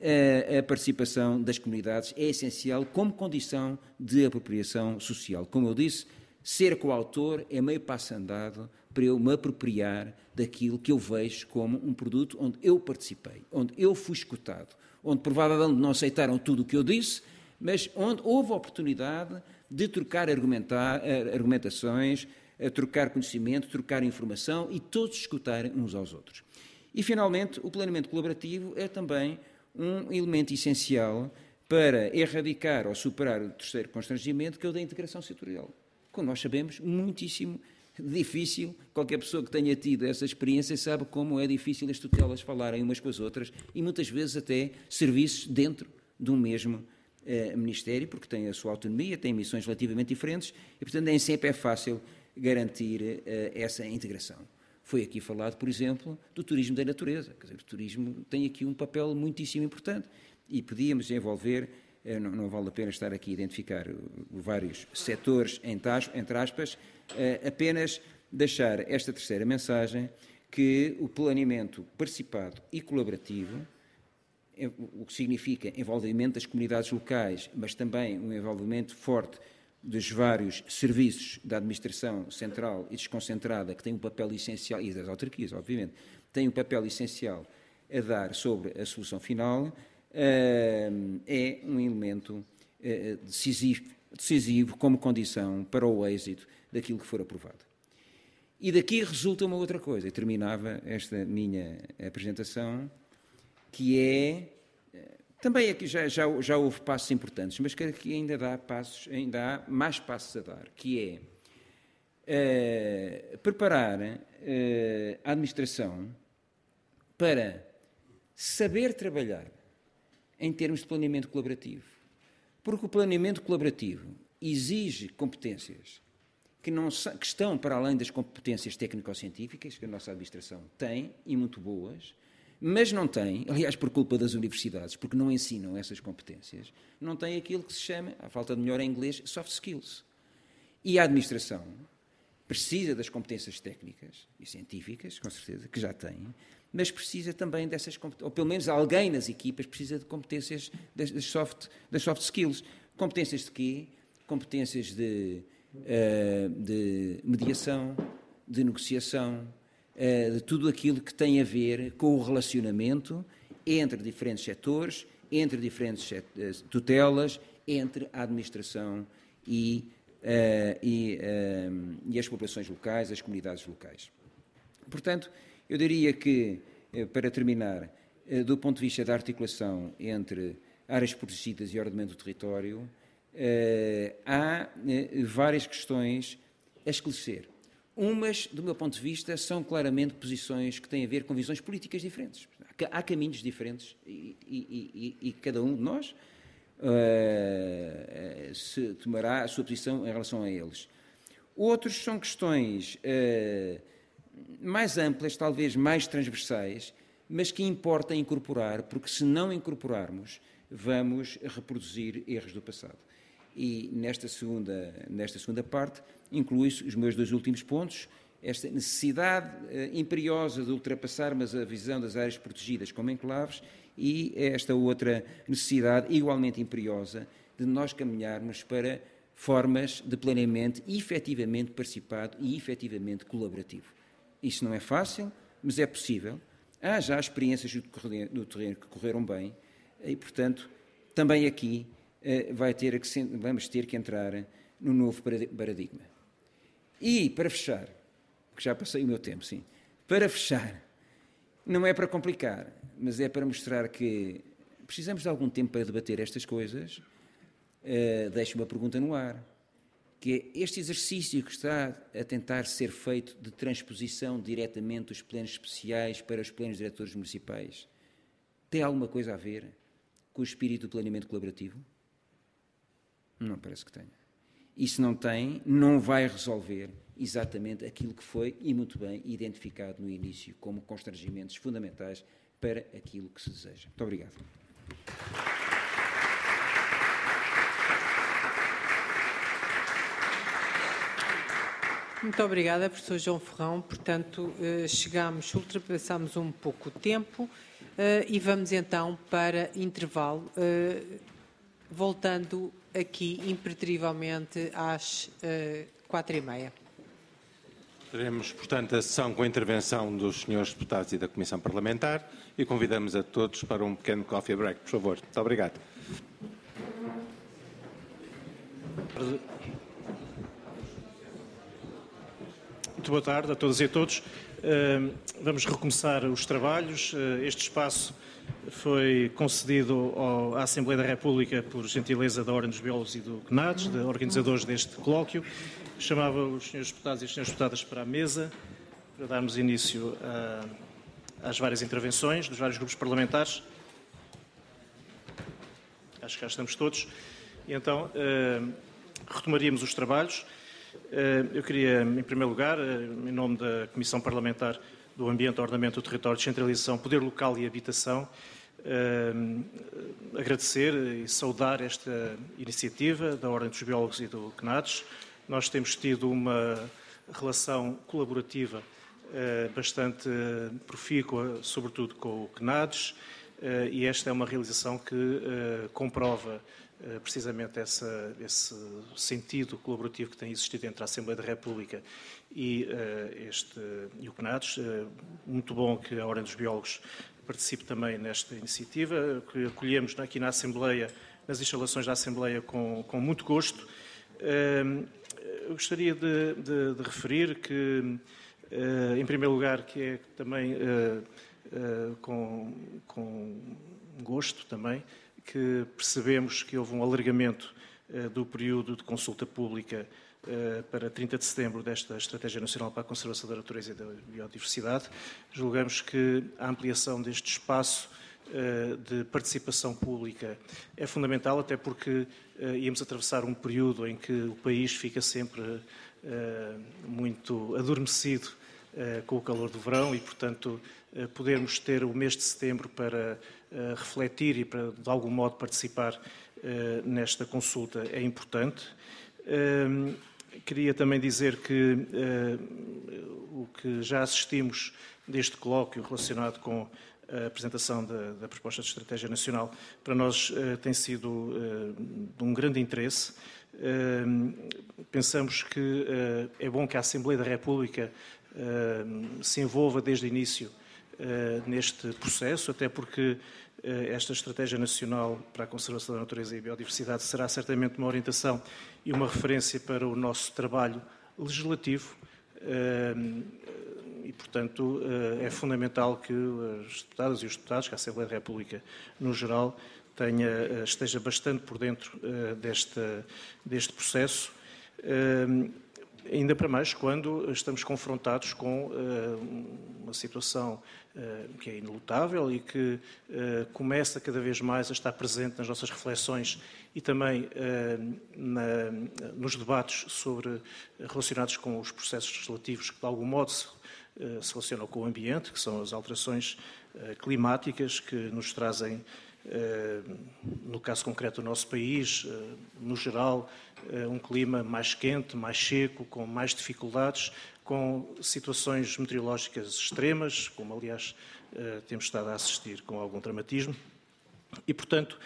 a, a participação das comunidades é essencial como condição de apropriação social. Como eu disse, ser coautor é meio passo andado para eu me apropriar daquilo que eu vejo como um produto onde eu participei, onde eu fui escutado, onde provavelmente não aceitaram tudo o que eu disse, mas onde houve a oportunidade de trocar argumentar, argumentações, trocar conhecimento, trocar informação e todos escutarem uns aos outros. E, finalmente, o planeamento colaborativo é também um elemento essencial para erradicar ou superar o terceiro constrangimento, que é o da integração setorial. Como nós sabemos, muitíssimo difícil, qualquer pessoa que tenha tido essa experiência sabe como é difícil as tutelas falarem umas com as outras e muitas vezes até serviços dentro de um mesmo eh, Ministério, porque têm a sua autonomia, têm missões relativamente diferentes e, portanto, nem sempre é fácil garantir eh, essa integração. Foi aqui falado, por exemplo, do turismo da natureza. Quer dizer, o turismo tem aqui um papel muitíssimo importante e podíamos envolver, não, não vale a pena estar aqui a identificar vários setores, entre aspas, apenas deixar esta terceira mensagem, que o planeamento participado e colaborativo, o que significa envolvimento das comunidades locais, mas também um envolvimento forte dos vários serviços da administração central e desconcentrada, que têm um papel essencial, e das autarquias, obviamente, têm um papel essencial a dar sobre a solução final, é um elemento decisivo, decisivo como condição para o êxito daquilo que for aprovado. E daqui resulta uma outra coisa, e terminava esta minha apresentação, que é... Também aqui já, já, já houve passos importantes, mas que aqui ainda dá passos, ainda há mais passos a dar, que é uh, preparar uh, a administração para saber trabalhar em termos de planeamento colaborativo. Porque o planeamento colaborativo exige competências que, não, que estão para além das competências técnico-científicas que a nossa administração tem, e muito boas, mas não tem, aliás, por culpa das universidades, porque não ensinam essas competências, não tem aquilo que se chama, à falta de melhor em inglês, soft skills. E a administração precisa das competências técnicas e científicas, com certeza, que já tem, mas precisa também dessas competências, ou pelo menos alguém nas equipas precisa de competências das, das, soft, das soft skills. Competências de quê? Competências de, uh, de mediação, de negociação, de tudo aquilo que tem a ver com o relacionamento entre diferentes setores, entre diferentes tutelas, entre a administração e, uh, e, uh, e as populações locais, as comunidades locais. Portanto, eu diria que, para terminar, uh, do ponto de vista da articulação entre áreas protegidas e ordenamento do território, uh, há uh, várias questões a esclarecer. Umas, do meu ponto de vista, são claramente posições que têm a ver com visões políticas diferentes. Há caminhos diferentes e, e, e, e cada um de nós uh, se tomará a sua posição em relação a eles. Outros são questões uh, mais amplas, talvez mais transversais, mas que importa incorporar, porque se não incorporarmos, vamos reproduzir erros do passado. E nesta segunda, nesta segunda parte, inclui-se os meus dois últimos pontos, esta necessidade eh, imperiosa de ultrapassarmos a visão das áreas protegidas como enclaves e esta outra necessidade igualmente imperiosa de nós caminharmos para formas de planeamento efetivamente participado e efetivamente colaborativo. Isso não é fácil, mas é possível. Há já experiências do terreno que correram bem e, portanto, também aqui vai ter que, vamos ter que entrar num novo paradigma. E, para fechar, porque já passei o meu tempo, sim, para fechar, não é para complicar, mas é para mostrar que precisamos de algum tempo para debater estas coisas. Uh, deixo uma pergunta no ar, que é este exercício que está a tentar ser feito de transposição diretamente dos plenos especiais para os plenos diretores municipais, tem alguma coisa a ver com o espírito do planeamento colaborativo? Não parece que tenha. E se não tem, não vai resolver exatamente aquilo que foi, e muito bem, identificado no início como constrangimentos fundamentais para aquilo que se deseja. Muito obrigado. Muito obrigada, professor João Ferrão. Portanto, chegamos, ultrapassamos um pouco o tempo. e vamos então para intervalo, voltando aqui impertrivelmente às quatro e meia. Teremos, portanto, a sessão com a intervenção dos senhores deputados e da Comissão Parlamentar e convidamos a todos para um pequeno coffee break, por favor. Muito obrigado. Muito boa tarde a todas e a todos. Vamos recomeçar os trabalhos. Este espaço foi concedido à Assembleia da República por gentileza da Ordem dos Biólogos e do CNADES, de organizadores deste colóquio. Chamava os senhores deputados e as senhoras deputadas para a mesa para darmos início a, às várias intervenções dos vários grupos parlamentares. Acho que já estamos todos. E então, uh, retomaríamos os trabalhos. Uh, eu queria, em primeiro lugar, uh, em nome da Comissão Parlamentar do Ambiente, Ordenamento do Território, Descentralização, Poder Local e Habitação, uh, agradecer e saudar esta iniciativa da Ordem dos Biólogos e do CNADES. Nós temos tido uma relação colaborativa uh, bastante profícua, sobretudo com o CNADES, uh, e esta é uma realização que uh, comprova uh, precisamente essa, esse sentido colaborativo que tem existido entre a Assembleia da República e, uh, este, e o CNADES. Uh, muito bom que a Ordem dos Biólogos participe também nesta iniciativa, que acolhemos aqui na Assembleia, nas instalações da Assembleia, com, com muito gosto. Uh, Eu gostaria de, de, de referir que, uh, em primeiro lugar, que é também uh, uh, com, com gosto também, que percebemos que houve um alargamento uh, do período de consulta pública uh, para trinta de setembro desta Estratégia Nacional para a Conservação da Natureza e da Biodiversidade. Julgamos que a ampliação deste espaço de participação pública é fundamental, até porque uh, íamos atravessar um período em que o país fica sempre uh, muito adormecido uh, com o calor do verão e, portanto, uh, podermos ter o mês de setembro para uh, refletir e para, de algum modo, participar uh, nesta consulta é importante. Uh, queria também dizer que uh, o que já assistimos deste colóquio relacionado com a apresentação da, da proposta de estratégia nacional, para nós uh, tem sido uh, de um grande interesse. Uh, pensamos que uh, é bom que a Assembleia da República uh, se envolva desde o início uh, neste processo, até porque uh, esta estratégia nacional para a conservação da natureza e a biodiversidade será certamente uma orientação e uma referência para o nosso trabalho legislativo. Uh, E, portanto, é fundamental que os deputados e os deputados, que a Assembleia da República, no geral, tenha, esteja bastante por dentro deste, deste processo, ainda para mais quando estamos confrontados com uma situação que é inelutável e que começa cada vez mais a estar presente nas nossas reflexões e também na, nos debates sobre, relacionados com os processos legislativos que, de algum modo, se se relacionam com o ambiente, que são as alterações uh, climáticas que nos trazem, uh, no caso concreto do nosso país, uh, no geral, uh, um clima mais quente, mais seco, com mais dificuldades, com situações meteorológicas extremas, como aliás uh, temos estado a assistir com algum dramatismo. E, portanto,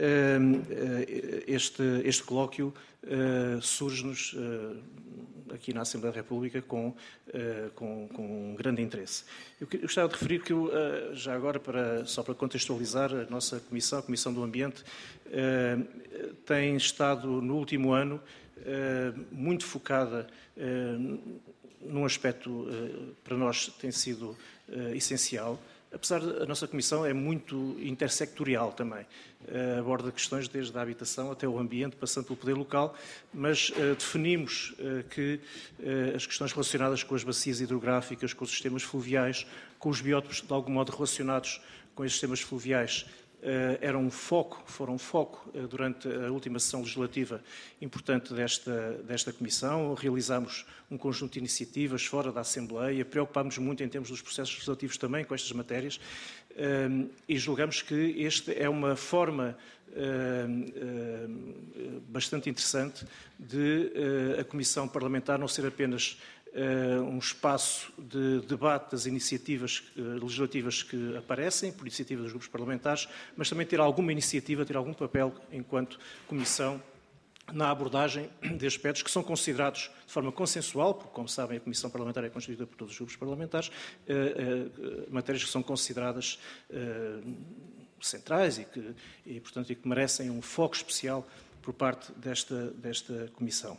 este, este colóquio uh, surge-nos uh, aqui na Assembleia da República com, uh, com, com um grande interesse. Eu gostava de referir que, uh, já agora, para, só para contextualizar, a nossa Comissão, a Comissão do Ambiente, uh, tem estado no último ano uh, muito focada uh, num aspecto uh, para nós tem sido uh, essencial. Apesar de a nossa Comissão é muito intersectorial também, uh, aborda questões desde a habitação até o ambiente, passando pelo poder local, mas uh, definimos uh, que uh, as questões relacionadas com as bacias hidrográficas, com os sistemas fluviais, com os biótopos de algum modo relacionados com esses sistemas fluviais, uh, eram um foco, foram um foco uh, durante a última sessão legislativa importante desta, desta Comissão. Realizámos um conjunto de iniciativas fora da Assembleia, preocupámos muito em termos dos processos legislativos também com estas matérias uh, e julgamos que esta é uma forma uh, uh, bastante interessante de uh, a Comissão Parlamentar não ser apenas um espaço de debate das iniciativas legislativas que aparecem, por iniciativa dos grupos parlamentares, mas também ter alguma iniciativa, ter algum papel enquanto Comissão na abordagem de aspectos que são considerados de forma consensual, porque, como sabem, a Comissão Parlamentar é constituída por todos os grupos parlamentares, matérias que são consideradas centrais e que, e, portanto, e que merecem um foco especial por parte desta, desta Comissão.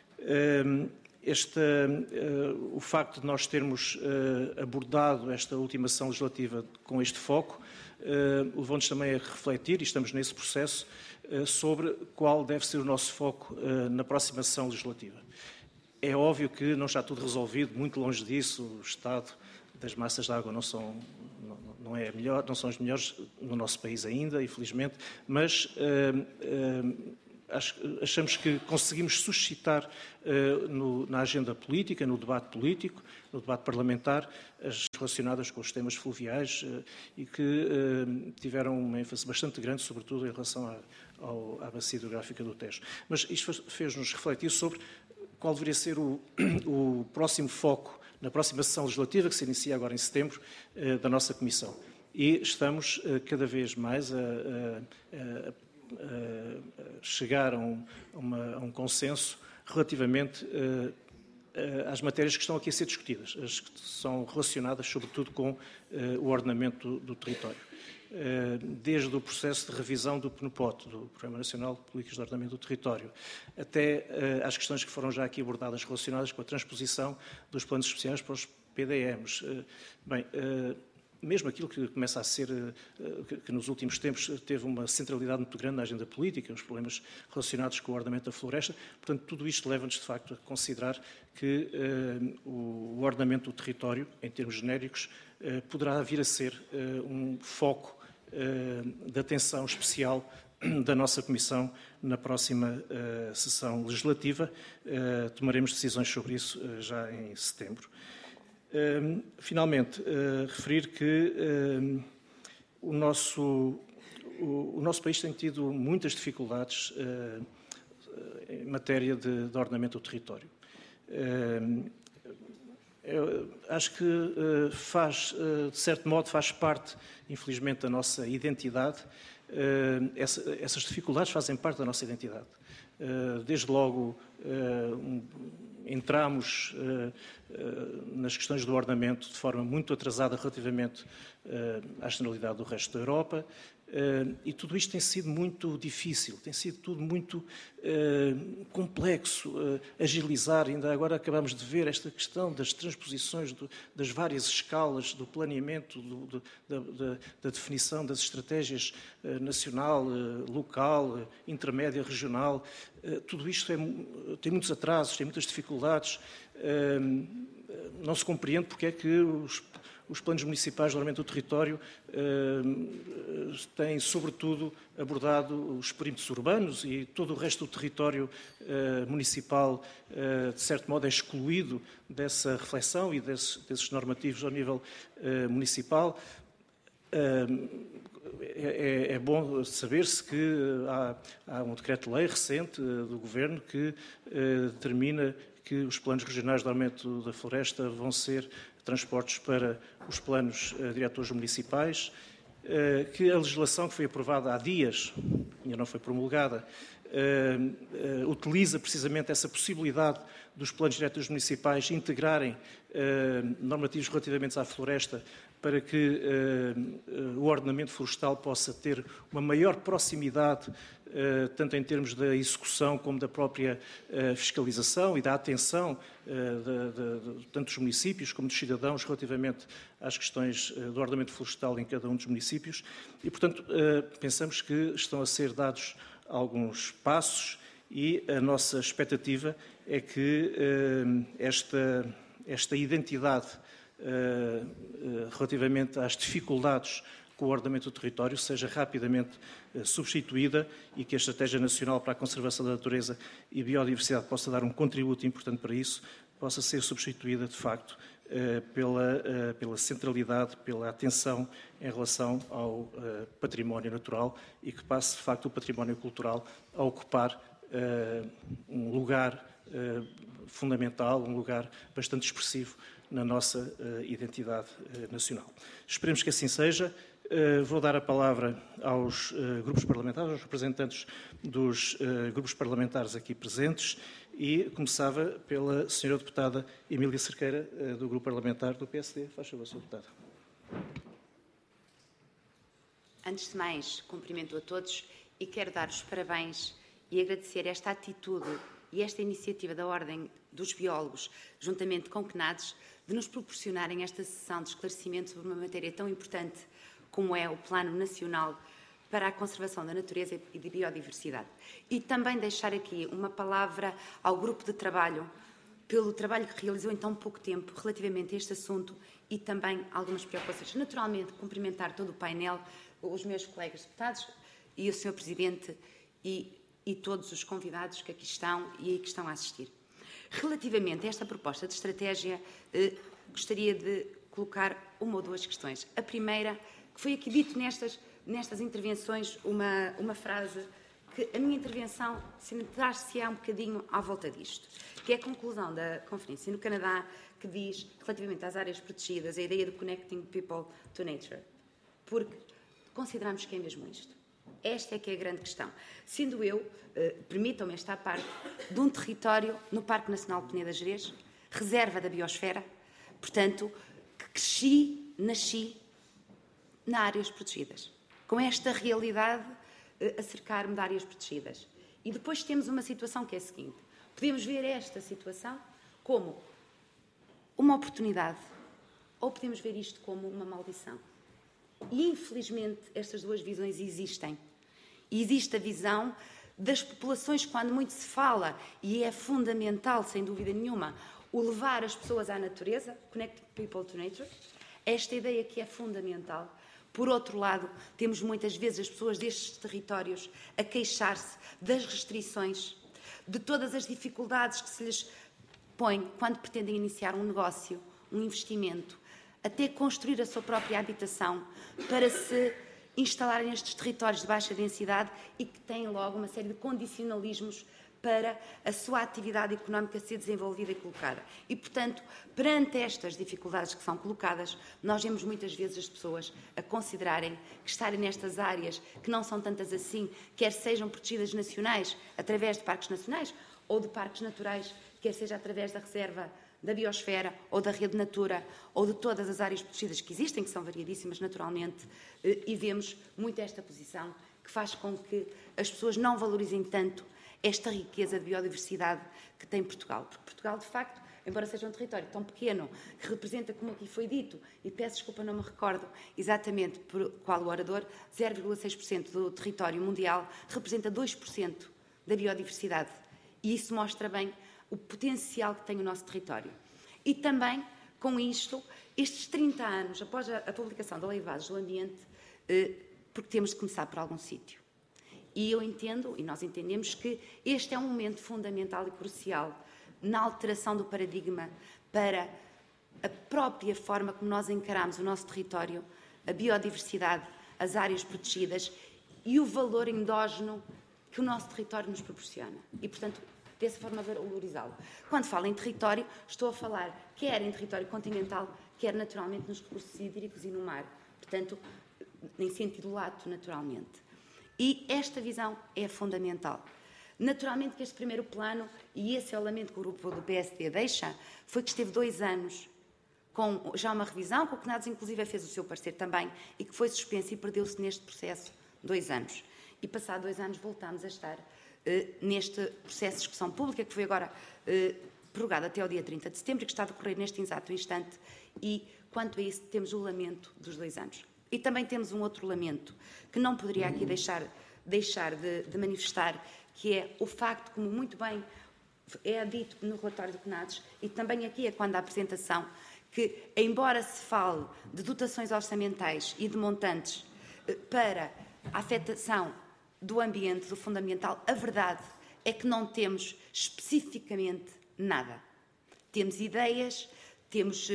Este, o facto de nós termos abordado esta última sessão legislativa com este foco levou-nos também a refletir, e estamos nesse processo, sobre qual deve ser o nosso foco na próxima sessão legislativa. É óbvio que não está tudo resolvido, muito longe disso, o estado das massas de água não são, não é melhor, não são as melhores no nosso país ainda, infelizmente, mas uh, uh, achamos que conseguimos suscitar uh, no, na agenda política, no debate político, no debate parlamentar, as relacionadas com os temas fluviais uh, e que uh, tiveram uma ênfase bastante grande, sobretudo em relação à, ao, à bacia hidrográfica do Tejo. Mas isto fez-nos refletir sobre qual deveria ser o, o próximo foco na próxima sessão legislativa, que se inicia agora em setembro, uh, da nossa Comissão. E estamos uh, cada vez mais a, a, a, a chegar a um, uma, a um consenso relativamente uh, uh, às matérias que estão aqui a ser discutidas, as que são relacionadas, sobretudo, com uh, o ordenamento do, do território. Desde o processo de revisão do P N P O T, do Programa Nacional de Políticas de Ordenamento do Território, até às questões que foram já aqui abordadas relacionadas com a transposição dos planos especiais para os P D Ms. Bem, mesmo aquilo que começa a ser, que nos últimos tempos teve uma centralidade muito grande na agenda política, os problemas relacionados com o ordenamento da floresta, portanto, tudo isto leva-nos, de facto, a considerar que o ordenamento do território, em termos genéricos, poderá vir a ser um foco de atenção especial da nossa Comissão na próxima uh, sessão legislativa. Uh, tomaremos decisões sobre isso uh, já em setembro. Uh, finalmente, uh, referir que uh, o, nosso, o, o nosso país tem tido muitas dificuldades uh, em matéria de, de ordenamento do território. Uh, Eu acho que uh, faz, uh, de certo modo, faz parte, infelizmente, da nossa identidade. Uh, essa, essas dificuldades fazem parte da nossa identidade. Uh, desde logo, uh, um, entramos uh, uh, nas questões do ordenamento de forma muito atrasada relativamente uh, à generalidade do resto da Europa. Uh, e tudo isto tem sido muito difícil, tem sido tudo muito uh, complexo, uh, agilizar. Ainda agora acabamos de ver esta questão das transposições do, das várias escalas do planeamento, do, do, da, da, da definição das estratégias uh, nacional, uh, local, uh, intermédia, regional. Uh, tudo isto é, tem muitos atrasos, tem muitas dificuldades. Uh, não se compreende porque é que os Os planos municipais de ordenamento do território eh, têm, sobretudo, abordado os perímetros urbanos e todo o resto do território eh, municipal, eh, de certo modo, é excluído dessa reflexão e desses, desses normativos ao nível eh, municipal. Eh, é, é bom saber-se que há, há um decreto-lei recente eh, do Governo que eh, determina que os planos regionais de ordenamento da floresta vão ser transportes para os planos uh, diretores municipais, uh, que a legislação que foi aprovada há dias, ainda não foi promulgada, uh, uh, utiliza precisamente essa possibilidade dos planos diretores municipais integrarem uh, normativos relativamente à floresta para que uh, uh, o ordenamento florestal possa ter uma maior proximidade, uh, tanto em termos da execução como da própria uh, fiscalização e da atenção uh, de, de, de tanto dos municípios como dos cidadãos relativamente às questões uh, do ordenamento florestal em cada um dos municípios. E, portanto, uh, pensamos que estão a ser dados alguns passos e a nossa expectativa é que uh, esta, esta identidade Uh, uh, relativamente às dificuldades com o ordenamento do território seja rapidamente uh, substituída e que a Estratégia Nacional para a Conservação da Natureza e Biodiversidade possa dar um contributo importante para isso, possa ser substituída, de facto, uh, pela, uh, pela centralidade, pela atenção em relação ao uh, património natural e que passe, de facto, o património cultural a ocupar uh, um lugar uh, fundamental, um lugar bastante expressivo na nossa uh, identidade uh, nacional. Esperemos que assim seja. Uh, vou dar a palavra aos uh, grupos parlamentares, aos representantes dos uh, grupos parlamentares aqui presentes, e começava pela senhora deputada Emília Cerqueira, uh, do grupo parlamentar do P S D. Faz favor, senhora deputada. Antes de mais, cumprimento a todos e quero dar os parabéns e agradecer esta atitude e esta iniciativa da Ordem dos Biólogos, juntamente com CNADES, de nos proporcionarem esta sessão de esclarecimento sobre uma matéria tão importante como é o Plano Nacional para a Conservação da Natureza e da Biodiversidade. E também deixar aqui uma palavra ao grupo de trabalho, pelo trabalho que realizou em tão pouco tempo relativamente a este assunto e também algumas preocupações. Naturalmente, cumprimentar todo o painel, os meus colegas deputados e o senhor Presidente e, e todos os convidados que aqui estão e que estão a assistir. Relativamente a esta proposta de estratégia, eh, gostaria de colocar uma ou duas questões. A primeira, que foi aqui dito nestas, nestas intervenções, uma, uma frase que a minha intervenção centrar-se-á um bocadinho à volta disto, que é a conclusão da conferência no Canadá, que diz, relativamente às áreas protegidas, a ideia de connecting people to nature, porque consideramos que é mesmo isto. Esta é que é a grande questão. Sendo eu, eh, permitam-me esta parte, de um território no Parque Nacional de Peneda Gerês, reserva da biosfera, portanto, que cresci, nasci nas áreas protegidas, com esta realidade eh, a cercar-me de áreas protegidas. E depois temos uma situação que é a seguinte: podemos ver esta situação como uma oportunidade ou podemos ver isto como uma maldição. E, infelizmente, estas duas visões existem. E existe a visão das populações, quando muito se fala, e é fundamental, sem dúvida nenhuma, o levar as pessoas à natureza, connect people to nature, esta ideia que é fundamental. Por outro lado, temos muitas vezes as pessoas destes territórios a queixar-se das restrições, de todas as dificuldades que se lhes põe quando pretendem iniciar um negócio, um investimento, até construir a sua própria habitação para se instalarem nestes territórios de baixa densidade e que têm logo uma série de condicionalismos para a sua atividade económica ser desenvolvida e colocada. E, portanto, perante estas dificuldades que são colocadas, nós vemos muitas vezes as pessoas a considerarem que estarem nestas áreas, que não são tantas assim, quer sejam protegidas nacionais, através de parques nacionais, ou de parques naturais, quer seja através da reserva da biosfera, ou da rede Natura, ou de todas as áreas protegidas que existem, que são variadíssimas naturalmente, e vemos muito esta posição que faz com que as pessoas não valorizem tanto esta riqueza de biodiversidade que tem Portugal. Porque Portugal, de facto, embora seja um território tão pequeno, que representa, como aqui foi dito, e peço desculpa, não me recordo exatamente por qual o orador, zero vírgula seis por cento do território mundial, representa dois por cento da biodiversidade. E isso mostra bem o potencial que tem o nosso território. E também, com isto, estes trinta anos, após a, a publicação da Lei de Bases do Ambiente, eh, porque temos de começar por algum sítio. E eu entendo, e nós entendemos, que este é um momento fundamental e crucial na alteração do paradigma para a própria forma como nós encaramos o nosso território, a biodiversidade, as áreas protegidas e o valor endógeno que o nosso território nos proporciona. E, portanto, dessa forma valorizá-lo. Quando falo em território, estou a falar quer em território continental, quer naturalmente nos recursos hídricos e no mar. Portanto, em sentido lato, naturalmente. E esta visão é fundamental. Naturalmente que este primeiro plano, e esse é o lamento que o grupo do P S D deixa, foi que esteve dois anos com já uma revisão, com o CNADES inclusive fez o seu parecer também, e que foi suspenso e perdeu-se neste processo dois anos. E passados dois anos voltámos a estar eh, neste processo de discussão pública, que foi agora eh, prorrogado até ao dia trinta de setembro, e que está a decorrer neste exato instante, e quanto a isso temos o lamento dos dois anos. E também temos um outro lamento, que não poderia aqui deixar, deixar de, de manifestar, que é o facto, como muito bem é dito no relatório do CNADES, e também aqui é quando a apresentação, que, embora se fale de dotações orçamentais e de montantes para a afetação do ambiente, do fundamental, a verdade é que não temos especificamente nada. Temos ideias, temos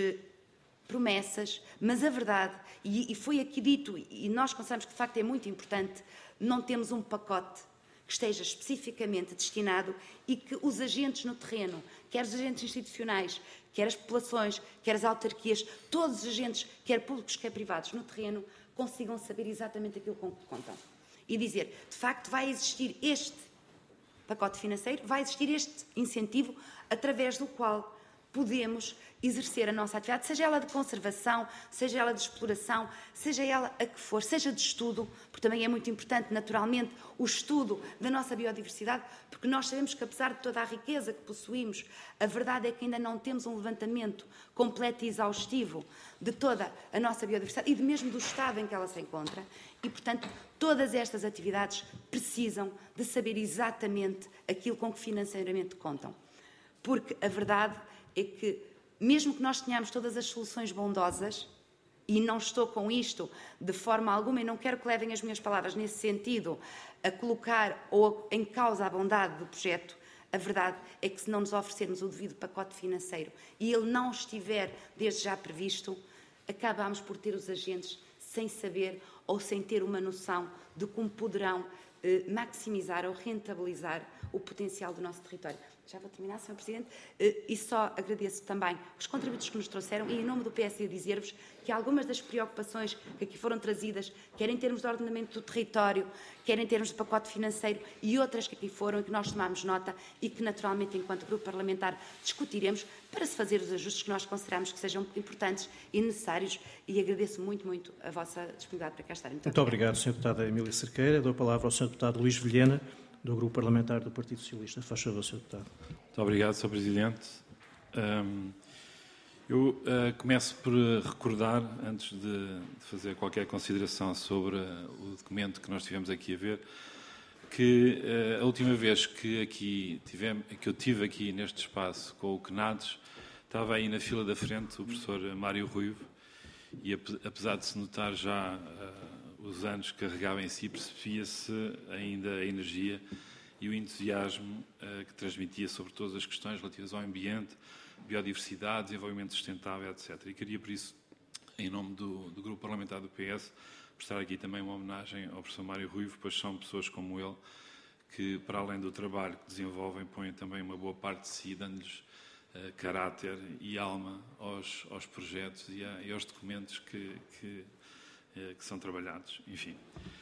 promessas, mas a verdade, e, e foi aqui dito, e nós consideramos que de facto é muito importante, não temos um pacote que esteja especificamente destinado e que os agentes no terreno, quer os agentes institucionais, quer as populações, quer as autarquias, todos os agentes, quer públicos, quer privados, no terreno, consigam saber exatamente aquilo com que contam. E dizer, de facto, vai existir este pacote financeiro, vai existir este incentivo através do qual podemos exercer a nossa atividade, seja ela de conservação, seja ela de exploração, seja ela a que for, seja de estudo, porque também é muito importante, naturalmente, o estudo da nossa biodiversidade, porque nós sabemos que, apesar de toda a riqueza que possuímos, a verdade é que ainda não temos um levantamento completo e exaustivo de toda a nossa biodiversidade e de mesmo do estado em que ela se encontra e, portanto, todas estas atividades precisam de saber exatamente aquilo com que financeiramente contam. Porque a verdade é que, mesmo que nós tenhamos todas as soluções bondosas, e não estou com isto de forma alguma, e não quero que levem as minhas palavras nesse sentido, a colocar ou em causa a bondade do projeto, a verdade é que se não nos oferecermos o devido pacote financeiro e ele não estiver desde já previsto, acabamos por ter os agentes sem saber ou sem ter uma noção de como poderão eh, maximizar ou rentabilizar o potencial do nosso território. Já vou terminar, senhor Presidente, e só agradeço também os contributos que nos trouxeram e, em nome do P S D, dizer-vos que algumas das preocupações que aqui foram trazidas, quer em termos de ordenamento do território, quer em termos de pacote financeiro e outras que aqui foram e que nós tomamos nota e que, naturalmente, enquanto grupo parlamentar, discutiremos para se fazer os ajustes que nós consideramos que sejam importantes e necessários e agradeço muito, muito a vossa disponibilidade para cá estar. Muito, muito obrigado, senhora Deputada Emília Cerqueira. Dou a palavra ao senhor Deputado Luís Vilhena, do Grupo Parlamentar do Partido Socialista. Faz favor, senhor Deputado. Muito obrigado, senhor Presidente. Um, eu uh, começo por recordar, antes de, de fazer qualquer consideração sobre uh, o documento que nós tivemos aqui a ver, que uh, a última vez que, aqui tivemos, que eu tive aqui neste espaço com o CNADES, estava aí na fila da frente o professor Mário Ruivo, e apesar de se notar já uh, os anos que carregava em si, percebia-se ainda a energia e o entusiasmo uh, que transmitia sobre todas as questões relativas ao ambiente, biodiversidade, desenvolvimento sustentável, etcétera. E queria, por isso, em nome do, do Grupo Parlamentar do P S, prestar aqui também uma homenagem ao professor Mário Ruivo, pois são pessoas como ele que, para além do trabalho que desenvolvem, põem também uma boa parte de si, dando-lhes uh, caráter e alma aos, aos projetos e, a, e aos documentos que, que, uh, que são trabalhados. Enfim.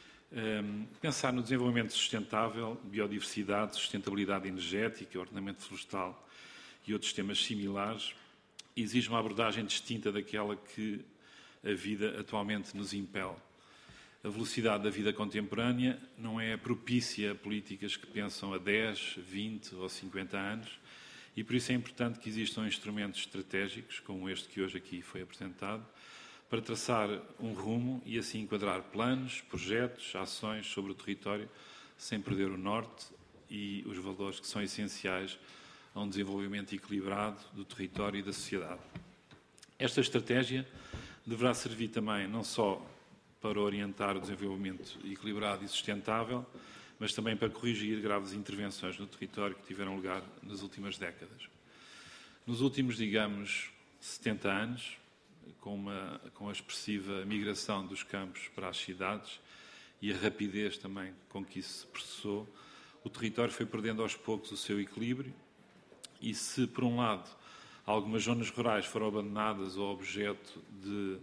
Um, pensar no desenvolvimento sustentável, biodiversidade, sustentabilidade energética, ordenamento florestal e outros temas similares exige uma abordagem distinta daquela que a vida atualmente nos impele. A velocidade da vida contemporânea não é propícia a políticas que pensam a dez, vinte ou cinquenta anos e por isso é importante que existam instrumentos estratégicos, como este que hoje aqui foi apresentado, para traçar um rumo e assim enquadrar planos, projetos, ações sobre o território, sem perder o norte e os valores que são essenciais a um desenvolvimento equilibrado do território e da sociedade. Esta estratégia deverá servir também não só para orientar o desenvolvimento equilibrado e sustentável, mas também para corrigir graves intervenções no território que tiveram lugar nas últimas décadas. Nos últimos, digamos, setenta anos, com, uma, com a expressiva migração dos campos para as cidades e a rapidez também com que isso se processou, o território foi perdendo aos poucos o seu equilíbrio e se, por um lado, algumas zonas rurais foram abandonadas ou objeto de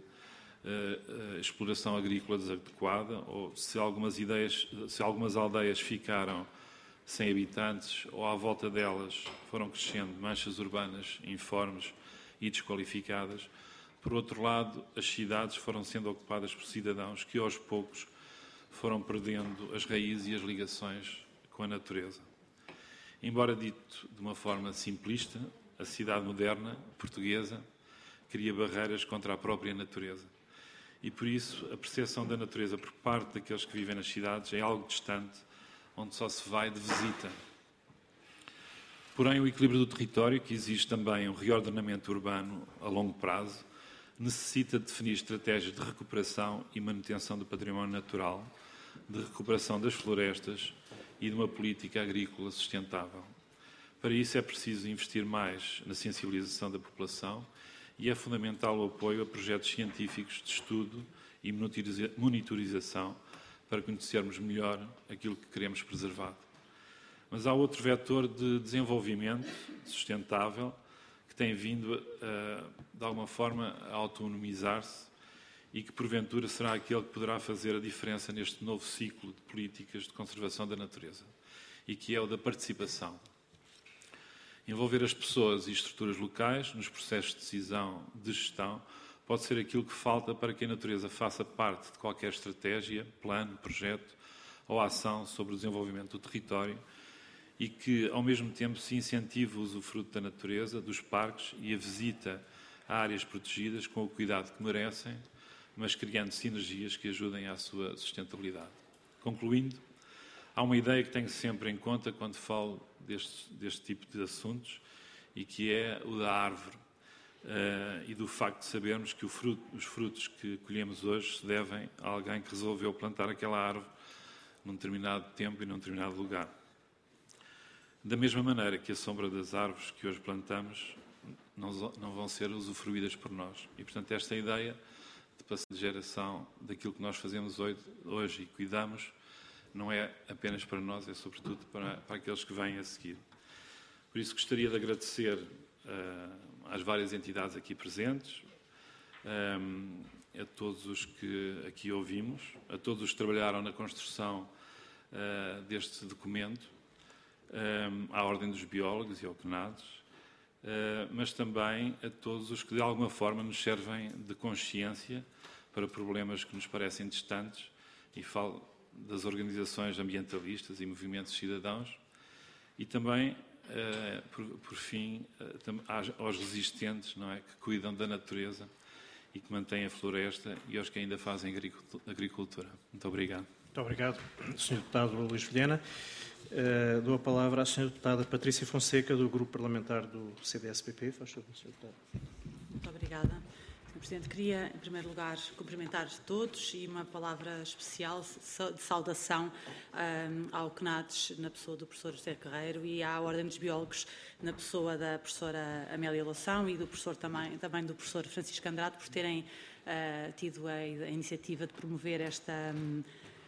uh, uh, exploração agrícola desadequada, ou se algumas, ideias, se algumas aldeias ficaram sem habitantes ou à volta delas foram crescendo manchas urbanas informes e desqualificadas, por outro lado, as cidades foram sendo ocupadas por cidadãos que, aos poucos, foram perdendo as raízes e as ligações com a natureza. Embora dito de uma forma simplista, a cidade moderna, portuguesa, cria barreiras contra a própria natureza. E, por isso, a percepção da natureza por parte daqueles que vivem nas cidades é algo distante, onde só se vai de visita. Porém, o equilíbrio do território, que exige também um reordenamento urbano a longo prazo, necessita de definir estratégias de recuperação e manutenção do património natural, de recuperação das florestas e de uma política agrícola sustentável. Para isso é preciso investir mais na sensibilização da população e é fundamental o apoio a projetos científicos de estudo e monitorização para conhecermos melhor aquilo que queremos preservar. Mas há outro vetor de desenvolvimento sustentável que tem vindo, a, de alguma forma, a autonomizar-se e que, porventura, será aquele que poderá fazer a diferença neste novo ciclo de políticas de conservação da natureza, e que é o da participação. Envolver as pessoas e estruturas locais nos processos de decisão de gestão pode ser aquilo que falta para que a natureza faça parte de qualquer estratégia, plano, projeto ou ação sobre o desenvolvimento do território e que, ao mesmo tempo, se incentive o usufruto da natureza, dos parques e a visita a áreas protegidas com o cuidado que merecem, mas criando sinergias que ajudem à sua sustentabilidade. Concluindo, há uma ideia que tenho sempre em conta quando falo deste, deste tipo de assuntos e que é o da árvore uh, e do facto de sabermos que o fruto, os frutos que colhemos hoje se devem a alguém que resolveu plantar aquela árvore num determinado tempo e num determinado lugar. Da mesma maneira que a sombra das árvores que hoje plantamos não, não vão ser usufruídas por nós. E, portanto, esta ideia de passar de geração daquilo que nós fazemos hoje, hoje e cuidamos não é apenas para nós, é sobretudo para, para aqueles que vêm a seguir. Por isso gostaria de agradecer uh, às várias entidades aqui presentes, um, a todos os que aqui ouvimos, a todos os que trabalharam na construção uh, deste documento, um, à Ordem dos Biólogos e ao CNADES, uh, mas também a todos os que de alguma forma nos servem de consciência para problemas que nos parecem distantes, e falo das organizações ambientalistas e movimentos cidadãos, e também, uh, por, por fim, uh, aos resistentes, não é, que cuidam da natureza e que mantêm a floresta, e aos que ainda fazem agricultura. Muito obrigado. Muito obrigado, senhor Deputado Luís Vilhena. Uh, dou a palavra à senhora Deputada Patrícia Fonseca, do Grupo Parlamentar do C D S P P. Faz favor, senhor Deputado. Muito obrigada. senhor Presidente, queria, em primeiro lugar, cumprimentar todos e uma palavra especial de saudação um, ao CNADES, na pessoa do professor José Carreiro, e à Ordem dos Biólogos, na pessoa da professora Amélia Loção e do professor também, também do professor Francisco Andrade, por terem uh, tido a, a iniciativa de promover esta... Um,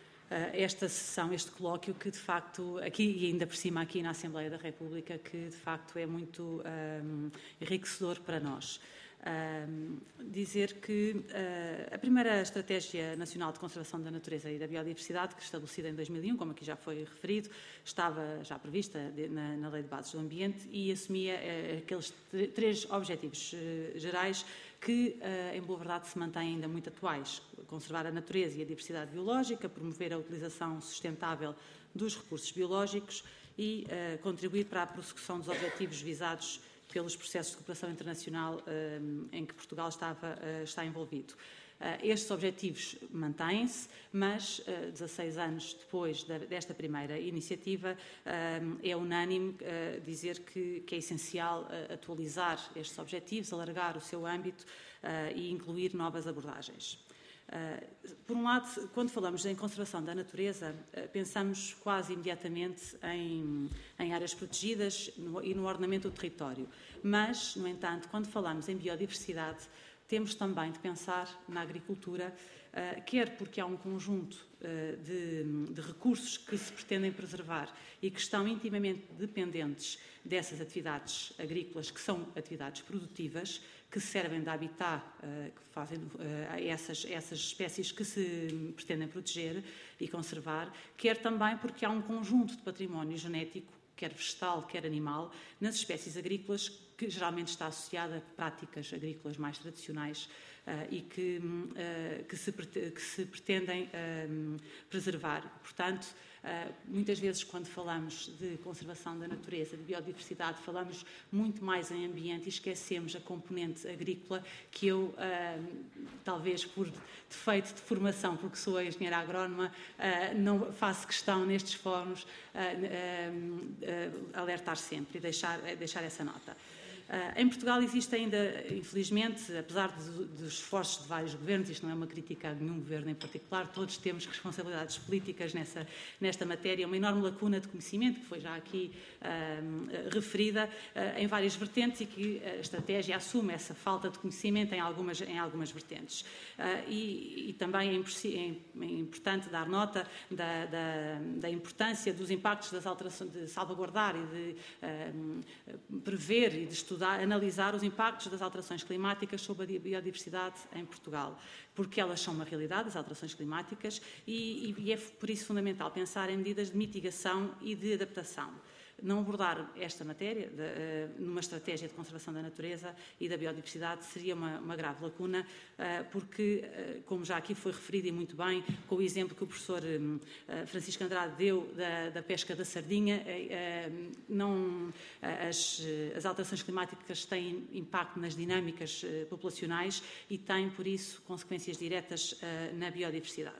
esta sessão, este colóquio, que de facto, aqui e ainda por cima aqui na Assembleia da República, que de facto é muito um, enriquecedor para nós. Um, dizer que uh, a primeira Estratégia Nacional de Conservação da Natureza e da Biodiversidade, que estabelecida em dois mil e um, como aqui já foi referido, estava já prevista de, na, na Lei de Bases do Ambiente e assumia uh, aqueles três objetivos uh, gerais que, uh, em boa verdade, se mantêm ainda muito atuais: conservar a natureza e a diversidade biológica, promover a utilização sustentável dos recursos biológicos e uh, contribuir para a prossecução dos objetivos visados pelos processos de cooperação internacional um, em que Portugal estava, uh, está envolvido. Uh, estes objetivos mantêm-se, mas uh, dezasseis anos depois da, desta primeira iniciativa, uh, é unânime uh, dizer que, que é essencial uh, atualizar estes objetivos, alargar o seu âmbito uh, e incluir novas abordagens. Uh, por um lado, quando falamos em conservação da natureza, uh, pensamos quase imediatamente em, em áreas protegidas no, e no ordenamento do território. Mas, no entanto, quando falamos em biodiversidade, temos também de pensar na agricultura, uh, quer porque há um conjunto uh, de, de recursos que se pretendem preservar e que estão intimamente dependentes dessas atividades agrícolas, que são atividades produtivas, que servem de habitat, uh, que fazem uh, essas, essas espécies que se pretendem proteger e conservar, quer também porque há um conjunto de património genético, quer vegetal, quer animal, nas espécies agrícolas, que geralmente está associada a práticas agrícolas mais tradicionais uh, e que, uh, que, se, que se pretendem uh, preservar. Portanto, uh, muitas vezes, quando falamos de conservação da natureza, de biodiversidade, falamos muito mais em ambiente e esquecemos a componente agrícola, que eu, uh, talvez por defeito de formação, porque sou engenheira agrónoma, uh, não faço questão nestes fóruns uh, uh, uh, alertar sempre e deixar, deixar essa nota. Em Portugal existe ainda, infelizmente, apesar de, dos esforços de vários governos, isto não é uma crítica a nenhum governo em particular, todos temos responsabilidades políticas nessa, nesta matéria, uma enorme lacuna de conhecimento, que foi já aqui uh, referida, uh, em várias vertentes e que a estratégia assume essa falta de conhecimento em algumas, em algumas vertentes. Uh, e, e também é, é importante dar nota da, da, da importância dos impactos das alterações, de salvaguardar e de uh, prever e de estudar analisar os impactos das alterações climáticas sobre a biodiversidade em Portugal, porque elas são uma realidade, as alterações climáticas, e, e é por isso fundamental pensar em medidas de mitigação e de adaptação. Não abordar esta matéria de, uh, numa estratégia de conservação da natureza e da biodiversidade seria uma, uma grave lacuna, uh, porque, uh, como já aqui foi referido e muito bem, com o exemplo que o professor um, uh, Francisco Andrade deu da, da pesca da sardinha, uh, não, uh, as, as alterações climáticas têm impacto nas dinâmicas uh, populacionais e têm, por isso, consequências diretas uh, na biodiversidade.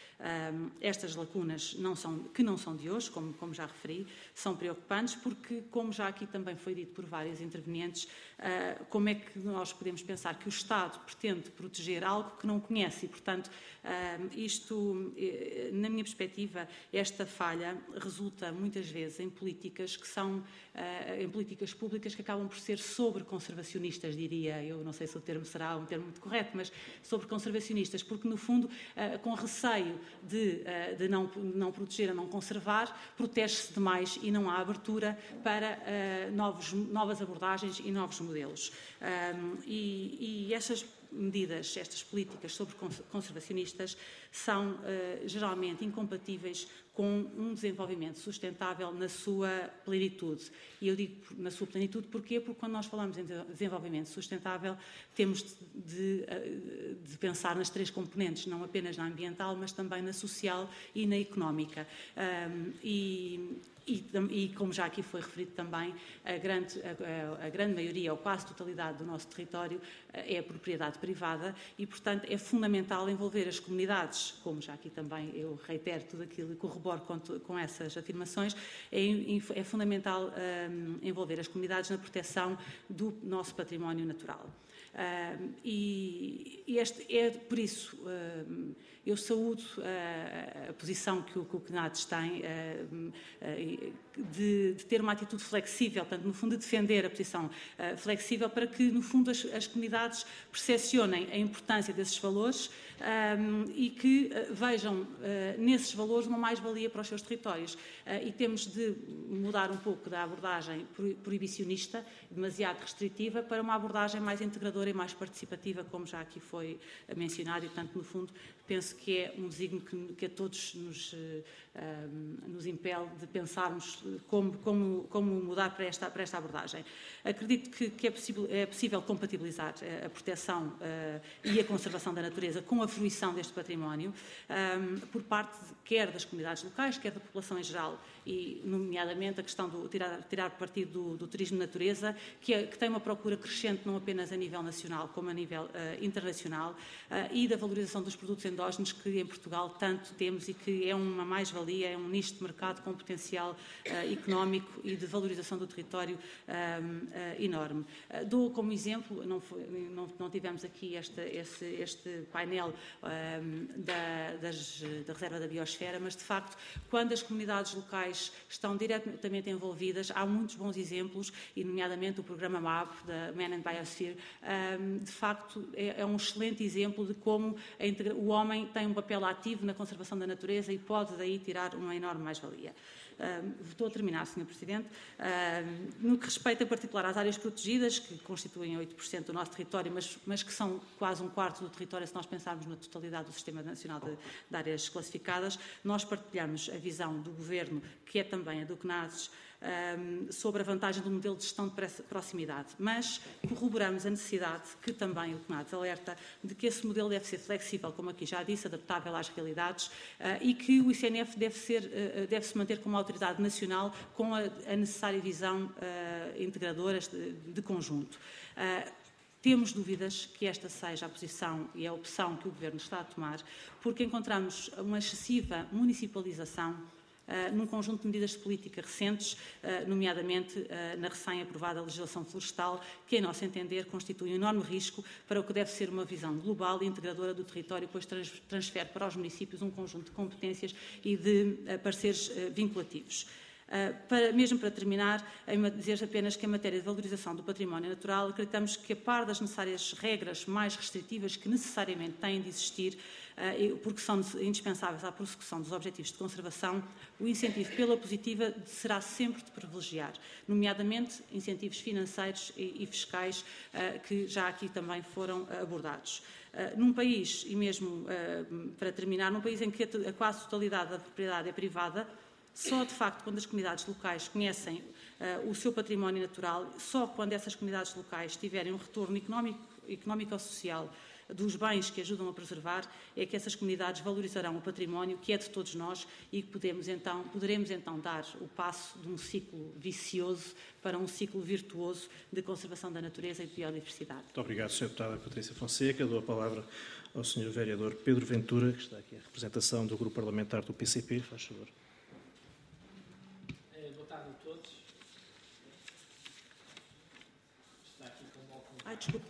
Um, estas lacunas não são, que não são de hoje, como, como já referi, são preocupantes porque, como já aqui também foi dito por vários intervenientes, uh, como é que nós podemos pensar que o Estado pretende proteger algo que não conhece e, portanto, uh, isto, na minha perspectiva, esta falha resulta muitas vezes em políticas que são, uh, em políticas públicas que acabam por ser sobre-conservacionistas, diria, eu não sei se o termo será um termo muito correto, mas sobre-conservacionistas, porque, no fundo, uh, com receio de, de não, não proteger, a não conservar, protege-se demais e não há abertura para uh, novos, novas abordagens e novos modelos. Um, e, e estas medidas, estas políticas sobre conservacionistas são uh, geralmente incompatíveis com um desenvolvimento sustentável na sua plenitude. E eu digo na sua plenitude porquê? Porque quando nós falamos em desenvolvimento sustentável temos de, de, de pensar nas três componentes, não apenas na ambiental, mas também na social e na económica. Um, e, E, e, como já aqui foi referido também, a grande, a, a grande maioria, ou quase totalidade do nosso território é a propriedade privada e, portanto, é fundamental envolver as comunidades, como já aqui também eu reitero tudo aquilo e corroboro com, com essas afirmações, é, é fundamental um, envolver as comunidades na proteção do nosso património natural. Uh, e, e este é por isso uh, eu saúdo uh, a posição que o, que o CNADES tem uh, uh, de, de ter uma atitude flexível, portanto, no fundo, de defender a posição uh, flexível para que, no fundo, as, as comunidades percepcionem a importância desses valores um, e que uh, vejam uh, nesses valores uma mais-valia para os seus territórios. Uh, e temos de mudar um pouco da abordagem proibicionista, demasiado restritiva, para uma abordagem mais integradora e mais participativa, como já aqui foi mencionado, e, portanto, no fundo, penso que é um desígnio que, que a todos nos, uh, nos impele de pensarmos como, como, como mudar para esta, para esta abordagem. Acredito que, que é, possível, é possível compatibilizar a proteção uh, e a conservação da natureza com a fruição deste património, um, por parte de, quer das comunidades locais, quer da população em geral, e, nomeadamente, a questão do tirar, tirar partido do, do turismo de natureza, que, é, que tem uma procura crescente não apenas a nível nacional, como a nível uh, internacional, uh, e da valorização dos produtos endógenos que em Portugal tanto temos e que é uma mais-valia, é um nicho de mercado com potencial uh, económico e de valorização do território um, uh, enorme. Uh, dou como exemplo, não, foi, não, não tivemos aqui este, este, este painel um, da, das, da Reserva da Biosfera, mas de facto, quando as comunidades locais estão diretamente envolvidas, há muitos bons exemplos, e nomeadamente o programa M A B, da Man and Biosphere, um, de facto é, é um excelente exemplo de como a integra- o homem tem um papel ativo na conservação da natureza e pode daí tirar uma enorme mais-valia. Um, estou a terminar, senhor Presidente. Um, no que respeita em particular às áreas protegidas, que constituem oito por cento do nosso território, mas, mas que são quase um quarto do território se nós pensarmos na totalidade do Sistema Nacional de, de Áreas Classificadas, nós partilhamos a visão do Governo, que é também a do CNADES, um, sobre a vantagem do modelo de gestão de proximidade, mas corroboramos a necessidade, que também o CNADES alerta, de que esse modelo deve ser flexível, como aqui já disse, adaptável às realidades, uh, e que o I C N F deve, ser, uh, deve se manter como autoridade nacional com a, a necessária visão uh, integradora de, de conjunto. Uh, Temos dúvidas que esta seja a posição e a opção que o Governo está a tomar, porque encontramos uma excessiva municipalização uh, num conjunto de medidas de política recentes, uh, nomeadamente uh, na recém-aprovada legislação florestal, que, em nosso entender, constitui um enorme risco para o que deve ser uma visão global e integradora do território, pois trans transfere para os municípios um conjunto de competências e de uh, pareceres uh, vinculativos. Uh, para, mesmo para terminar, em dizer apenas que, em matéria de valorização do património natural, acreditamos que, a par das necessárias regras mais restritivas que necessariamente têm de existir, uh, porque são indispensáveis à prossecução dos objetivos de conservação, o incentivo pela positiva será sempre de privilegiar, nomeadamente incentivos financeiros e, e fiscais, uh, que já aqui também foram uh, abordados. Uh, num país, e mesmo uh, para terminar, num país em que a, a quase totalidade da propriedade é privada, só, de facto, quando as comunidades locais conhecem uh, o seu património natural, só quando essas comunidades locais tiverem um retorno económico, económico ou social dos bens que ajudam a preservar, é que essas comunidades valorizarão o património que é de todos nós e que podemos, então, poderemos então dar o passo de um ciclo vicioso para um ciclo virtuoso de conservação da natureza e de biodiversidade. Muito obrigado, senhora Deputada Patrícia Fonseca. Dou a palavra ao senhor Vereador Pedro Ventura, que está aqui em representação do Grupo Parlamentar do P C P. Faz favor. Ai, desculpe.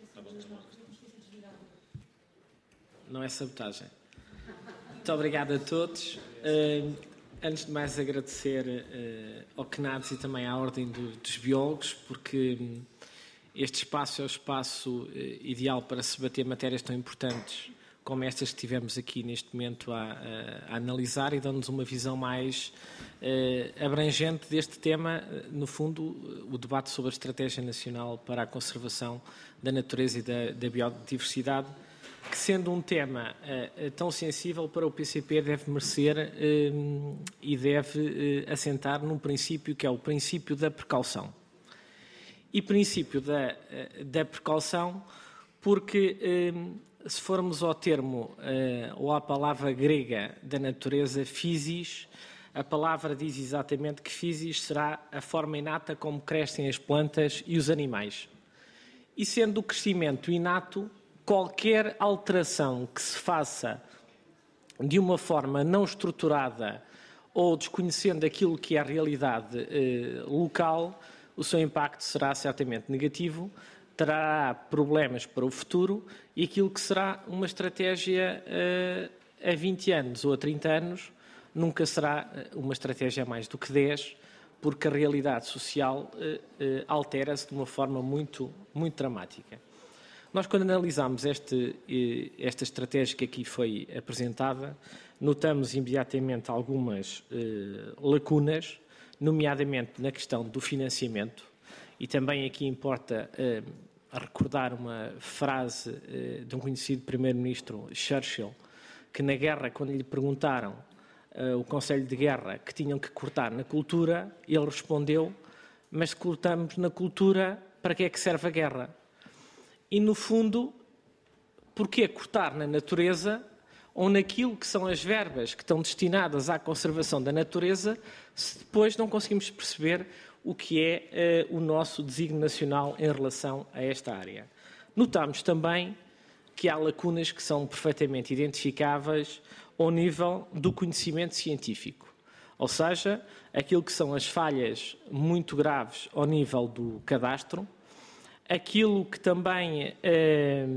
Não é sabotagem. Muito obrigado a todos. Uh, antes de mais agradecer uh, ao CNADES e também à Ordem do, dos Biólogos, porque um, este espaço é o espaço uh, ideal para se debater matérias tão importantes como estas que tivemos aqui neste momento a, a, a analisar e dando-nos uma visão mais uh, abrangente deste tema, uh, no fundo, o debate sobre a Estratégia Nacional para a Conservação da Natureza e da, da Biodiversidade, que, sendo um tema uh, tão sensível para o P C P, deve merecer uh, e deve uh, assentar num princípio que é o princípio da precaução. E princípio da, uh, da precaução porque, uh, se formos ao termo uh, ou à palavra grega da natureza, physis, a palavra diz exatamente que physis será a forma inata como crescem as plantas e os animais. E sendo o crescimento inato, qualquer alteração que se faça de uma forma não estruturada ou desconhecendo aquilo que é a realidade eh, local, o seu impacto será certamente negativo, terá problemas para o futuro e aquilo que será uma estratégia eh, a vinte anos ou a trinta anos nunca será uma estratégia a mais do que dez, porque a realidade social eh, eh, altera-se de uma forma muito, muito dramática. Nós, quando analisamos este, esta estratégia que aqui foi apresentada, notamos imediatamente algumas eh, lacunas, nomeadamente na questão do financiamento, e também aqui importa eh, recordar uma frase eh, de um conhecido primeiro-ministro, Churchill, que na guerra, quando lhe perguntaram eh, o Conselho de Guerra que tinham que cortar na cultura, ele respondeu: mas se cortamos na cultura, para que é que serve a guerra? E, no fundo, porquê cortar na natureza ou naquilo que são as verbas que estão destinadas à conservação da natureza, se depois não conseguimos perceber o que é uh, o nosso desígnio nacional em relação a esta área? Notamos também que há lacunas que são perfeitamente identificáveis ao nível do conhecimento científico, ou seja, aquilo que são as falhas muito graves ao nível do cadastro, aquilo que também eh,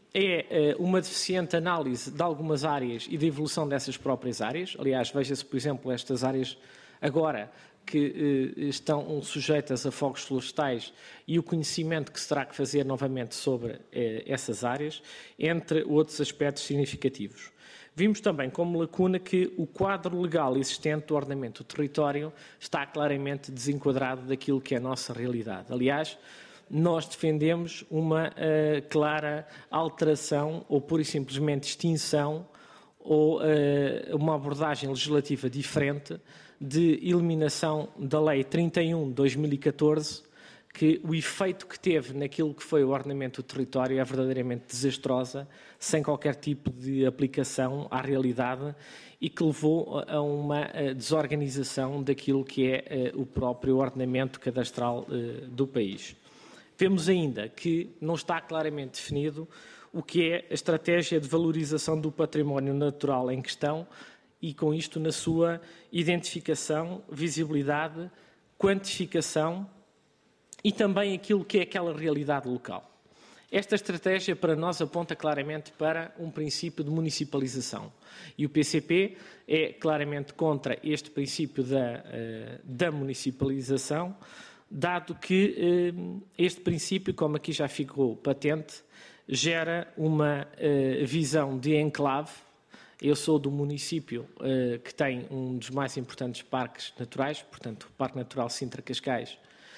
é uma deficiente análise de algumas áreas e da evolução dessas próprias áreas. Aliás, veja-se, por exemplo, estas áreas agora que eh, estão sujeitas a fogos florestais e o conhecimento que se terá que fazer novamente sobre eh, essas áreas, entre outros aspectos significativos. Vimos também como lacuna que o quadro legal existente do ordenamento do território está claramente desenquadrado daquilo que é a nossa realidade. Aliás, nós defendemos uma uh, clara alteração ou pura e simplesmente extinção ou uh, uma abordagem legislativa diferente de eliminação da Lei trinta e um de dois mil e catorze, que o efeito que teve naquilo que foi o ordenamento do território é verdadeiramente desastrosa, sem qualquer tipo de aplicação à realidade e que levou a uma uh, desorganização daquilo que é uh, o próprio ordenamento cadastral uh, do país. Vemos ainda que não está claramente definido o que é a estratégia de valorização do património natural em questão e, com isto, na sua identificação, visibilidade, quantificação e também aquilo que é aquela realidade local. Esta estratégia, para nós, aponta claramente para um princípio de municipalização. E o P C P é claramente contra este princípio da, da municipalização, dado que este princípio, como aqui já ficou patente, gera uma visão de enclave. Eu sou do município que tem um dos mais importantes parques naturais, portanto, o Parque Natural Sintra-Cascais,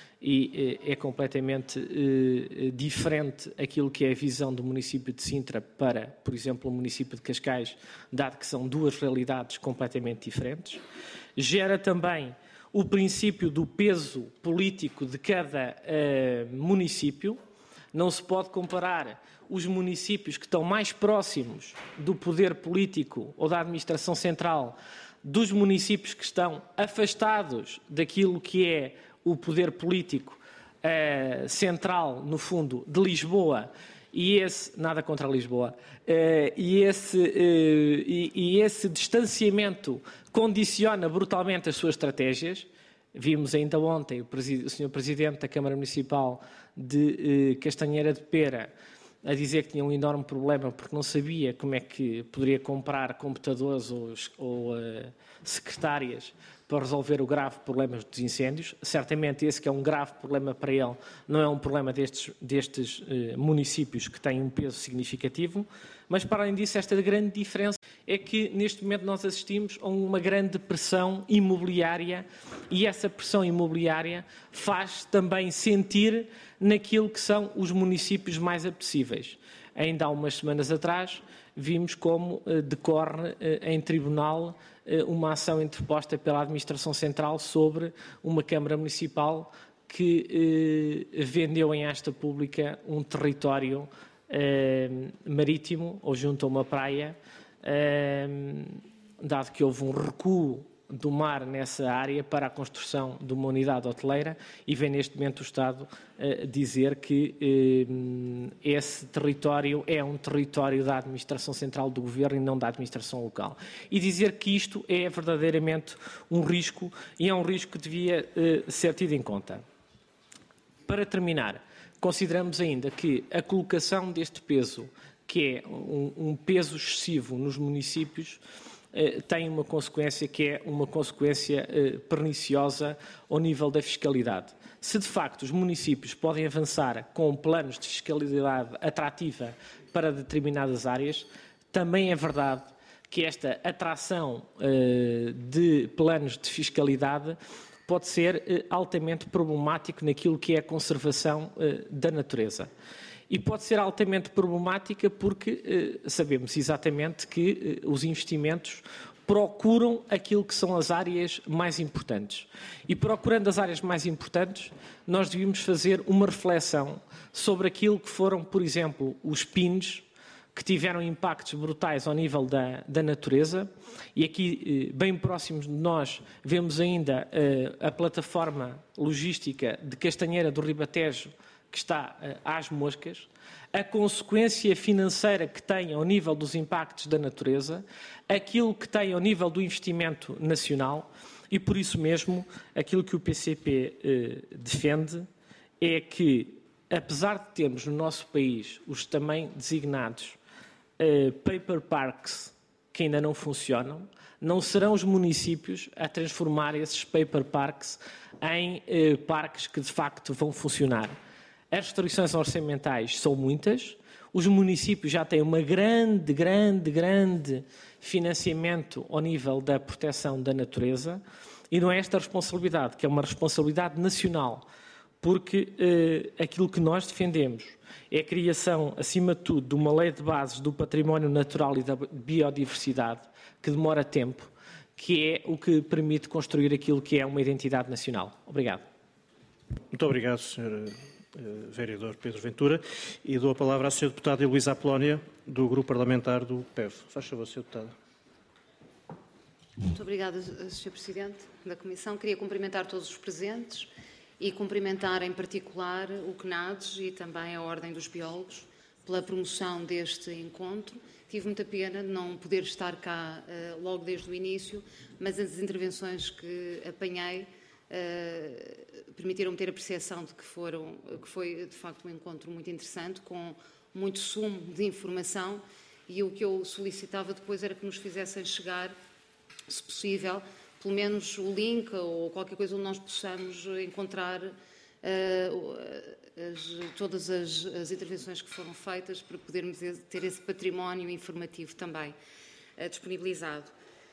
e é completamente eh, diferente aquilo que é a visão do município de Sintra para, por exemplo, o município de Cascais, dado que são duas realidades completamente diferentes. Gera também o princípio do peso político de cada eh, município. Não se pode comparar os municípios que estão mais próximos do poder político ou da administração central dos municípios que estão afastados daquilo que é o poder político uh, central, no fundo, de Lisboa, e esse, nada contra Lisboa, uh, e, esse, uh, e, e esse distanciamento condiciona brutalmente as suas estratégias. Vimos ainda ontem o, o senhor Presidente da Câmara Municipal de uh, Castanheira de Pera a dizer que tinha um enorme problema porque não sabia como é que poderia comprar computadores ou, ou uh, secretárias para resolver o grave problema dos incêndios. Certamente esse que é um grave problema para ele, não é um problema destes, destes eh, municípios que têm um peso significativo, mas para além disso, esta grande diferença é que neste momento nós assistimos a uma grande pressão imobiliária e essa pressão imobiliária faz também sentir naquilo que são os municípios mais apetecíveis. Ainda há umas semanas atrás vimos como eh, decorre eh, em tribunal uma ação interposta pela Administração Central sobre uma Câmara Municipal que eh, vendeu em asta pública um território eh, marítimo ou junto a uma praia, eh, dado que houve um recuo do mar nessa área para a construção de uma unidade hoteleira e vem neste momento o Estado uh, dizer que uh, esse território é um território da Administração Central do Governo e não da Administração Local. E dizer que isto é verdadeiramente um risco e é um risco que devia uh, ser tido em conta. Para terminar, consideramos ainda que a colocação deste peso, que é um, um peso excessivo nos municípios, tem uma consequência que é uma consequência eh, perniciosa ao nível da fiscalidade. Se de facto os municípios podem avançar com planos de fiscalidade atrativa para determinadas áreas, também é verdade que esta atração eh, de planos de fiscalidade pode ser eh, altamente problemático naquilo que é a conservação eh, da natureza. E pode ser altamente problemática porque eh, sabemos exatamente que eh, os investimentos procuram aquilo que são as áreas mais importantes. E procurando as áreas mais importantes, nós devíamos fazer uma reflexão sobre aquilo que foram, por exemplo, os pinos, que tiveram impactos brutais ao nível da, da natureza. E aqui, eh, bem próximos de nós, vemos ainda eh, a plataforma logística de Castanheira do Ribatejo, que está uh, às moscas, a consequência financeira que tem ao nível dos impactos da natureza, aquilo que tem ao nível do investimento nacional e, por isso mesmo, aquilo que o P C P uh, defende é que, apesar de termos no nosso país os também designados uh, paper parks que ainda não funcionam, não serão os municípios a transformar esses paper parks em uh, parques que de facto vão funcionar. As restrições orçamentais são muitas, os municípios já têm uma grande, grande, grande financiamento ao nível da proteção da natureza e não é esta responsabilidade, que é uma responsabilidade nacional, porque eh, aquilo que nós defendemos é a criação, acima de tudo, de uma lei de bases do património natural e da biodiversidade, que demora tempo, que é o que permite construir aquilo que é uma identidade nacional. Obrigado. Muito obrigado, senhor Uh, vereador Pedro Ventura, e dou a palavra à senhora deputada Heloísa Apolónia, do Grupo Parlamentar do P E V. Faz favor, senhora deputada. Muito obrigada, senhor Presidente da Comissão. Queria cumprimentar todos os presentes e cumprimentar em particular o CNADES e também a Ordem dos Biólogos pela promoção deste encontro. Tive muita pena de não poder estar cá uh, logo desde o início, mas as intervenções que apanhei uh, permitiram-me ter a percepção de que, foram, que foi, de facto, um encontro muito interessante, com muito sumo de informação, e o que eu solicitava depois era que nos fizessem chegar, se possível, pelo menos o link ou qualquer coisa onde nós possamos encontrar uh, as, todas as, as intervenções que foram feitas, para podermos ter esse património informativo também uh, disponibilizado.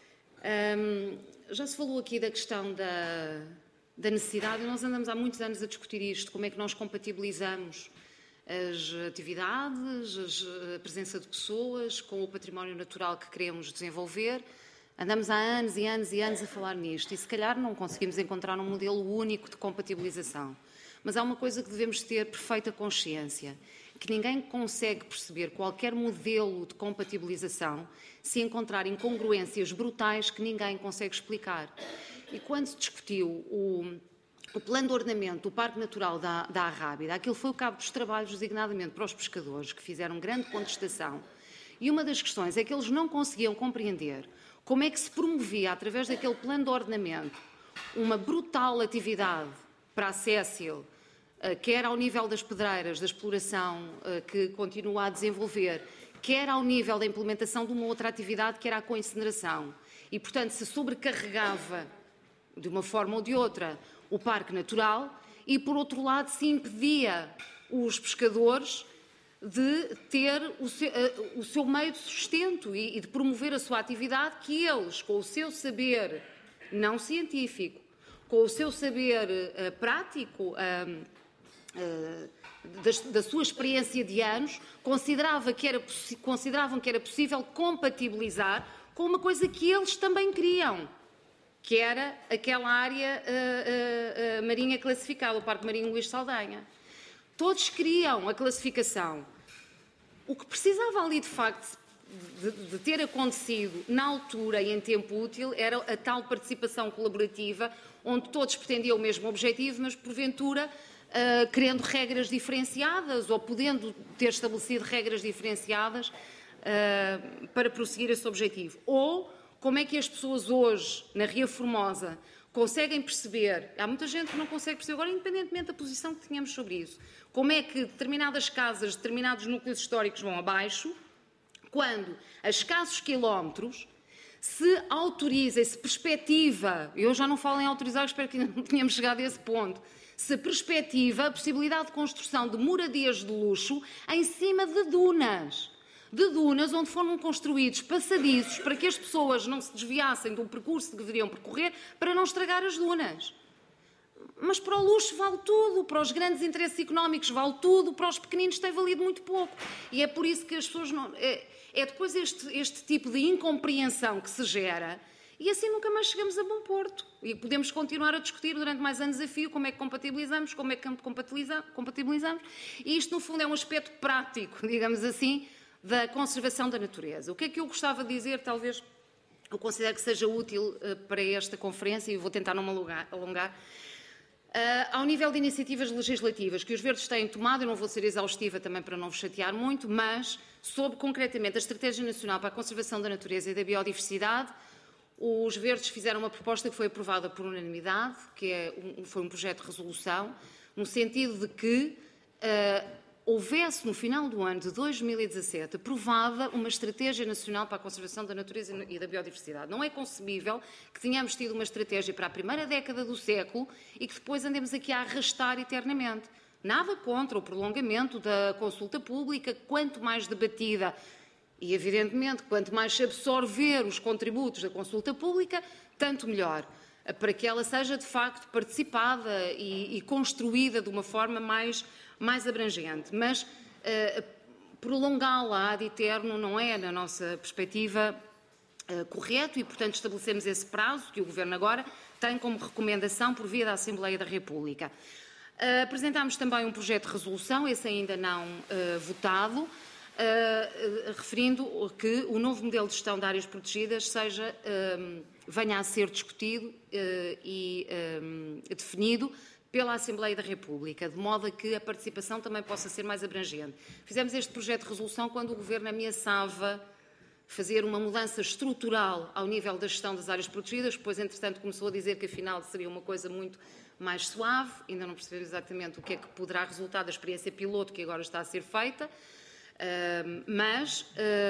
Um, já se falou aqui da questão da, da necessidade, e nós andamos há muitos anos a discutir isto, como é que nós compatibilizamos as atividades, a presença de pessoas com o património natural que queremos desenvolver. Andamos há anos e anos e anos a falar nisto e se calhar não conseguimos encontrar um modelo único de compatibilização. Mas há uma coisa que devemos ter perfeita consciência, que ninguém consegue perceber qualquer modelo de compatibilização se encontrar incongruências brutais que ninguém consegue explicar. E quando se discutiu o, o plano de ordenamento do Parque Natural da, da Arrábida, aquilo foi o cabo dos trabalhos designadamente para os pescadores, que fizeram grande contestação. E uma das questões é que eles não conseguiam compreender como é que se promovia, através daquele plano de ordenamento, uma brutal atividade para a Cécil, quer ao nível das pedreiras, da exploração que continua a desenvolver, quer ao nível da implementação de uma outra atividade, que era a coincineração. E, portanto, se sobrecarregava, de uma forma ou de outra, o Parque Natural e, por outro lado, se impedia os pescadores de ter o seu, uh, o seu meio de sustento e, e de promover a sua atividade, que eles, com o seu saber não científico, com o seu saber uh, prático, uh, uh, da, da sua experiência de anos, considerava que era, consideravam que era possível compatibilizar com uma coisa que eles também queriam, que era aquela área uh, uh, uh, marinha classificada, o Parque Marinho Luís Saldanha. Todos queriam a classificação. O que precisava ali, de facto, de, de ter acontecido na altura e em tempo útil era a tal participação colaborativa, onde todos pretendiam o mesmo objetivo, mas, porventura, uh, querendo regras diferenciadas ou podendo ter estabelecido regras diferenciadas uh, para prosseguir esse objetivo. Ou como é que as pessoas hoje, na Ria Formosa, conseguem perceber, há muita gente que não consegue perceber, agora independentemente da posição que tenhamos sobre isso, como é que determinadas casas, determinados núcleos históricos vão abaixo, quando a escassos quilómetros se autoriza e se perspectiva, eu já não falo em autorizar, espero que ainda não tenhamos chegado a esse ponto, se perspectiva a possibilidade de construção de moradias de luxo em cima de dunas. De dunas onde foram construídos passadiços para que as pessoas não se desviassem do percurso que deveriam percorrer para não estragar as dunas. Mas para o luxo vale tudo, para os grandes interesses económicos vale tudo, para os pequeninos tem valido muito pouco. E é por isso que as pessoas não... É, é depois este, este tipo de incompreensão que se gera e assim nunca mais chegamos a bom porto. E podemos continuar a discutir durante mais anos a fio como é que compatibilizamos, como é que compatibilizamos. E isto, no fundo, é um aspecto prático, digamos assim, da conservação da natureza. O que é que eu gostava de dizer, talvez eu considero que seja útil uh, para esta conferência, e vou tentar não me alongar, alongar uh, ao nível de iniciativas legislativas que os Verdes têm tomado, eu não vou ser exaustiva também para não vos chatear muito, mas sobre concretamente a Estratégia Nacional para a Conservação da Natureza e da Biodiversidade, os Verdes fizeram uma proposta que foi aprovada por unanimidade, que é um, foi um projeto de resolução, no sentido de que uh, houvesse, no final do ano de dois mil e dezassete, aprovada uma Estratégia Nacional para a Conservação da Natureza e da Biodiversidade. Não é concebível que tenhamos tido uma estratégia para a primeira década do século e que depois andemos aqui a arrastar eternamente. Nada contra o prolongamento da consulta pública, quanto mais debatida e, evidentemente, quanto mais se absorver os contributos da consulta pública, tanto melhor, para que ela seja, de facto, participada e, e construída de uma forma mais mais abrangente, mas uh, prolongá-la ad eterno não é, na nossa perspectiva, uh, correto e, portanto, estabelecemos esse prazo que o Governo agora tem como recomendação por via da Assembleia da República. Uh, apresentámos também um projeto de resolução, esse ainda não uh, votado, uh, uh, referindo que o novo modelo de gestão de áreas protegidas seja, uh, venha a ser discutido uh, e uh, definido pela Assembleia da República, de modo a que a participação também possa ser mais abrangente. Fizemos este projeto de resolução quando o Governo ameaçava fazer uma mudança estrutural ao nível da gestão das áreas protegidas, depois, entretanto, começou a dizer que afinal seria uma coisa muito mais suave, ainda não percebemos exatamente o que é que poderá resultar da experiência piloto que agora está a ser feita, uh, mas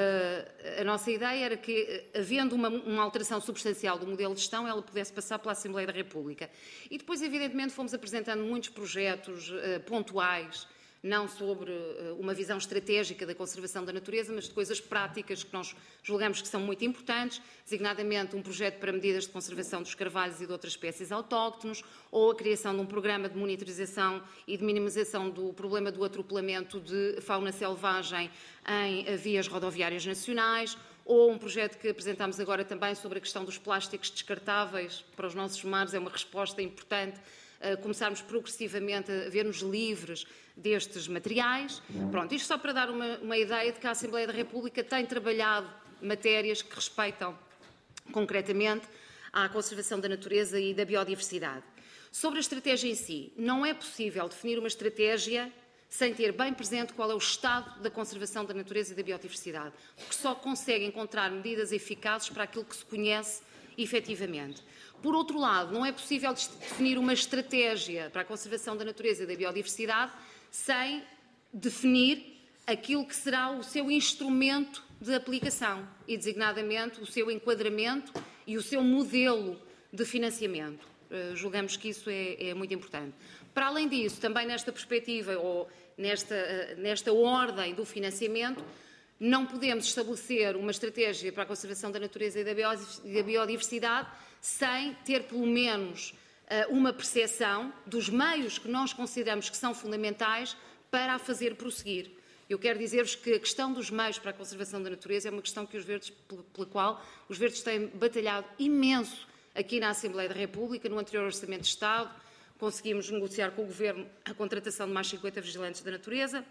uh, a nossa ideia era que, havendo uma, uma alteração substancial do modelo de gestão, ela pudesse passar pela Assembleia da República. E depois, evidentemente, fomos apresentando muitos projetos uh, pontuais, não sobre uma visão estratégica da conservação da natureza, mas de coisas práticas que nós julgamos que são muito importantes, designadamente um projeto para medidas de conservação dos carvalhos e de outras espécies autóctones, ou a criação de um programa de monitorização e de minimização do problema do atropelamento de fauna selvagem em vias rodoviárias nacionais, ou um projeto que apresentámos agora também sobre a questão dos plásticos descartáveis para os nossos mares. É uma resposta importante, começarmos progressivamente a ver-nos livres destes materiais. Pronto, isto só para dar uma, uma ideia de que a Assembleia da República tem trabalhado matérias que respeitam concretamente à conservação da natureza e da biodiversidade. Sobre a estratégia em si, não é possível definir uma estratégia sem ter bem presente qual é o estado da conservação da natureza e da biodiversidade, porque só consegue encontrar medidas eficazes para aquilo que se conhece efetivamente. Por outro lado, não é possível definir uma estratégia para a conservação da natureza e da biodiversidade sem definir aquilo que será o seu instrumento de aplicação e, designadamente, o seu enquadramento e o seu modelo de financiamento. Uh, julgamos que isso é, é muito importante. Para além disso, também nesta perspectiva ou nesta, uh, nesta ordem do financiamento, não podemos estabelecer uma estratégia para a conservação da natureza e da biodiversidade sem ter, pelo menos, uma percepção dos meios que nós consideramos que são fundamentais para a fazer prosseguir. Eu quero dizer-vos que a questão dos meios para a conservação da natureza é uma questão que os Verdes, pela qual os Verdes têm batalhado imenso aqui na Assembleia da República. No anterior Orçamento de Estado conseguimos negociar com o Governo a contratação de mais cinquenta vigilantes da natureza.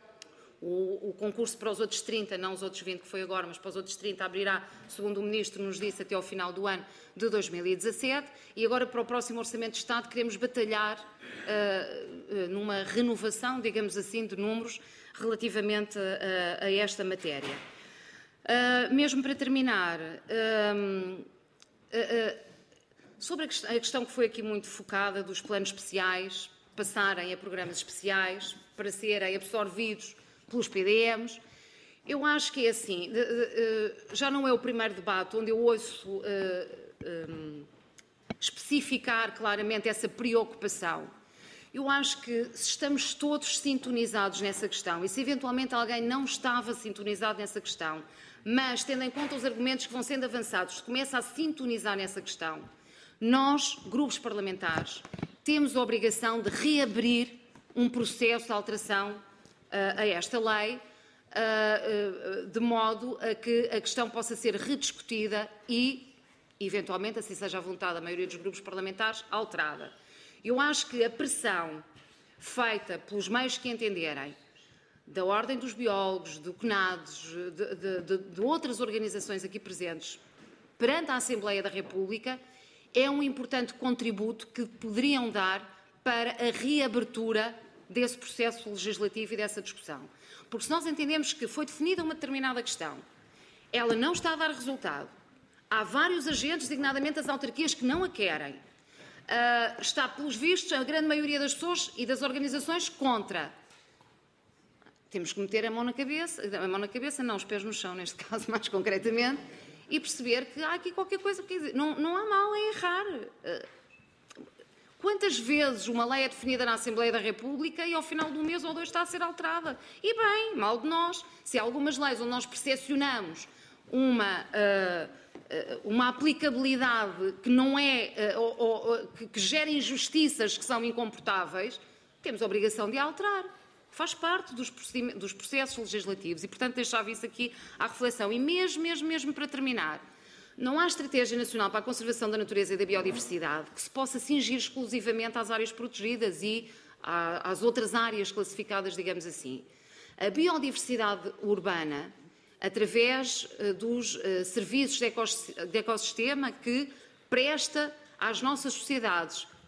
O, o concurso para os outros trinta, não os outros vinte que foi agora, mas para os outros trinta abrirá, segundo o Ministro nos disse, até ao final do ano de dois mil e dezassete. E agora, para o próximo Orçamento de Estado, queremos batalhar uh, uh, numa renovação, digamos assim, de números relativamente a, a esta matéria. Uh, mesmo para terminar, uh, uh, uh, sobre a questão, a questão que foi aqui muito focada dos planos especiais passarem a programas especiais para serem absorvidos pelos P D Ms, eu acho que é assim, já não é o primeiro debate onde eu ouço especificar claramente essa preocupação. Eu acho que se estamos todos sintonizados nessa questão e se eventualmente alguém não estava sintonizado nessa questão, mas tendo em conta os argumentos que vão sendo avançados, se começa a sintonizar nessa questão, nós, grupos parlamentares, temos a obrigação de reabrir um processo de alteração a esta lei, de modo a que a questão possa ser rediscutida e, eventualmente, assim seja a vontade da maioria dos grupos parlamentares, alterada. Eu acho que a pressão feita pelos meios que entenderem, da Ordem dos Biólogos, do CNADES, de, de, de, de outras organizações aqui presentes, perante a Assembleia da República, é um importante contributo que poderiam dar para a reabertura desse processo legislativo e dessa discussão. Porque se nós entendemos que foi definida uma determinada questão, ela não está a dar resultado, há vários agentes, designadamente as autarquias, que não a querem, uh, está, pelos vistos, a grande maioria das pessoas e das organizações contra. Temos que meter a mão na cabeça, a mão na cabeça, não, os pés no chão, neste caso, mais concretamente, e perceber que há aqui qualquer coisa, quer dizer, não, não há mal em errar. Uh, Quantas vezes uma lei é definida na Assembleia da República e ao final de um mês ou dois está a ser alterada? E bem, mal de nós, se há algumas leis onde nós percepcionamos uma, uh, uma aplicabilidade que não é, uh, ou, ou, que, que gera injustiças que são incomportáveis, temos a obrigação de a alterar. Faz parte dos, dos processos legislativos e, portanto, deixava isso aqui à reflexão. E mesmo, mesmo, mesmo para terminar, não há estratégia nacional para a conservação da natureza e da biodiversidade que se possa cingir exclusivamente às áreas protegidas e às outras áreas classificadas, digamos assim. A biodiversidade urbana, através dos serviços de ecossistema que presta às nossas sociedades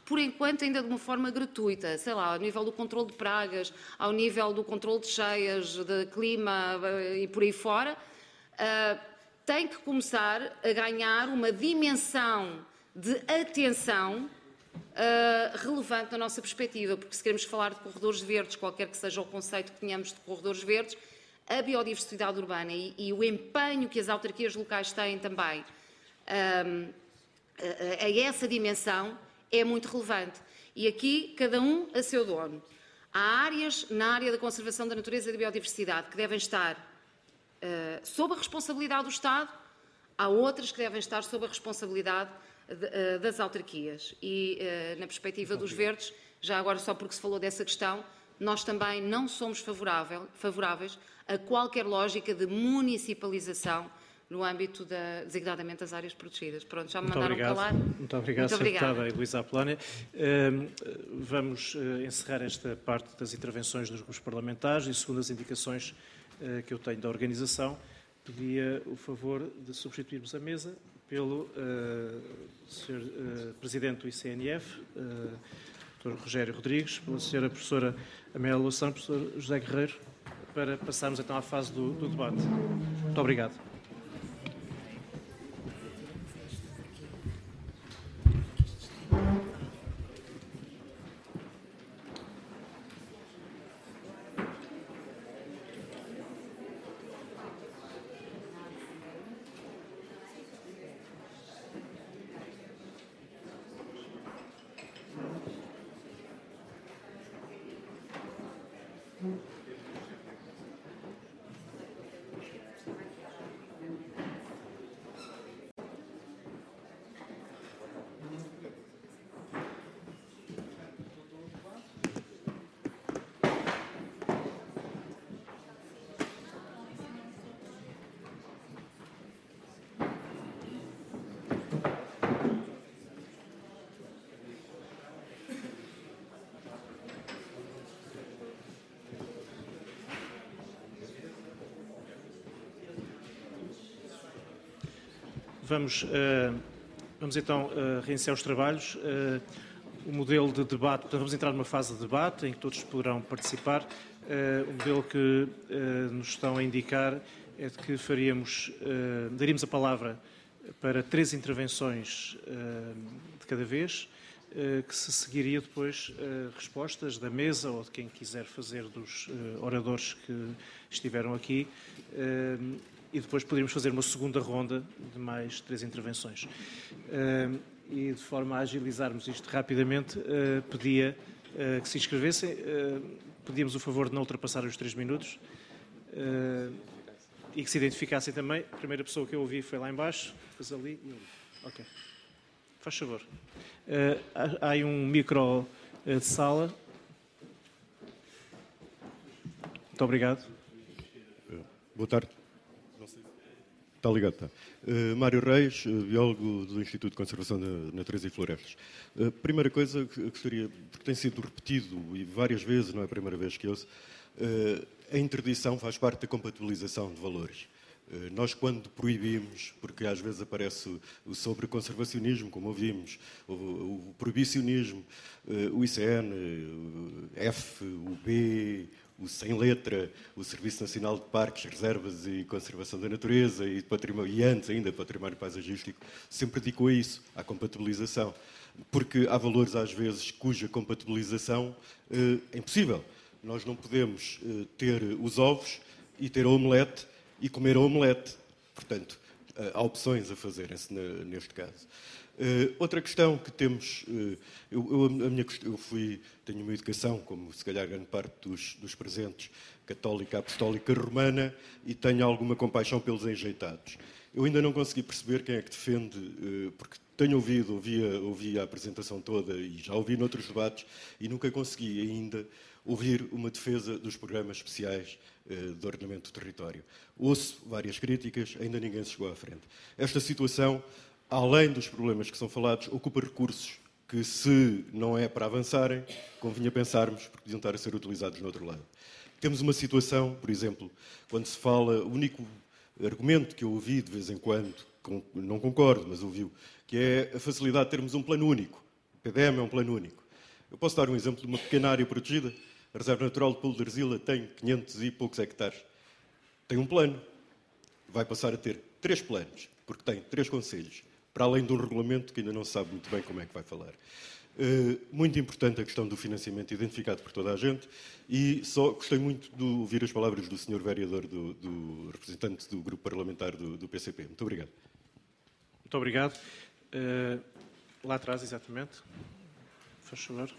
por enquanto ainda de uma forma gratuita, sei lá, ao nível do controle de pragas, ao nível do controle de cheias, de clima e por aí fora, uh, tem que começar a ganhar uma dimensão de atenção Uh, relevante na nossa perspectiva, porque se queremos falar de corredores verdes, qualquer que seja o conceito que tenhamos de corredores verdes, a biodiversidade urbana e, e o empenho que as autarquias locais têm também um, a, a essa dimensão é muito relevante. E aqui, cada um a seu dono. Há áreas na área da conservação da natureza e da biodiversidade que devem estar uh, sob a responsabilidade do Estado, há outras que devem estar sob a responsabilidade das autarquias. E, na perspectiva dos verdes, já agora só porque se falou dessa questão, nós também não somos favorável, favoráveis a qualquer lógica de municipalização no âmbito, da, designadamente, das áreas protegidas. Pronto, já me Muito mandaram obrigado. calar. Muito obrigado, Muito senhora Deputada Luísa Apolónia. Vamos encerrar esta parte das intervenções dos grupos parlamentares e, segundo as indicações que eu tenho da organização, pedia o favor de substituirmos a mesa pelo uh, senhor uh, Presidente do I C N F, uh, doutor Rogério Rodrigues, pela senhora Professora Amélia Louçã, professor José Guerreiro, para passarmos então à fase do, do debate. Muito obrigado. Vamos, uh, vamos então uh, reiniciar os trabalhos. Uh, o modelo de debate, portanto, vamos entrar numa fase de debate em que todos poderão participar. Uh, o modelo que uh, nos estão a indicar é de que faríamos, uh, daríamos a palavra para três intervenções uh, de cada vez, uh, que se seguiria depois uh, respostas da mesa ou de quem quiser fazer dos uh, oradores que estiveram aqui. Uh, E depois poderíamos fazer uma segunda ronda de mais três intervenções. Uh, e de forma a agilizarmos isto rapidamente, uh, pedia uh, que se inscrevessem. Uh, pedíamos o favor de não ultrapassar os três minutos uh, e que se identificassem também. A primeira pessoa que eu ouvi foi lá embaixo, depois ali e ali. Ok. Faz favor. Uh, há, há aí um micro uh, de sala. Muito obrigado. Uh, boa tarde. Está ligado, está. Uh, Mário Reis, uh, biólogo do Instituto de Conservação da Natureza e Florestas. Uh, primeira coisa que eu gostaria, porque tem sido repetido e várias vezes, não é a primeira vez que ouço, uh, a interdição faz parte da compatibilização de valores. Uh, nós, quando proibimos, porque às vezes aparece o, o sobreconservacionismo, como ouvimos, o, o proibicionismo, uh, o I C N, o F, o B, o sem letra, o Serviço Nacional de Parques, Reservas e Conservação da Natureza e, património, e antes ainda Património Paisagístico, sempre dedicou a isso, à compatibilização. Porque há valores, às vezes, cuja compatibilização uh, é impossível. Nós não podemos uh, ter os ovos e ter a omelete e comer a omelete. Portanto, uh, há opções a fazerem-se neste caso. Uh, outra questão que temos, uh, eu, eu, a minha, eu fui, tenho uma educação, como se calhar grande parte dos, dos presentes, católica, apostólica, romana, e tenho alguma compaixão pelos enjeitados. Eu ainda não consegui perceber quem é que defende, uh, porque tenho ouvido, ouvi a, ouvi a apresentação toda e já ouvi noutros debates, e nunca consegui ainda ouvir uma defesa dos programas especiais uh, de ordenamento do território. Ouço várias críticas, ainda ninguém se chegou à frente. Esta situação, além dos problemas que são falados, ocupa recursos que, se não é para avançarem, convinha pensarmos, porque podiam estar a ser utilizados no outro lado. Temos uma situação, por exemplo, quando se fala, o único argumento que eu ouvi de vez em quando, com, não concordo, mas ouviu, que é a facilidade de termos um plano único P D M é um plano único. Eu posso dar um exemplo de uma pequena área protegida. A Reserva Natural de Pulo de Arzila tem quinhentos e poucos hectares. Tem um plano. Vai passar a ter três planos, porque tem três conselhos, para além de um regulamento que ainda não se sabe muito bem como é que vai falar. Uh, muito importante a questão do financiamento identificado por toda a gente e só gostei muito de ouvir as palavras do senhor vereador, do, do representante do grupo parlamentar do, do P C P. Muito obrigado. Muito obrigado. Uh, lá atrás, exatamente. Faz favor.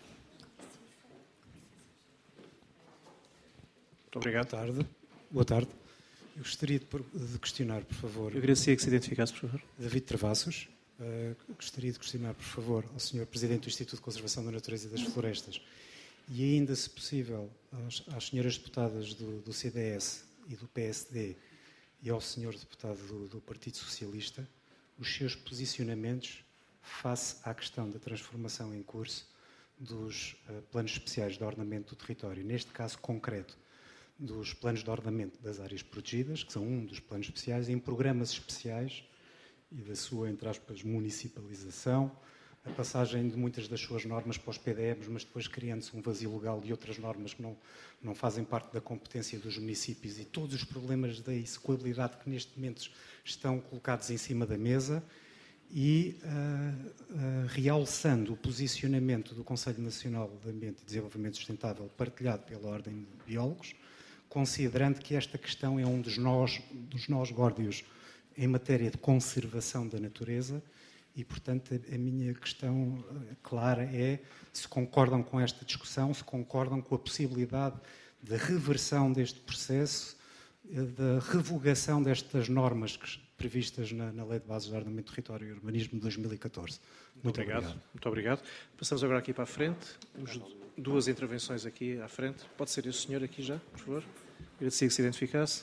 Muito obrigado. Boa tarde. Boa tarde. Eu gostaria de questionar, por favor... Eu agradecia que se identificasse, por favor. David Travassos. Uh, gostaria de questionar, por favor, ao senhor Presidente do Instituto de Conservação da Natureza e das Florestas e ainda, se possível, às, às senhoras deputadas do, do C D S e do P S D e ao senhor deputado do, do Partido Socialista os seus posicionamentos face à questão da transformação em curso dos uh, planos especiais de ordenamento do território, neste caso concreto, dos planos de ordenamento das áreas protegidas, que são um dos planos especiais, em programas especiais e da sua, entre aspas, municipalização, a passagem de muitas das suas normas para os P D Ms, mas depois criando-se um vazio legal de outras normas que não, não fazem parte da competência dos municípios e todos os problemas da execuabilidade que neste momento estão colocados em cima da mesa e uh, uh, realçando o posicionamento do Conselho Nacional de Ambiente e Desenvolvimento Sustentável partilhado pela Ordem de Biólogos, considerando que esta questão é um dos nós, dos nós górdios em matéria de conservação da natureza e, portanto, a minha questão clara é se concordam com esta discussão, se concordam com a possibilidade de reversão deste processo, da revogação destas normas previstas na, na Lei de Bases de Ordenamento do Território e Urbanismo de dois mil e catorze. Muito, Muito obrigado. obrigado. Muito obrigado. Passamos agora aqui para a frente. Temos duas intervenções aqui à frente. Pode ser esse senhor aqui já, por favor. Agradecia que se identificasse.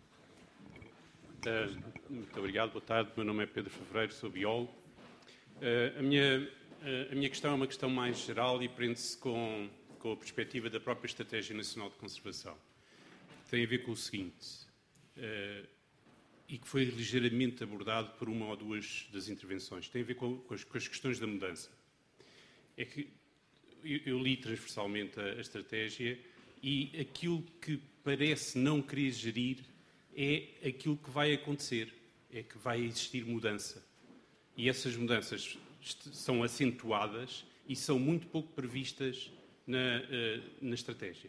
Muito obrigado, boa tarde. Meu nome é Pedro Favreiro, sou biólogo. A minha, a minha questão é uma questão mais geral e prende-se com, com a perspectiva da própria Estratégia Nacional de Conservação. Tem a ver com o seguinte, e que foi ligeiramente abordado por uma ou duas das intervenções, tem a ver com, com, as, com as questões da mudança. É que eu, eu li transversalmente a, a estratégia e aquilo que parece não querer gerir é aquilo que vai acontecer, é que vai existir mudança. E essas mudanças são acentuadas e são muito pouco previstas na, na estratégia.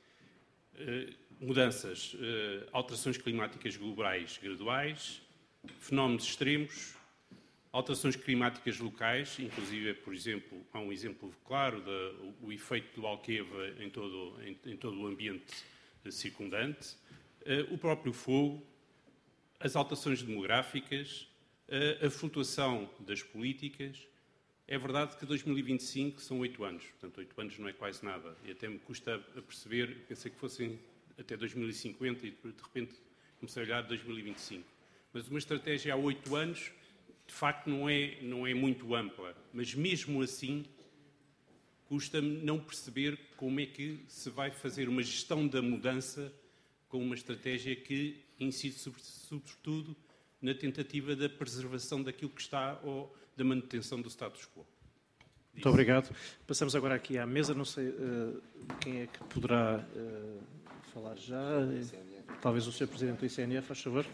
Mudanças, alterações climáticas globais graduais, fenómenos extremos, alterações climáticas locais, inclusive, por exemplo, há um exemplo claro do efeito do Alqueva em todo, em, em todo o ambiente circundante, o próprio fogo, as alterações demográficas, a flutuação das políticas. É verdade que dois mil e vinte e cinco são oito anos, portanto, oito anos não é quase nada. E até me custa a perceber, pensei que fossem até dois mil e cinquenta e de repente comecei a olhar dois mil e vinte e cinco. Mas uma estratégia há oito anos, de facto, não é, não é muito ampla. Mas mesmo assim, custa-me não perceber como é que se vai fazer uma gestão da mudança com uma estratégia que incide sobretudo na tentativa da preservação daquilo que está ou da manutenção do status quo. Muito obrigado. Passamos agora aqui à mesa. Não sei uh, quem é que poderá uh, falar já. Talvez o senhor Presidente do I C N F, faz favor.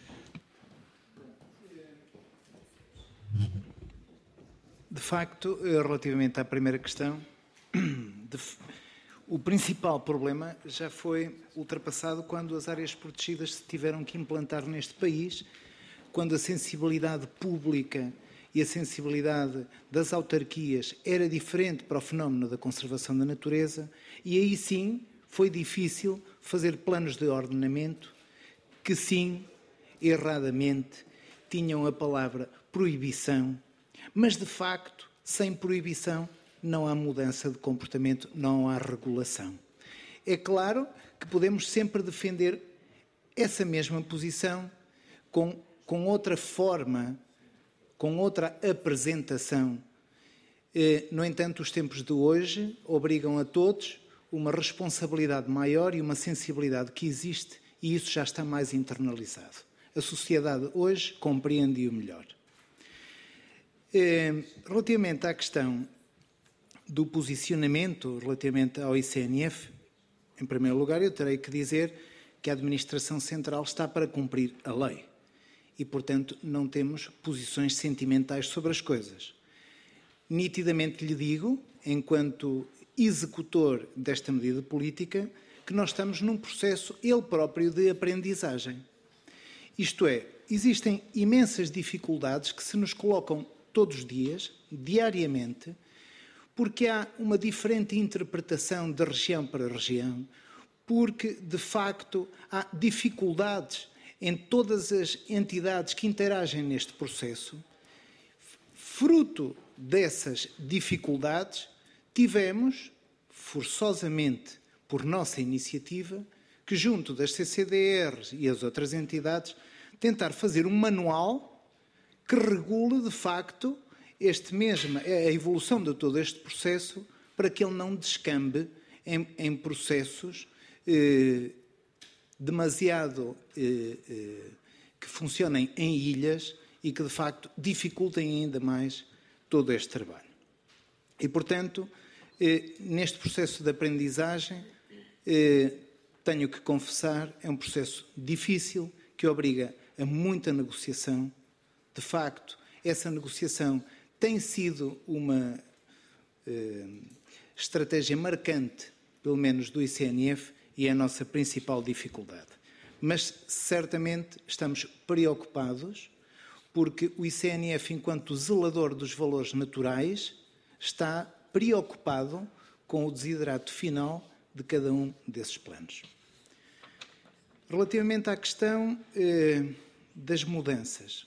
De facto, relativamente à primeira questão, de, o principal problema já foi ultrapassado quando as áreas protegidas se tiveram que implantar neste país, quando a sensibilidade pública e a sensibilidade das autarquias era diferente para o fenómeno da conservação da natureza, e aí sim foi difícil fazer planos de ordenamento que sim, erradamente, tinham a palavra proibição, mas de facto, sem proibição, não há mudança de comportamento, não há regulação. É claro que podemos sempre defender essa mesma posição com, com outra forma, com outra apresentação. No entanto, os tempos de hoje obrigam a todos uma responsabilidade maior e uma sensibilidade que existe, e isso já está mais internalizado. A sociedade hoje compreende-o melhor. Relativamente à questão do posicionamento relativamente ao I C N F, em primeiro lugar, eu terei que dizer que a Administração Central está para cumprir a lei e, portanto, não temos posições sentimentais sobre as coisas. Nitidamente lhe digo, enquanto executor desta medida política, que nós estamos num processo, ele próprio, de aprendizagem. Isto é, existem imensas dificuldades que se nos colocam todos os dias, diariamente, porque há uma diferente interpretação de região para região, porque, de facto, há dificuldades em todas as entidades que interagem neste processo. Fruto dessas dificuldades, tivemos, forçosamente, por nossa iniciativa, que junto das C C D Rs e as outras entidades, tentar fazer um manual que regule, de facto, este mesmo, a evolução de todo este processo, para que ele não descambe em, em processos eh, demasiado eh, eh, que funcionem em ilhas e que, de facto, dificultem ainda mais todo este trabalho. E, portanto, eh, neste processo de aprendizagem, eh, tenho que confessar, é um processo difícil, que obriga a muita negociação. De facto, essa negociação tem sido uma eh, estratégia marcante, pelo menos do I C N F, e é a nossa principal dificuldade. Mas, certamente, estamos preocupados, porque o I C N F, enquanto zelador dos valores naturais, está preocupado com o desiderato final de cada um desses planos. Relativamente à questão eh, das mudanças,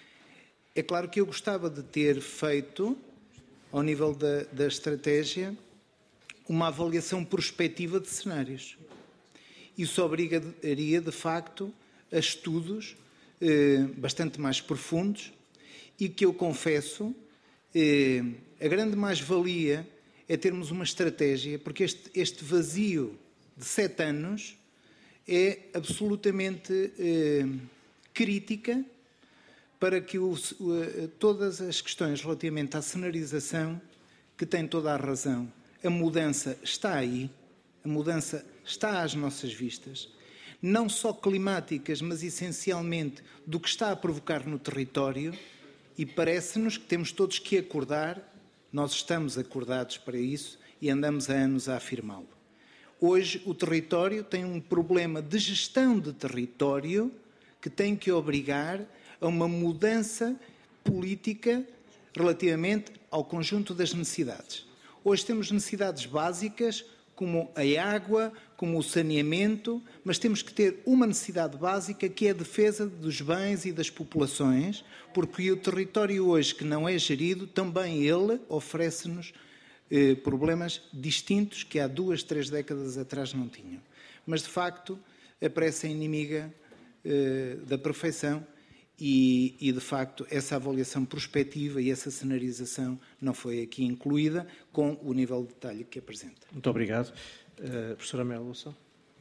é claro que eu gostava de ter feito, ao nível da, da estratégia, uma avaliação prospectiva de cenários. Isso obrigaria, de facto, a estudos eh, bastante mais profundos e que eu confesso, eh, a grande mais-valia é termos uma estratégia, porque este, este vazio de sete anos é absolutamente eh, crítica para que o, o, todas as questões relativamente à cenarização, que tem toda a razão, a mudança está aí, a mudança está às nossas vistas, não só climáticas, mas essencialmente do que está a provocar no território, e parece-nos que temos todos que acordar, nós estamos acordados para isso e andamos há anos a afirmá-lo. Hoje o território tem um problema de gestão de território que tem que obrigar a uma mudança política relativamente ao conjunto das necessidades. Hoje temos necessidades básicas como a água, como o saneamento, mas temos que ter uma necessidade básica que é a defesa dos bens e das populações, porque o território hoje que não é gerido, também ele oferece-nos eh, problemas distintos que há duas, três décadas atrás não tinham. Mas, de facto, aparece a inimiga eh, da perfeição e, e, de facto, essa avaliação prospectiva e essa cenarização não foi aqui incluída com o nível de detalhe que apresenta. Muito obrigado. Uh, professora Melo Sá.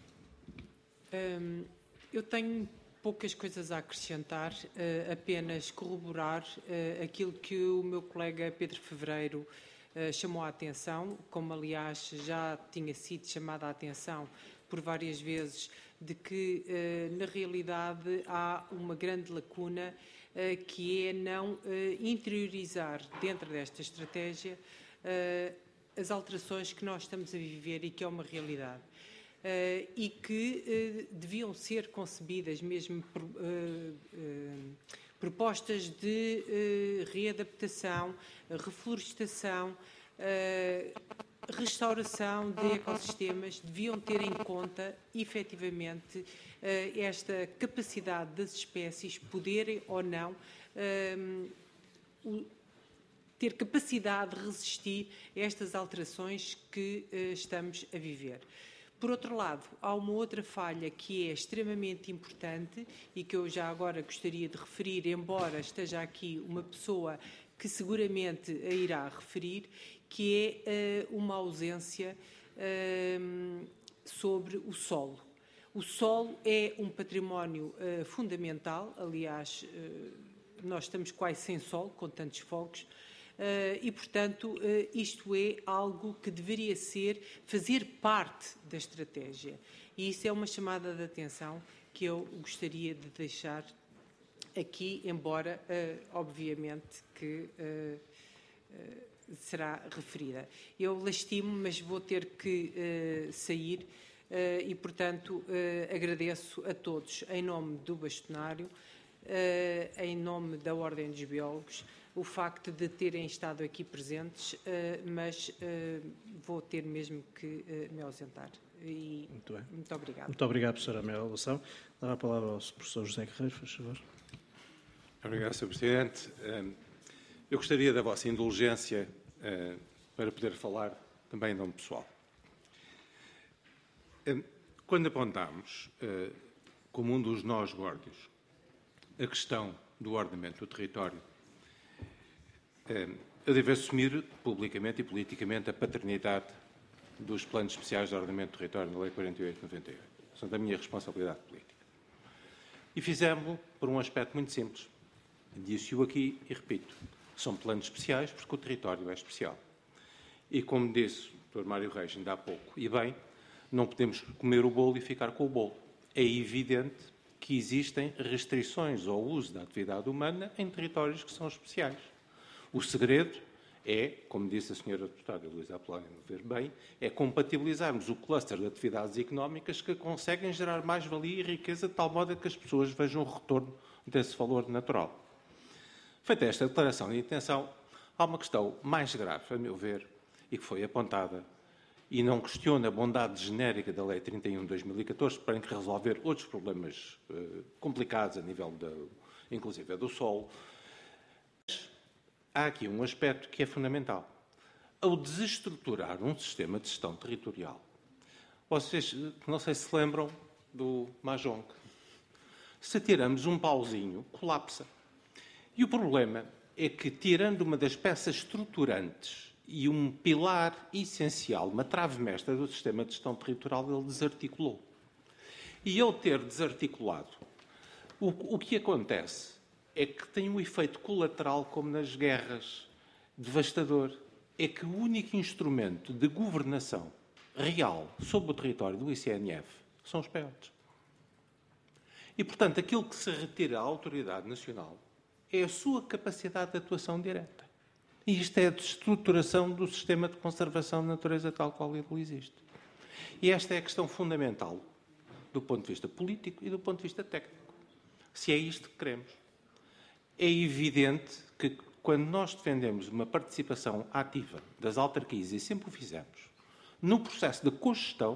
Um, eu tenho poucas coisas a acrescentar, uh, apenas corroborar uh, aquilo que o meu colega Pedro Fevereiro uh, chamou a atenção, como aliás já tinha sido chamada a atenção por várias vezes, de que, uh, na realidade, há uma grande lacuna uh, que é não uh, interiorizar dentro desta estratégia uh, as alterações que nós estamos a viver e que é uma realidade. Uh, e que uh, deviam ser concebidas mesmo uh, uh, propostas de uh, readaptação, reflorestação, uh, restauração de ecossistemas, deviam ter em conta, efetivamente, uh, esta capacidade das espécies poderem ou não uh, o, ter capacidade de resistir a estas alterações que uh, estamos a viver. Por outro lado, há uma outra falha que é extremamente importante e que eu já agora gostaria de referir, embora esteja aqui uma pessoa que seguramente a irá referir, que é uh, uma ausência uh, sobre o solo. O solo é um património uh, fundamental, aliás, uh, nós estamos quase sem sol, com tantos fogos, Uh, e, portanto, uh, isto é algo que deveria ser, fazer parte da estratégia. E isso é uma chamada de atenção que eu gostaria de deixar aqui, embora, uh, obviamente, que uh, uh, será referida. Eu lastimo, mas vou ter que uh, sair uh, e, portanto, uh, agradeço a todos, em nome do bastonário, uh, em nome da Ordem dos Biólogos, o facto de terem estado aqui presentes, mas vou ter mesmo que me ausentar. E muito bem. Muito obrigado. Muito obrigado, professora Amélia Loação. Dá a palavra ao professor José Guerreiro, faz favor. Obrigado, senhor Presidente. Eu gostaria da vossa indulgência para poder falar também em nome pessoal. Quando apontámos como um dos nós górdios a questão do ordenamento do território, eu devo assumir publicamente e politicamente a paternidade dos planos especiais de ordenamento do território na Lei quarenta e oito de noventa e oito. São da minha responsabilidade política. E fizemos-lo por um aspecto muito simples. Disse-o aqui e repito. São planos especiais porque o território é especial. E como disse o doutor Mário Reis ainda há pouco, e bem, não podemos comer o bolo e ficar com o bolo. É evidente que existem restrições ao uso da atividade humana em territórios que são especiais. O segredo é, como disse a senhora deputada Luísa Apolónia, ver bem, é compatibilizarmos o cluster de atividades económicas que conseguem gerar mais-valia e riqueza de tal modo que as pessoas vejam o retorno desse valor natural. Feita esta declaração de intenção, há uma questão mais grave, a meu ver, e que foi apontada, e não questiona a bondade genérica da Lei trinta e um de dois mil e catorze para que resolver outros problemas uh, complicados a nível, da, inclusive, do solo. Há aqui um aspecto que é fundamental. Ao desestruturar um sistema de gestão territorial, vocês não sei se se lembram do Mahjong. Se tiramos um pauzinho, colapsa. E o problema é que, tirando uma das peças estruturantes e um pilar essencial, uma trave mestra do sistema de gestão territorial, ele desarticulou. E ele ter desarticulado, o, o que acontece é que tem um efeito colateral, como nas guerras, devastador. É que o único instrumento de governação real sobre o território do I C N F são os P O Ts. E, portanto, aquilo que se retira à autoridade nacional é a sua capacidade de atuação direta. E isto é a destruturação do sistema de conservação de natureza tal qual ele existe. E esta é a questão fundamental do ponto de vista político e do ponto de vista técnico. Se é isto que queremos. É evidente que, quando nós defendemos uma participação ativa das autarquias, e sempre o fizemos, no processo de cogestão,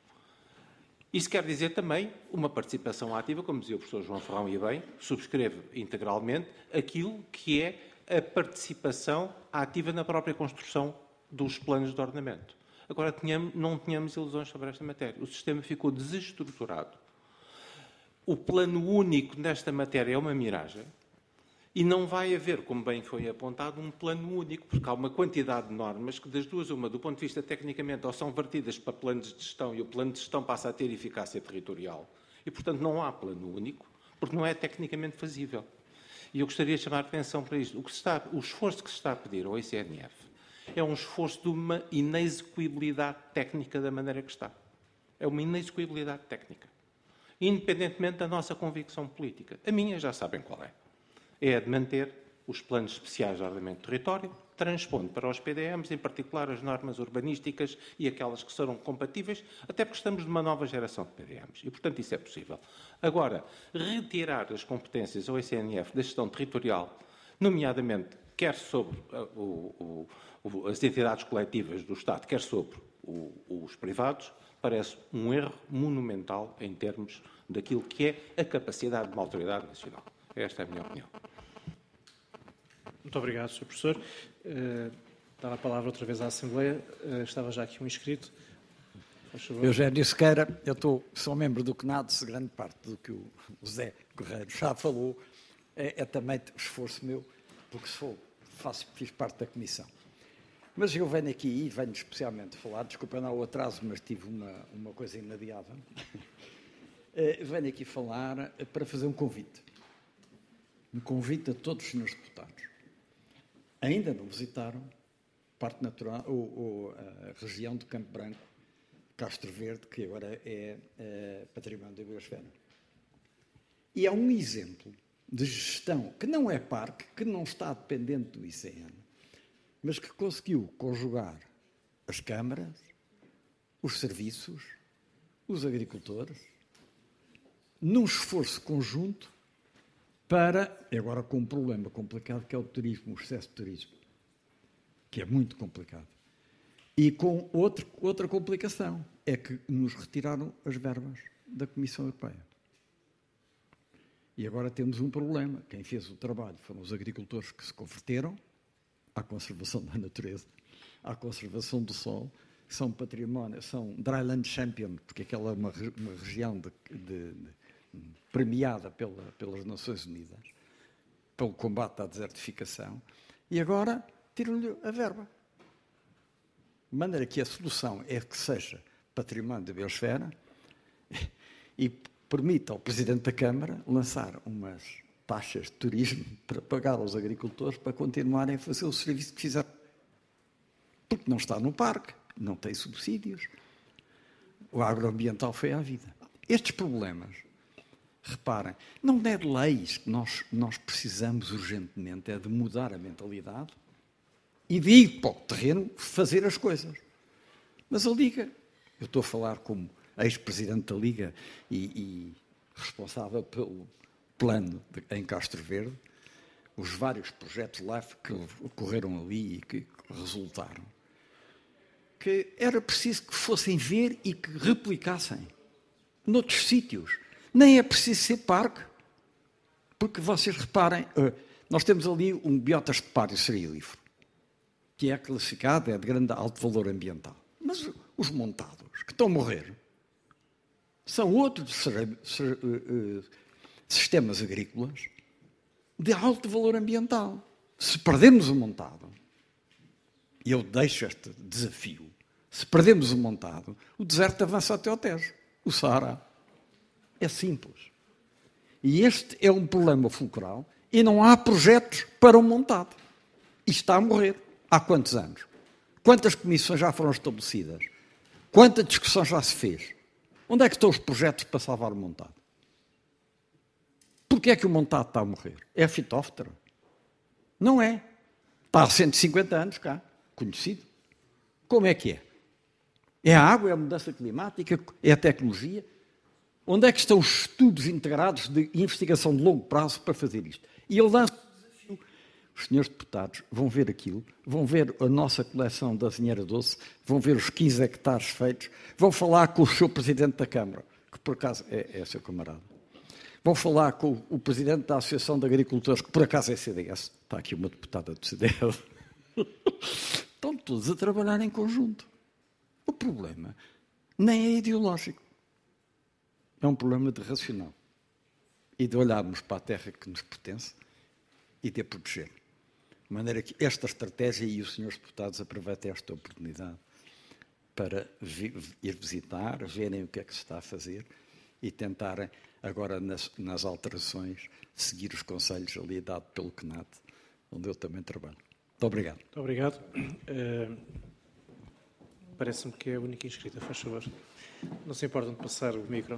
isso quer dizer também uma participação ativa, como dizia o professor João Ferrão e bem, subscreve integralmente aquilo que é a participação ativa na própria construção dos planos de ordenamento. Agora, tínhamos, não tínhamos ilusões sobre esta matéria. O sistema ficou desestruturado. O plano único nesta matéria é uma miragem. E não vai haver, como bem foi apontado, um plano único, porque há uma quantidade de normas que, das duas, uma, do ponto de vista tecnicamente, ou são vertidas para planos de gestão e o plano de gestão passa a ter eficácia territorial. E, portanto, não há plano único, porque não é tecnicamente fazível. E eu gostaria de chamar a atenção para isto. O, que se está, o esforço que se está a pedir ao I C N F é um esforço de uma inexecuibilidade técnica da maneira que está. É uma inexecuibilidade técnica. Independentemente da nossa convicção política. A minha já sabem qual é. É a de manter os planos especiais de ordenamento do território, transpondo para os P D Ms, em particular as normas urbanísticas e aquelas que serão compatíveis, até porque estamos numa nova geração de P D Ms. E, portanto, isso é possível. Agora, retirar as competências ao I C N F da gestão territorial, nomeadamente, quer sobre uh, o, o, as entidades coletivas do Estado, quer sobre o, os privados, parece um erro monumental em termos daquilo que é a capacidade de uma autoridade nacional. Esta é a minha opinião. Muito obrigado, senhor Professor. Uh, dar a palavra outra vez à Assembleia. Uh, estava já aqui um inscrito. Eugénio Sequeira, eu estou, sou membro do CNADS, grande parte do que o José Guerreiro já falou é, é também esforço meu, porque sou, faço, fiz parte da comissão. Mas eu venho aqui e venho especialmente falar, desculpa não o atraso, mas tive uma, uma coisa inadiável. Uh, venho aqui falar para fazer um convite. um convite a todos os senhores deputados. Ainda não visitaram parte natural, ou, ou a região do Campo Branco, Castro Verde, que agora é, é património da biosfera. E é um exemplo de gestão que não é parque, que não está dependente do I C N, mas que conseguiu conjugar as câmaras, os serviços, os agricultores, num esforço conjunto para, agora com um problema complicado que é o turismo, o excesso de turismo, que é muito complicado. E com outro, outra complicação, é que nos retiraram as verbas da Comissão Europeia. E agora temos um problema. Quem fez o trabalho foram os agricultores que se converteram à conservação da natureza, à conservação do solo, que são património, são Dryland Champion, porque aquela é uma, uma região de, de, de, premiada pela, pelas Nações Unidas, pelo combate à desertificação, e agora tiram-lhe a verba. De maneira que a solução é que seja património da biosfera e permita ao Presidente da Câmara lançar umas taxas de turismo para pagar aos agricultores para continuarem a fazer o serviço que fizeram. Porque não está no parque, não tem subsídios. O agroambiental foi à vida. Estes problemas, reparem, não é de leis que nós, nós precisamos urgentemente, é de mudar a mentalidade e de ir para o terreno fazer as coisas. Mas a Liga, eu estou a falar como ex-presidente da Liga e, e responsável pelo plano de, em Castro Verde, os vários projetos LIFE que ocorreram ali e que resultaram, que era preciso que fossem ver e que replicassem noutros sítios. Nem é preciso ser parque, porque vocês reparem, nós temos ali um biota estepário cerealífero, que é classificado, é de grande alto valor ambiental. Mas os montados que estão a morrer são outros sistemas agrícolas de alto valor ambiental. Se perdermos o montado, e eu deixo este desafio, se perdemos o montado, o deserto avança até ao Tejo, o Saara. É simples. E este é um problema fulcral e não há projetos para o montado. E está a morrer. Há quantos anos? Quantas comissões já foram estabelecidas? Quanta discussão já se fez? Onde é que estão os projetos para salvar o montado? Porquê é que o montado está a morrer? É a fitóftora? Não é. Está há cento e cinquenta anos cá, conhecido. Como é que é? É a água, é a mudança climática, é a tecnologia? Onde é que estão os estudos integrados de investigação de longo prazo para fazer isto? E eu lanço o desafio. Os senhores deputados vão ver aquilo, vão ver a nossa coleção da Azinheira Doce, vão ver os quinze hectares feitos, vão falar com o seu Presidente da Câmara, que por acaso é, é seu camarada. Vão falar com o Presidente da Associação de Agricultores, que por acaso é C D S. Está aqui uma deputada do C D S. Estão todos a trabalhar em conjunto. O problema nem é ideológico. É um problema de racional. E de olharmos para a terra que nos pertence e de a proteger. De maneira que esta estratégia, e os senhores deputados aproveitem esta oportunidade para ir visitar, verem o que é que se está a fazer e tentarem, agora nas, nas alterações, seguir os conselhos ali dados pelo C N A T, onde eu também trabalho. Muito obrigado. Muito obrigado. Uh, Parece-me que é a única inscrita, faz favor. Não se importam de passar o micro.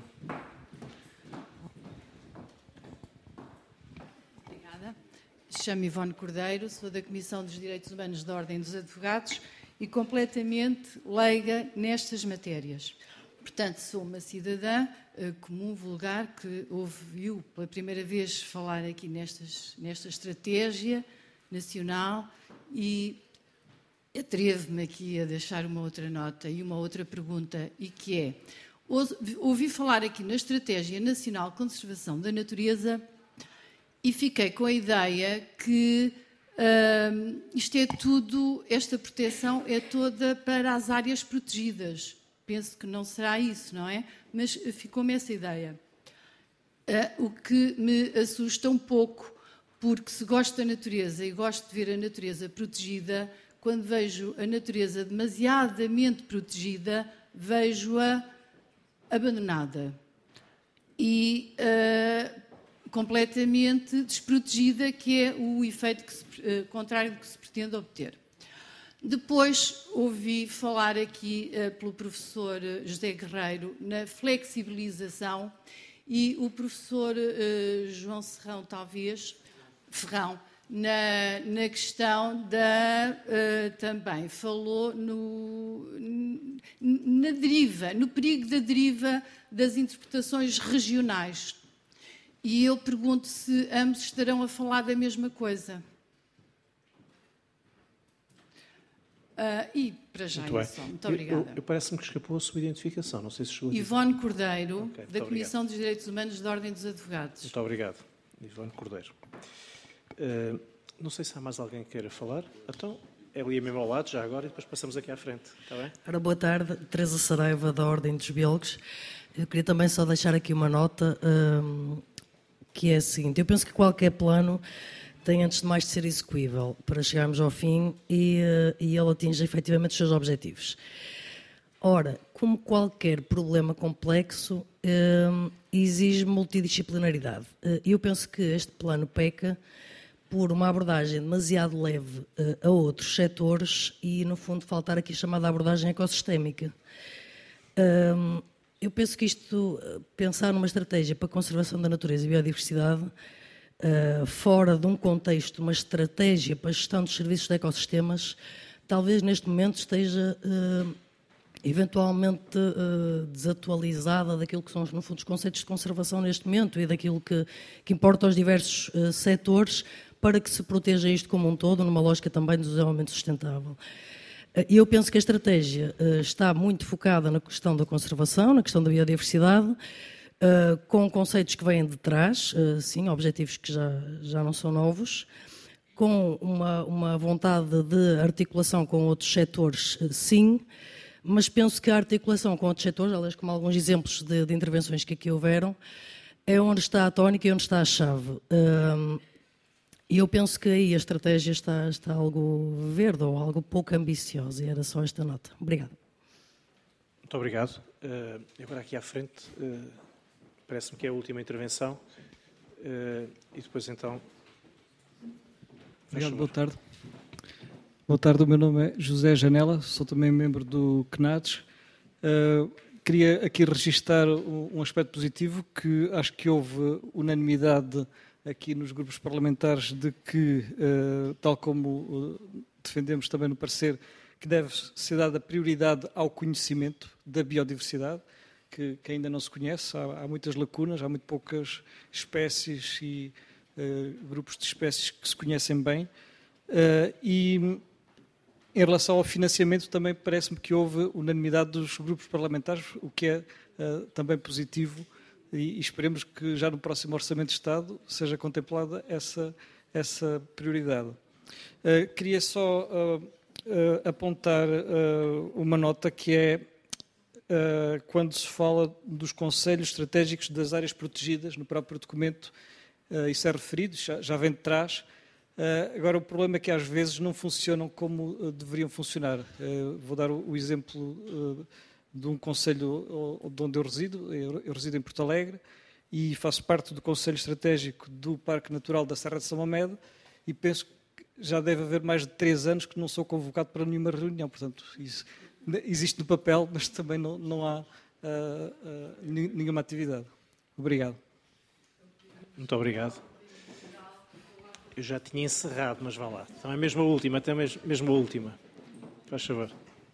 Obrigada. Chamo-me Ivone Cordeiro, sou da Comissão dos Direitos Humanos da Ordem dos Advogados e completamente leiga nestas matérias. Portanto, sou uma cidadã uh, comum, vulgar, que ouviu pela primeira vez falar aqui nestas, nesta estratégia nacional e atrevo-me aqui a deixar uma outra nota e uma outra pergunta, e que é, ouvi falar aqui na Estratégia Nacional de Conservação da Natureza e fiquei com a ideia que uh, isto é tudo, esta proteção é toda para as áreas protegidas. Penso que não será isso, não é? Mas ficou-me essa ideia. Uh, o que me assusta um pouco, porque se gosto da natureza e gosto de ver a natureza protegida, quando vejo a natureza demasiadamente protegida, vejo-a abandonada. E uh, completamente desprotegida, que é o efeito que se, uh, contrário do que se pretende obter. Depois ouvi falar aqui uh, pelo professor José Guerreiro na flexibilização e o professor uh, João Serrão, talvez, Ferrão, na, na questão da, uh, também falou no, na deriva, no perigo da deriva das interpretações regionais. E eu pergunto se ambos estarão a falar da mesma coisa. Uh, e, para já, Muito, isso. Muito obrigada. Eu, eu, eu parece-me que escapou a sua identificação. Não sei se chegou a dizer. Ivone Cordeiro, okay, da Comissão dos Direitos Humanos da Ordem dos Advogados. Muito obrigado. Ivone Cordeiro. Uh, não sei se há mais alguém que queira falar. Então, é ali mesmo ao lado, já agora, e depois passamos aqui à frente. Está bem? Ora, boa tarde. Teresa Saraiva, da Ordem dos Biólogos. Eu queria também só deixar aqui uma nota, um, que é a seguinte. Eu penso que qualquer plano tem, antes de mais, de ser execuível para chegarmos ao fim e, uh, e ele atinge efetivamente os seus objetivos. Ora, como qualquer problema complexo, uh, exige multidisciplinaridade. Uh, eu penso que este plano peca por uma abordagem demasiado leve uh, a outros setores e, no fundo, faltar aqui a chamada abordagem ecossistémica. Uh, eu penso que isto, pensar numa estratégia para a conservação da natureza e biodiversidade, Uh, fora de um contexto, uma estratégia para a gestão dos serviços de ecossistemas, talvez neste momento esteja uh, eventualmente uh, desatualizada daquilo que são, no fundo, os conceitos de conservação neste momento e daquilo que, que importa aos diversos uh, setores para que se proteja isto como um todo, numa lógica também de desenvolvimento sustentável. E uh, eu penso que a estratégia uh, está muito focada na questão da conservação, na questão da biodiversidade, Uh, com conceitos que vêm de trás, uh, sim, objetivos que já, já não são novos, com uma, uma vontade de articulação com outros setores, uh, sim, mas penso que a articulação com outros setores, aliás, como alguns exemplos de, de intervenções que aqui houveram, é onde está a tónica e onde está a chave. Uh, e eu penso que aí a estratégia está, está algo verde ou algo pouco ambiciosa, e era só esta nota. Obrigado. Muito obrigado. Uh, agora aqui à frente... Uh... Parece-me que é a última intervenção. Uh, e depois, então... Obrigado, boa tarde. Boa tarde, o meu nome é José Janela, sou também membro do CNADES. Uh, queria aqui registar um aspecto positivo, que acho que houve unanimidade aqui nos grupos parlamentares de que, uh, tal como uh, defendemos também no parecer, que deve ser dada prioridade ao conhecimento da biodiversidade, Que, que ainda não se conhece, há, há muitas lacunas, há muito poucas espécies e uh, grupos de espécies que se conhecem bem. Uh, e em relação ao financiamento também parece-me que houve unanimidade dos grupos parlamentares, o que é uh, também positivo e, e esperemos que já no próximo Orçamento de Estado seja contemplada essa, essa prioridade. Uh, queria só uh, uh, apontar uh, uma nota que é Uh, quando se fala dos conselhos estratégicos das áreas protegidas, no próprio documento, uh, isso é referido, já, já vem de trás. Uh, agora, o problema é que às vezes não funcionam como uh, deveriam funcionar. Uh, vou dar o, o exemplo uh, de um conselho de onde eu resido, eu, eu resido em Porto Alegre, e faço parte do Conselho Estratégico do Parque Natural da Serra de São Mamede, e penso que já deve haver mais de três anos que não sou convocado para nenhuma reunião, portanto, isso... existe no papel, mas também não, não há uh, uh, nenhuma atividade. Obrigado. Muito obrigado. Eu já tinha encerrado, mas vá lá. Então é mesmo a última, até mesmo, mesmo a última. Faz favor.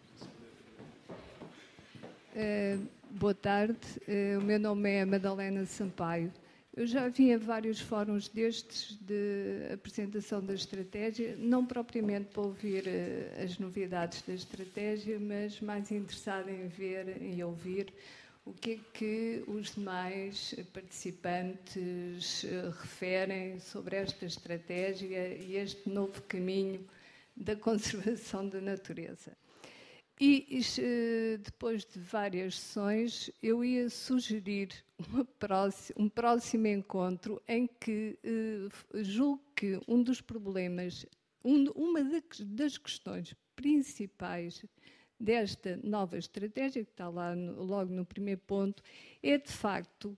Uh, boa tarde. Uh, o meu nome é Madalena Sampaio. Eu já vi em vários fóruns destes de apresentação da estratégia, não propriamente para ouvir uh, as novidades da estratégia, mas mais interessada em ver e ouvir o que é que os demais participantes uh, referem sobre esta estratégia e este novo caminho da conservação da natureza. E depois de várias sessões, eu ia sugerir uma próxima, um próximo encontro em que eh, julgo que um dos problemas, um, uma das questões principais desta nova estratégia, que está lá no, logo no primeiro ponto, é de facto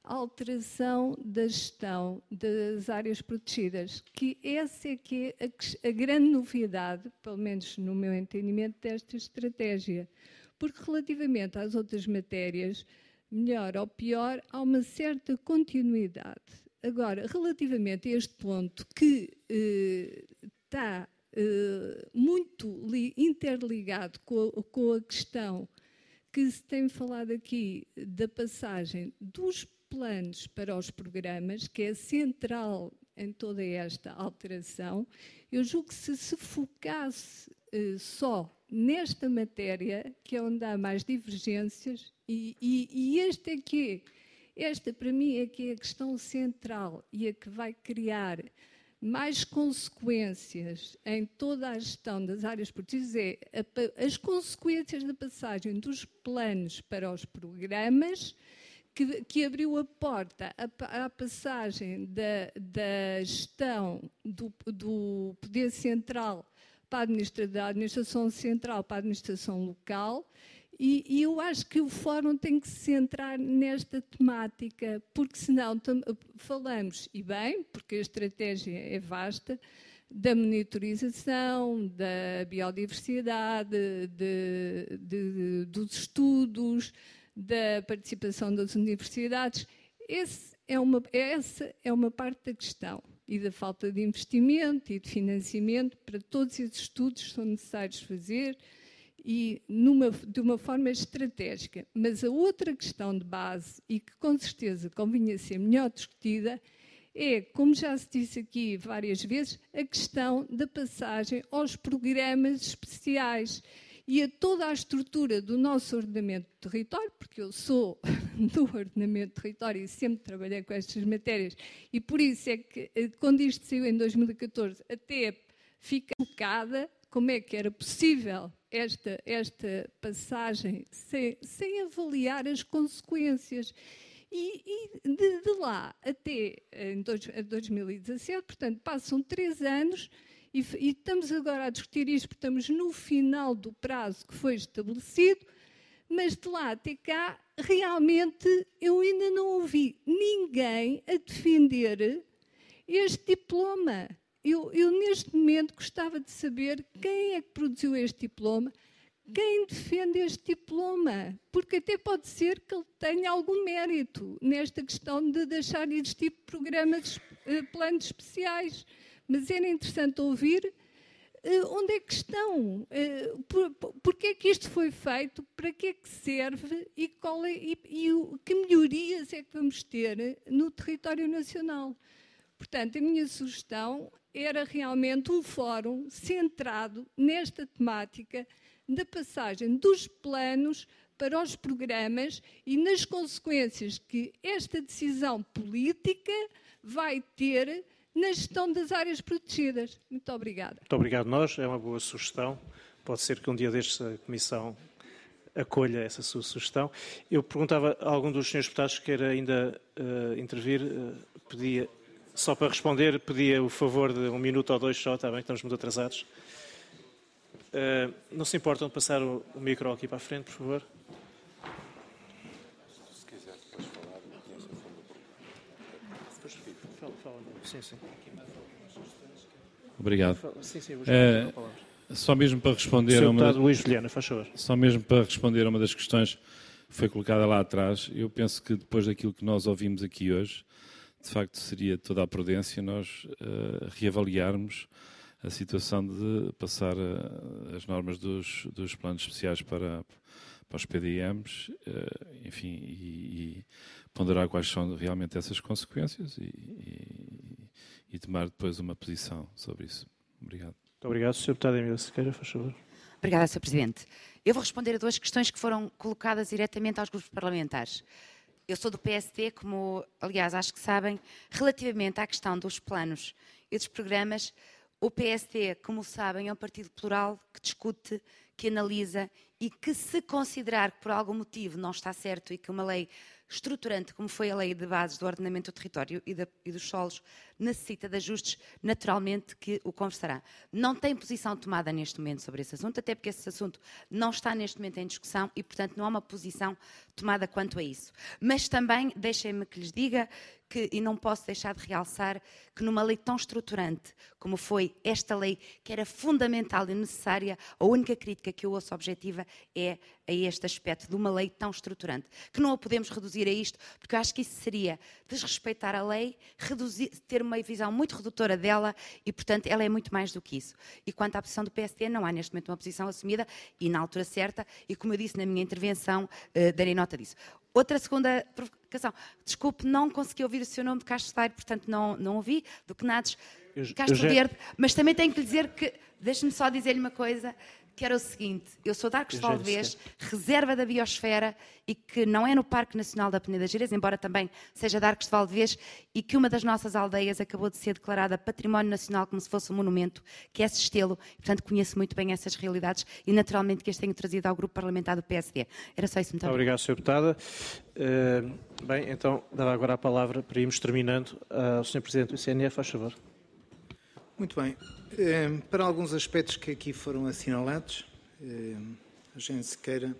alteração da gestão das áreas protegidas, que essa é que é a, a grande novidade, pelo menos no meu entendimento, desta estratégia. Porque relativamente às outras matérias, melhor ou pior, há uma certa continuidade. Agora, relativamente a este ponto que eh, está eh, muito li, interligado com, com a questão que se tem falado aqui da passagem dos planos para os programas, que é central em toda esta alteração, eu julgo que se se focasse eh, só nesta matéria, que é onde há mais divergências, e, e, e este é que é, esta para mim é que é a questão central e a que vai criar mais consequências em toda a gestão das áreas protegidas, é a, as consequências da passagem dos planos para os programas, que, que abriu a porta à, à passagem da, da gestão do, do poder central para a administração, da administração central para a administração local, e, e eu acho que o Fórum tem que se centrar nesta temática, porque senão tam, falamos, e bem, porque a estratégia é vasta, da monitorização, da biodiversidade, de, de, dos estudos, da participação das universidades. Esse é uma, essa é uma parte da questão, e da falta de investimento e de financiamento para todos esses estudos que são necessários fazer, e numa, de uma forma estratégica. Mas a outra questão de base, e que com certeza convinha ser melhor discutida, é, como já se disse aqui várias vezes, a questão da passagem aos programas especiais e a toda a estrutura do nosso ordenamento do território, porque eu sou do ordenamento do território e sempre trabalhei com estas matérias, e por isso é que, quando isto saiu em dois mil e catorze, até fica chocada como é que era possível esta, esta passagem sem, sem avaliar as consequências. E, e de, de lá até em dois, dois mil e dezassete, portanto, passam três anos e, e estamos agora a discutir isto, porque estamos no final do prazo que foi estabelecido, mas de lá até cá, realmente, eu ainda não ouvi ninguém a defender este diploma. Eu, eu, neste momento, gostava de saber quem é que produziu este diploma, quem defende este diploma, porque até pode ser que ele tenha algum mérito nesta questão de deixar de existir programas, planos especiais. Mas era interessante ouvir onde é que estão, por, porque é que isto foi feito, para que é que serve e, qual é, e, e que melhorias é que vamos ter no território nacional. Portanto, a minha sugestão era realmente um fórum centrado nesta temática da passagem dos planos para os programas e nas consequências que esta decisão política vai ter na gestão das áreas protegidas. Muito obrigada. Muito obrigado nós, é uma boa sugestão. Pode ser que um dia destes a Comissão acolha essa sua sugestão. Eu perguntava a algum dos senhores deputados que queira ainda uh, intervir, uh, pedia, só para responder, pedia o favor de um minuto ou dois só, está bem, estamos muito atrasados. Uh, não se importam de passar o, o micro aqui para a frente, por favor? Se quiser depois falar, fala, fala. Sim, sim. Obrigado. Sim, sim, uh, só mesmo para responder a uma, Luís Juliana, faz favor. Só mesmo para responder a uma das questões que foi colocada lá atrás, eu penso que depois daquilo que nós ouvimos aqui hoje, de facto seria toda a prudência nós uh, reavaliarmos a situação de passar uh, as normas dos, dos planos especiais para, para os P D Ms, uh, enfim, e, e ponderar quais são realmente essas consequências e, e, e tomar depois uma posição sobre isso. Obrigado. Muito obrigado. senhor Deputado Emília Sequeira, faz favor. Obrigada, senhor Presidente. Eu vou responder a duas questões que foram colocadas diretamente aos grupos parlamentares. Eu sou do P S D, como, aliás, acho que sabem, relativamente à questão dos planos e dos programas, o P S D, como sabem, é um partido plural que discute, que analisa e que, se considerar que por algum motivo não está certo e que uma lei estruturante, como foi a lei de bases do ordenamento do território e, de, e dos solos, necessita de ajustes, naturalmente que o conversará. Não tem posição tomada neste momento sobre esse assunto, até porque esse assunto não está neste momento em discussão e, portanto, não há uma posição tomada quanto a isso. Mas também, deixem-me que lhes diga que, e não posso deixar de realçar, que numa lei tão estruturante como foi esta lei, que era fundamental e necessária, a única crítica que eu ouço objetiva é a este aspecto de uma lei tão estruturante, que não a podemos reduzir a isto, porque eu acho que isso seria desrespeitar a lei, reduzir, ter uma visão muito redutora dela e, portanto, ela é muito mais do que isso. E quanto à posição do P S D, não há neste momento uma posição assumida e na altura certa, e como eu disse na minha intervenção, eh, darei nota disso. Outra segunda provocação. Desculpe, não consegui ouvir o seu nome de Castro Verde, portanto não, não ouvi, do Cnados, Castro já... Verde, mas também tenho que lhe dizer que, deixe-me só dizer-lhe uma coisa, que era o seguinte, eu sou de Arcos de Valdevez, reserva da biosfera, e que não é no Parque Nacional da Peneda Gerês, embora também seja de Arcos de Valdevez, e que uma das nossas aldeias acabou de ser declarada Património Nacional como se fosse um monumento, que é Sestelo, e, portanto conheço muito bem essas realidades e naturalmente que as tenho trazido ao grupo parlamentar do P S D. Era só isso, muito obrigado. Obrigado, senhora Deputada. Uh, bem, então, dava agora a palavra para irmos terminando ao senhor Presidente do I C N E, faz favor. Muito bem. Para alguns aspectos que aqui foram assinalados, a gente se queira,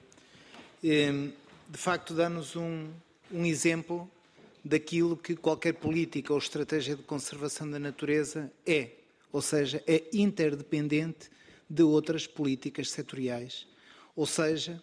de facto dá-nos um, um exemplo daquilo que qualquer política ou estratégia de conservação da natureza é, ou seja, é interdependente de outras políticas setoriais. Ou seja,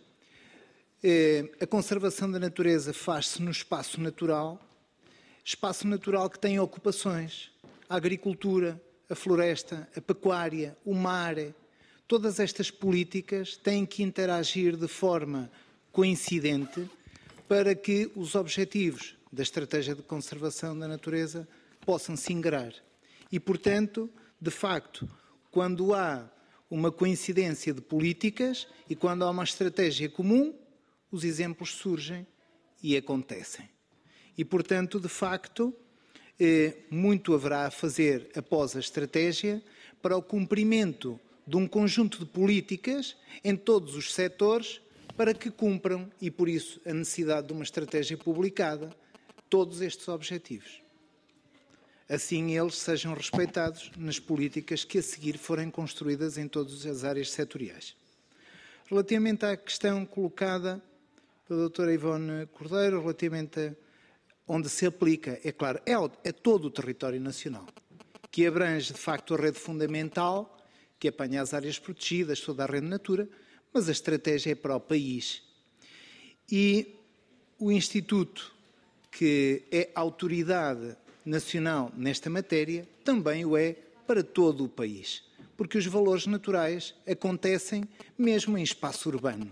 a conservação da natureza faz-se no espaço natural, espaço natural que tem ocupações, a agricultura, a floresta, a pecuária, o mar. Todas estas políticas têm que interagir de forma coincidente para que os objetivos da estratégia de conservação da natureza possam se ingrar. E, portanto, de facto, quando há uma coincidência de políticas e quando há uma estratégia comum, os exemplos surgem e acontecem. E, portanto, de facto, muito haverá a fazer após a estratégia para o cumprimento de um conjunto de políticas em todos os setores para que cumpram, e por isso a necessidade de uma estratégia publicada, todos estes objetivos. Assim eles sejam respeitados nas políticas que a seguir forem construídas em todas as áreas setoriais. Relativamente à questão colocada pela doutora Ivone Cordeiro, relativamente a onde se aplica, é claro, é, é todo o território nacional, que abrange, de facto, a rede fundamental, que apanha as áreas protegidas, toda a rede Natura, mas a estratégia é para o país. E o Instituto, que é autoridade nacional nesta matéria, também o é para todo o país, porque os valores naturais acontecem mesmo em espaço urbano.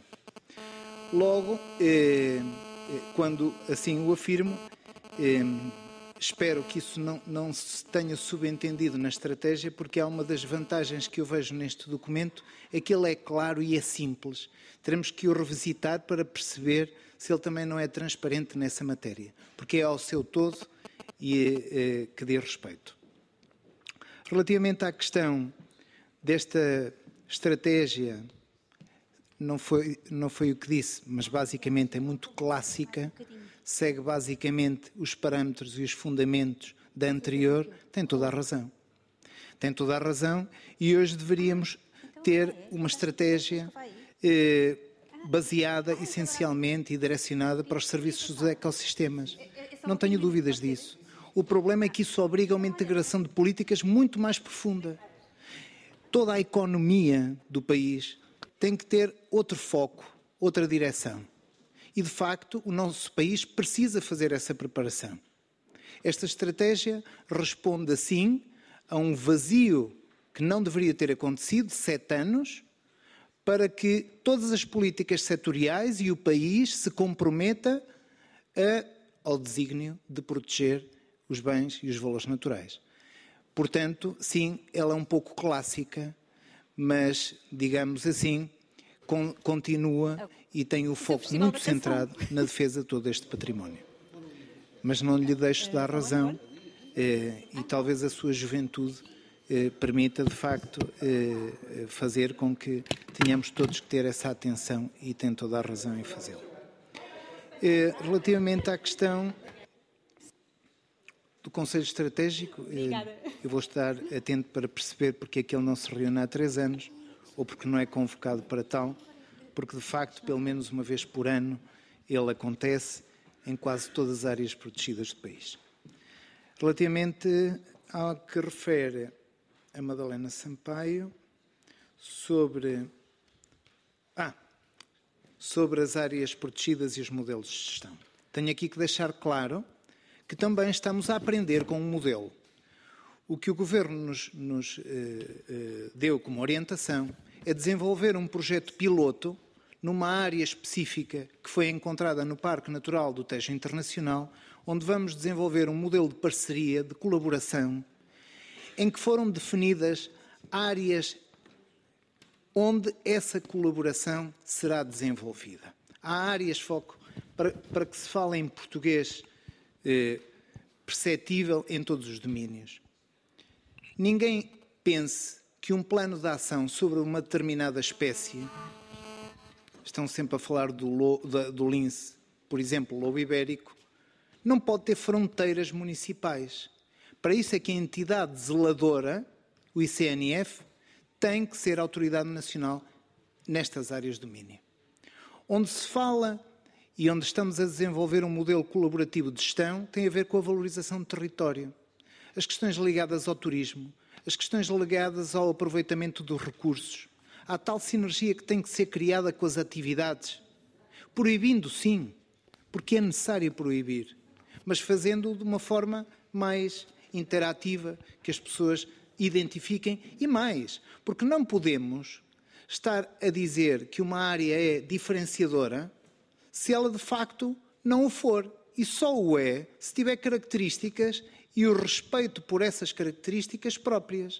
Logo, eh, quando assim o afirmo, Eh, espero que isso não, não se tenha subentendido na estratégia, porque há uma das vantagens que eu vejo neste documento, é que ele é claro e é simples. Teremos que o revisitar para perceber se ele também não é transparente nessa matéria, porque é ao seu todo e eh, que dê respeito. Relativamente à questão desta estratégia, não foi, não foi o que disse, mas basicamente é muito clássica, segue basicamente os parâmetros e os fundamentos da anterior, tem toda a razão. Tem toda a razão e hoje deveríamos ter uma estratégia eh, baseada essencialmente e direcionada para os serviços dos ecossistemas. Não tenho dúvidas disso. O problema é que isso obriga a uma integração de políticas muito mais profunda. Toda a economia do país tem que ter outro foco, outra direção. E, de facto, o nosso país precisa fazer essa preparação. Esta estratégia responde, assim, a um vazio que não deveria ter acontecido, de sete anos, para que todas as políticas setoriais e o país se comprometa a, ao desígnio de proteger os bens e os valores naturais. Portanto, sim, ela é um pouco clássica, mas, digamos assim, con- continua e tem o foco muito centrado na defesa de todo este património. Mas não lhe deixo dar razão eh, e talvez a sua juventude eh, permita, de facto, eh, fazer com que tenhamos todos que ter essa atenção e tem toda a razão em fazê-lo. Eh, relativamente à questão do Conselho Estratégico, Obrigada. eu vou estar atento para perceber porque é que ele não se reúne há três anos ou porque não é convocado para tal, porque de facto, pelo menos uma vez por ano, ele acontece em quase todas as áreas protegidas do país. Relativamente ao que refere a Madalena Sampaio sobre, ah, sobre as áreas protegidas e os modelos de gestão. Tenho aqui que deixar claro que também estamos a aprender com um modelo. O que o Governo nos, nos eh, eh, deu como orientação é desenvolver um projeto piloto numa área específica que foi encontrada no Parque Natural do Tejo Internacional, onde vamos desenvolver um modelo de parceria, de colaboração, em que foram definidas áreas onde essa colaboração será desenvolvida. Há áreas de foco para, para que se fale em português eh, perceptível em todos os domínios. Ninguém pense que um plano de ação sobre uma determinada espécie, estão sempre a falar do, lo, do, do lince, por exemplo, lobo ibérico, não pode ter fronteiras municipais. Para isso é que a entidade zeladora, o I C N F, tem que ser a autoridade nacional nestas áreas de domínio. Onde se fala e onde estamos a desenvolver um modelo colaborativo de gestão tem a ver com a valorização do território. As questões ligadas ao turismo, as questões ligadas ao aproveitamento dos recursos. Há tal sinergia que tem que ser criada com as atividades. Proibindo, sim, porque é necessário proibir, mas fazendo de uma forma mais interativa, que as pessoas identifiquem, e mais, porque não podemos estar a dizer que uma área é diferenciadora se ela de facto não o for. E só o é se tiver características e o respeito por essas características próprias.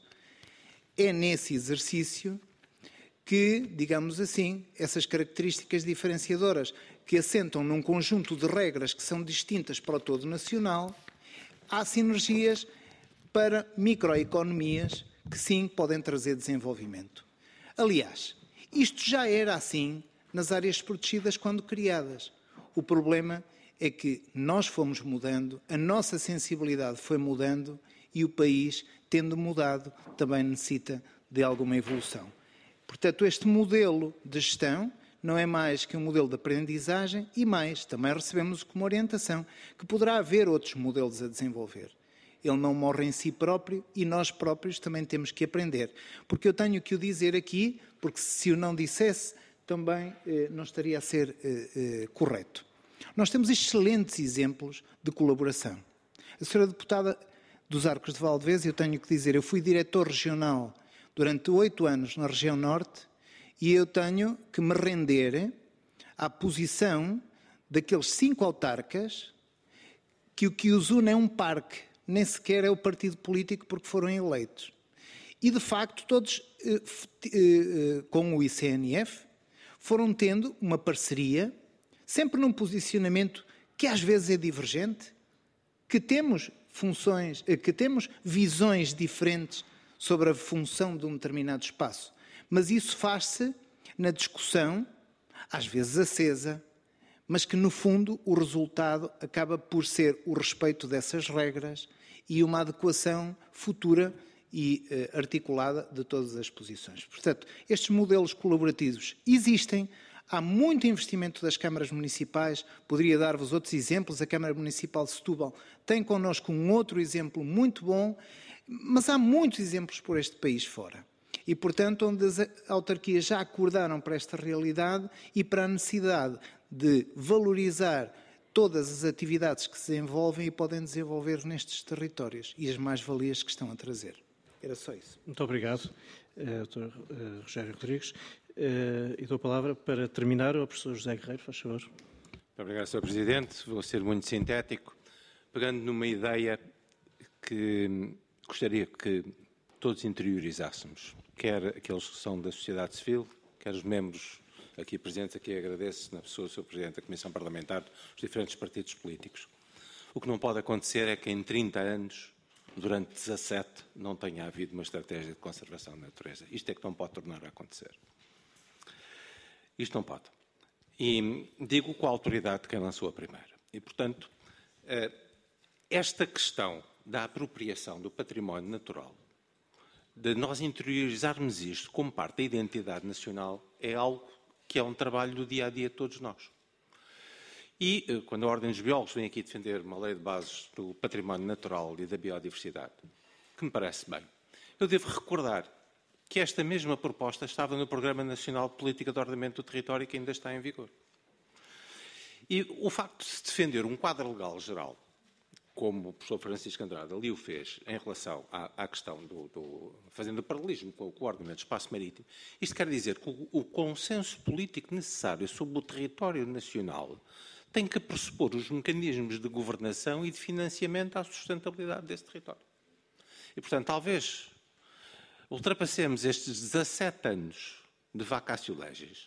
É nesse exercício que, digamos assim, essas características diferenciadoras que assentam num conjunto de regras que são distintas para o todo nacional, há sinergias para microeconomias que sim podem trazer desenvolvimento. Aliás, isto já era assim nas áreas protegidas quando criadas. O problema é que nós fomos mudando, a nossa sensibilidade foi mudando e o país, tendo mudado, também necessita de alguma evolução. Portanto, este modelo de gestão não é mais que um modelo de aprendizagem e mais, também recebemos como orientação que poderá haver outros modelos a desenvolver. Ele não morre em si próprio e nós próprios também temos que aprender. Porque eu tenho que o dizer aqui, porque se eu não dissesse, também eh, não estaria a ser eh, eh, correto. Nós temos excelentes exemplos de colaboração. A senhora deputada dos Arcos de Valdevez, eu tenho que dizer, eu fui diretor regional durante oito anos na região norte e eu tenho que me render à posição daqueles cinco autarcas que o que os une é um parque, nem sequer é o partido político porque foram eleitos. E, de facto, todos, eh, eh, com o I C N F, foram tendo uma parceria, sempre num posicionamento que às vezes é divergente, que temos funções, que temos visões diferentes sobre a função de um determinado espaço. Mas isso faz-se na discussão, às vezes acesa, mas que no fundo o resultado acaba por ser o respeito dessas regras e uma adequação futura e eh, articulada de todas as posições. Portanto, estes modelos colaborativos existem, há muito investimento das câmaras municipais, poderia dar-vos outros exemplos, a Câmara Municipal de Setúbal tem connosco um outro exemplo muito bom, mas há muitos exemplos por este país fora. E, portanto, onde as autarquias já acordaram para esta realidade e para a necessidade de valorizar todas as atividades que se desenvolvem e podem desenvolver nestes territórios e as mais-valias que estão a trazer. Era só isso. Muito obrigado, doutor Rogério Rodrigues. Uh, e dou a palavra para terminar ao professor José Guerreiro, faz favor. Muito obrigado, senhor Presidente. Vou ser muito sintético, pegando numa ideia que gostaria que todos interiorizássemos, quer aqueles que são da sociedade civil, quer os membros aqui presentes, aqui agradeço na pessoa do senhor Presidente da Comissão Parlamentar, dos diferentes partidos políticos. O que não pode acontecer é que em trinta anos, durante dezassete, não tenha havido uma estratégia de conservação da natureza. Isto é que não pode tornar a acontecer. Isto não pode. E digo com a autoridade de quem lançou a primeira. E, portanto, esta questão da apropriação do património natural, de nós interiorizarmos isto como parte da identidade nacional, é algo que é um trabalho do dia-a-dia de todos nós. E, quando a Ordem dos Biólogos vem aqui defender uma lei de bases do património natural e da biodiversidade, que me parece bem, eu devo recordar que esta mesma proposta estava no Programa Nacional de Política de Ordenamento do Território, que ainda está em vigor. E o facto de se defender um quadro legal geral, como o professor Francisco Andrade ali o fez, em relação à, à questão do, do... fazendo o paralelismo com, com o ordenamento do espaço marítimo, isto quer dizer que o, o consenso político necessário sobre o território nacional tem que pressupor os mecanismos de governação e de financiamento à sustentabilidade desse território. E, portanto, talvez ultrapassemos estes dezassete anos de vacatio legis,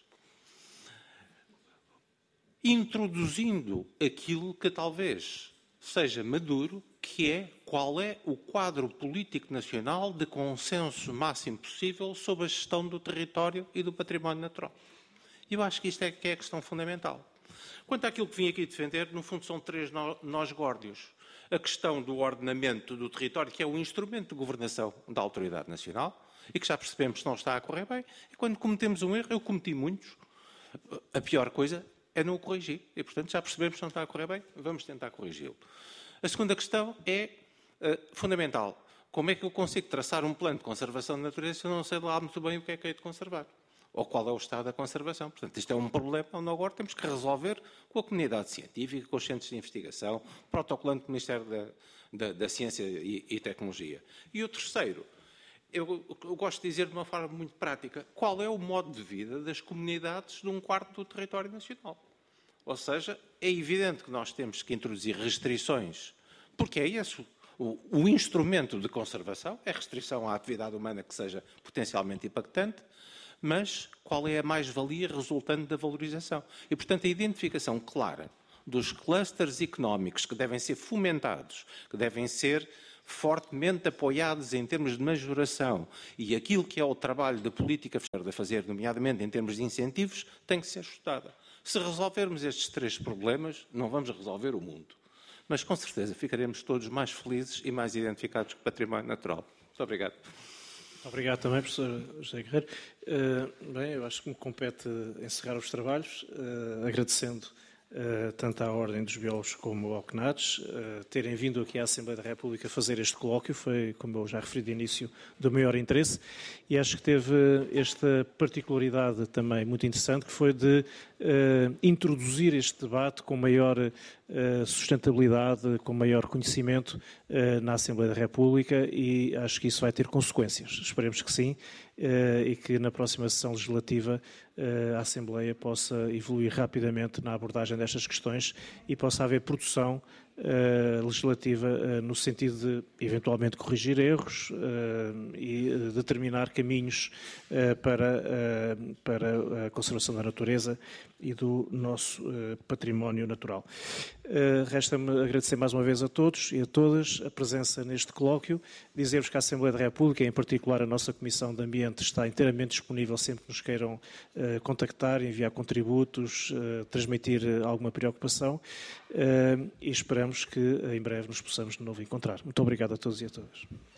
introduzindo aquilo que talvez seja maduro, que é qual é o quadro político nacional de consenso máximo possível sobre a gestão do território e do património natural. E eu acho que isto é que é a questão fundamental. Quanto àquilo que vim aqui defender, no fundo são três nós górdios. A questão do ordenamento do território, que é o instrumento de governação da autoridade nacional, e que já percebemos que não está a correr bem, e quando cometemos um erro, eu cometi muitos, a pior coisa é não o corrigir. E, portanto, já percebemos que não está a correr bem, vamos tentar corrigi-lo. A segunda questão é uh, fundamental. Como é que eu consigo traçar um plano de conservação da natureza se eu não sei lá muito bem o que é que é de conservar? Ou qual é o estado da conservação? Portanto, isto é um problema onde agora temos que resolver com a comunidade científica, com os centros de investigação, protocolando com o Ministério da, da, da Ciência e, e Tecnologia. E o terceiro, eu, eu gosto de dizer de uma forma muito prática, qual é o modo de vida das comunidades de um quarto do território nacional? Ou seja, é evidente que nós temos que introduzir restrições, porque é esse o, o instrumento de conservação, é restrição à atividade humana que seja potencialmente impactante, mas qual é a mais-valia resultante da valorização? E, portanto, a identificação clara dos clusters económicos que devem ser fomentados, que devem ser fortemente apoiados em termos de majoração e aquilo que é o trabalho da política a fazer, nomeadamente em termos de incentivos, tem que ser ajustada. Se resolvermos estes três problemas, não vamos resolver o mundo. Mas, com certeza, ficaremos todos mais felizes e mais identificados com o património natural. Muito obrigado. Obrigado também, professor José Guerreiro. Uh, bem, eu acho que me compete encerrar os trabalhos, uh, agradecendo uh, tanto à Ordem dos Biólogos como ao CNADES uh, terem vindo aqui à Assembleia da República fazer este colóquio. Foi, como eu já referi de início, do maior interesse e acho que teve esta particularidade também muito interessante, que foi de uh, introduzir este debate com maior uh, sustentabilidade, com maior conhecimento uh, na Assembleia da República e acho que isso vai ter consequências. Esperemos que sim uh, e que na próxima sessão legislativa uh, a Assembleia possa evoluir rapidamente na abordagem destas questões e possa haver produção Uh, legislativa uh, no sentido de eventualmente corrigir erros uh, e uh, determinar caminhos uh, para, uh, para a conservação da natureza e do nosso uh, património natural. Uh, Resta-me agradecer mais uma vez a todos e a todas a presença neste colóquio, dizer-vos que a Assembleia da República, em particular a nossa Comissão de Ambiente, está inteiramente disponível sempre que nos queiram uh, contactar, enviar contributos, uh, transmitir uh, alguma preocupação uh, e esperamos que em breve nos possamos de novo encontrar. Muito obrigado a todos e a todas.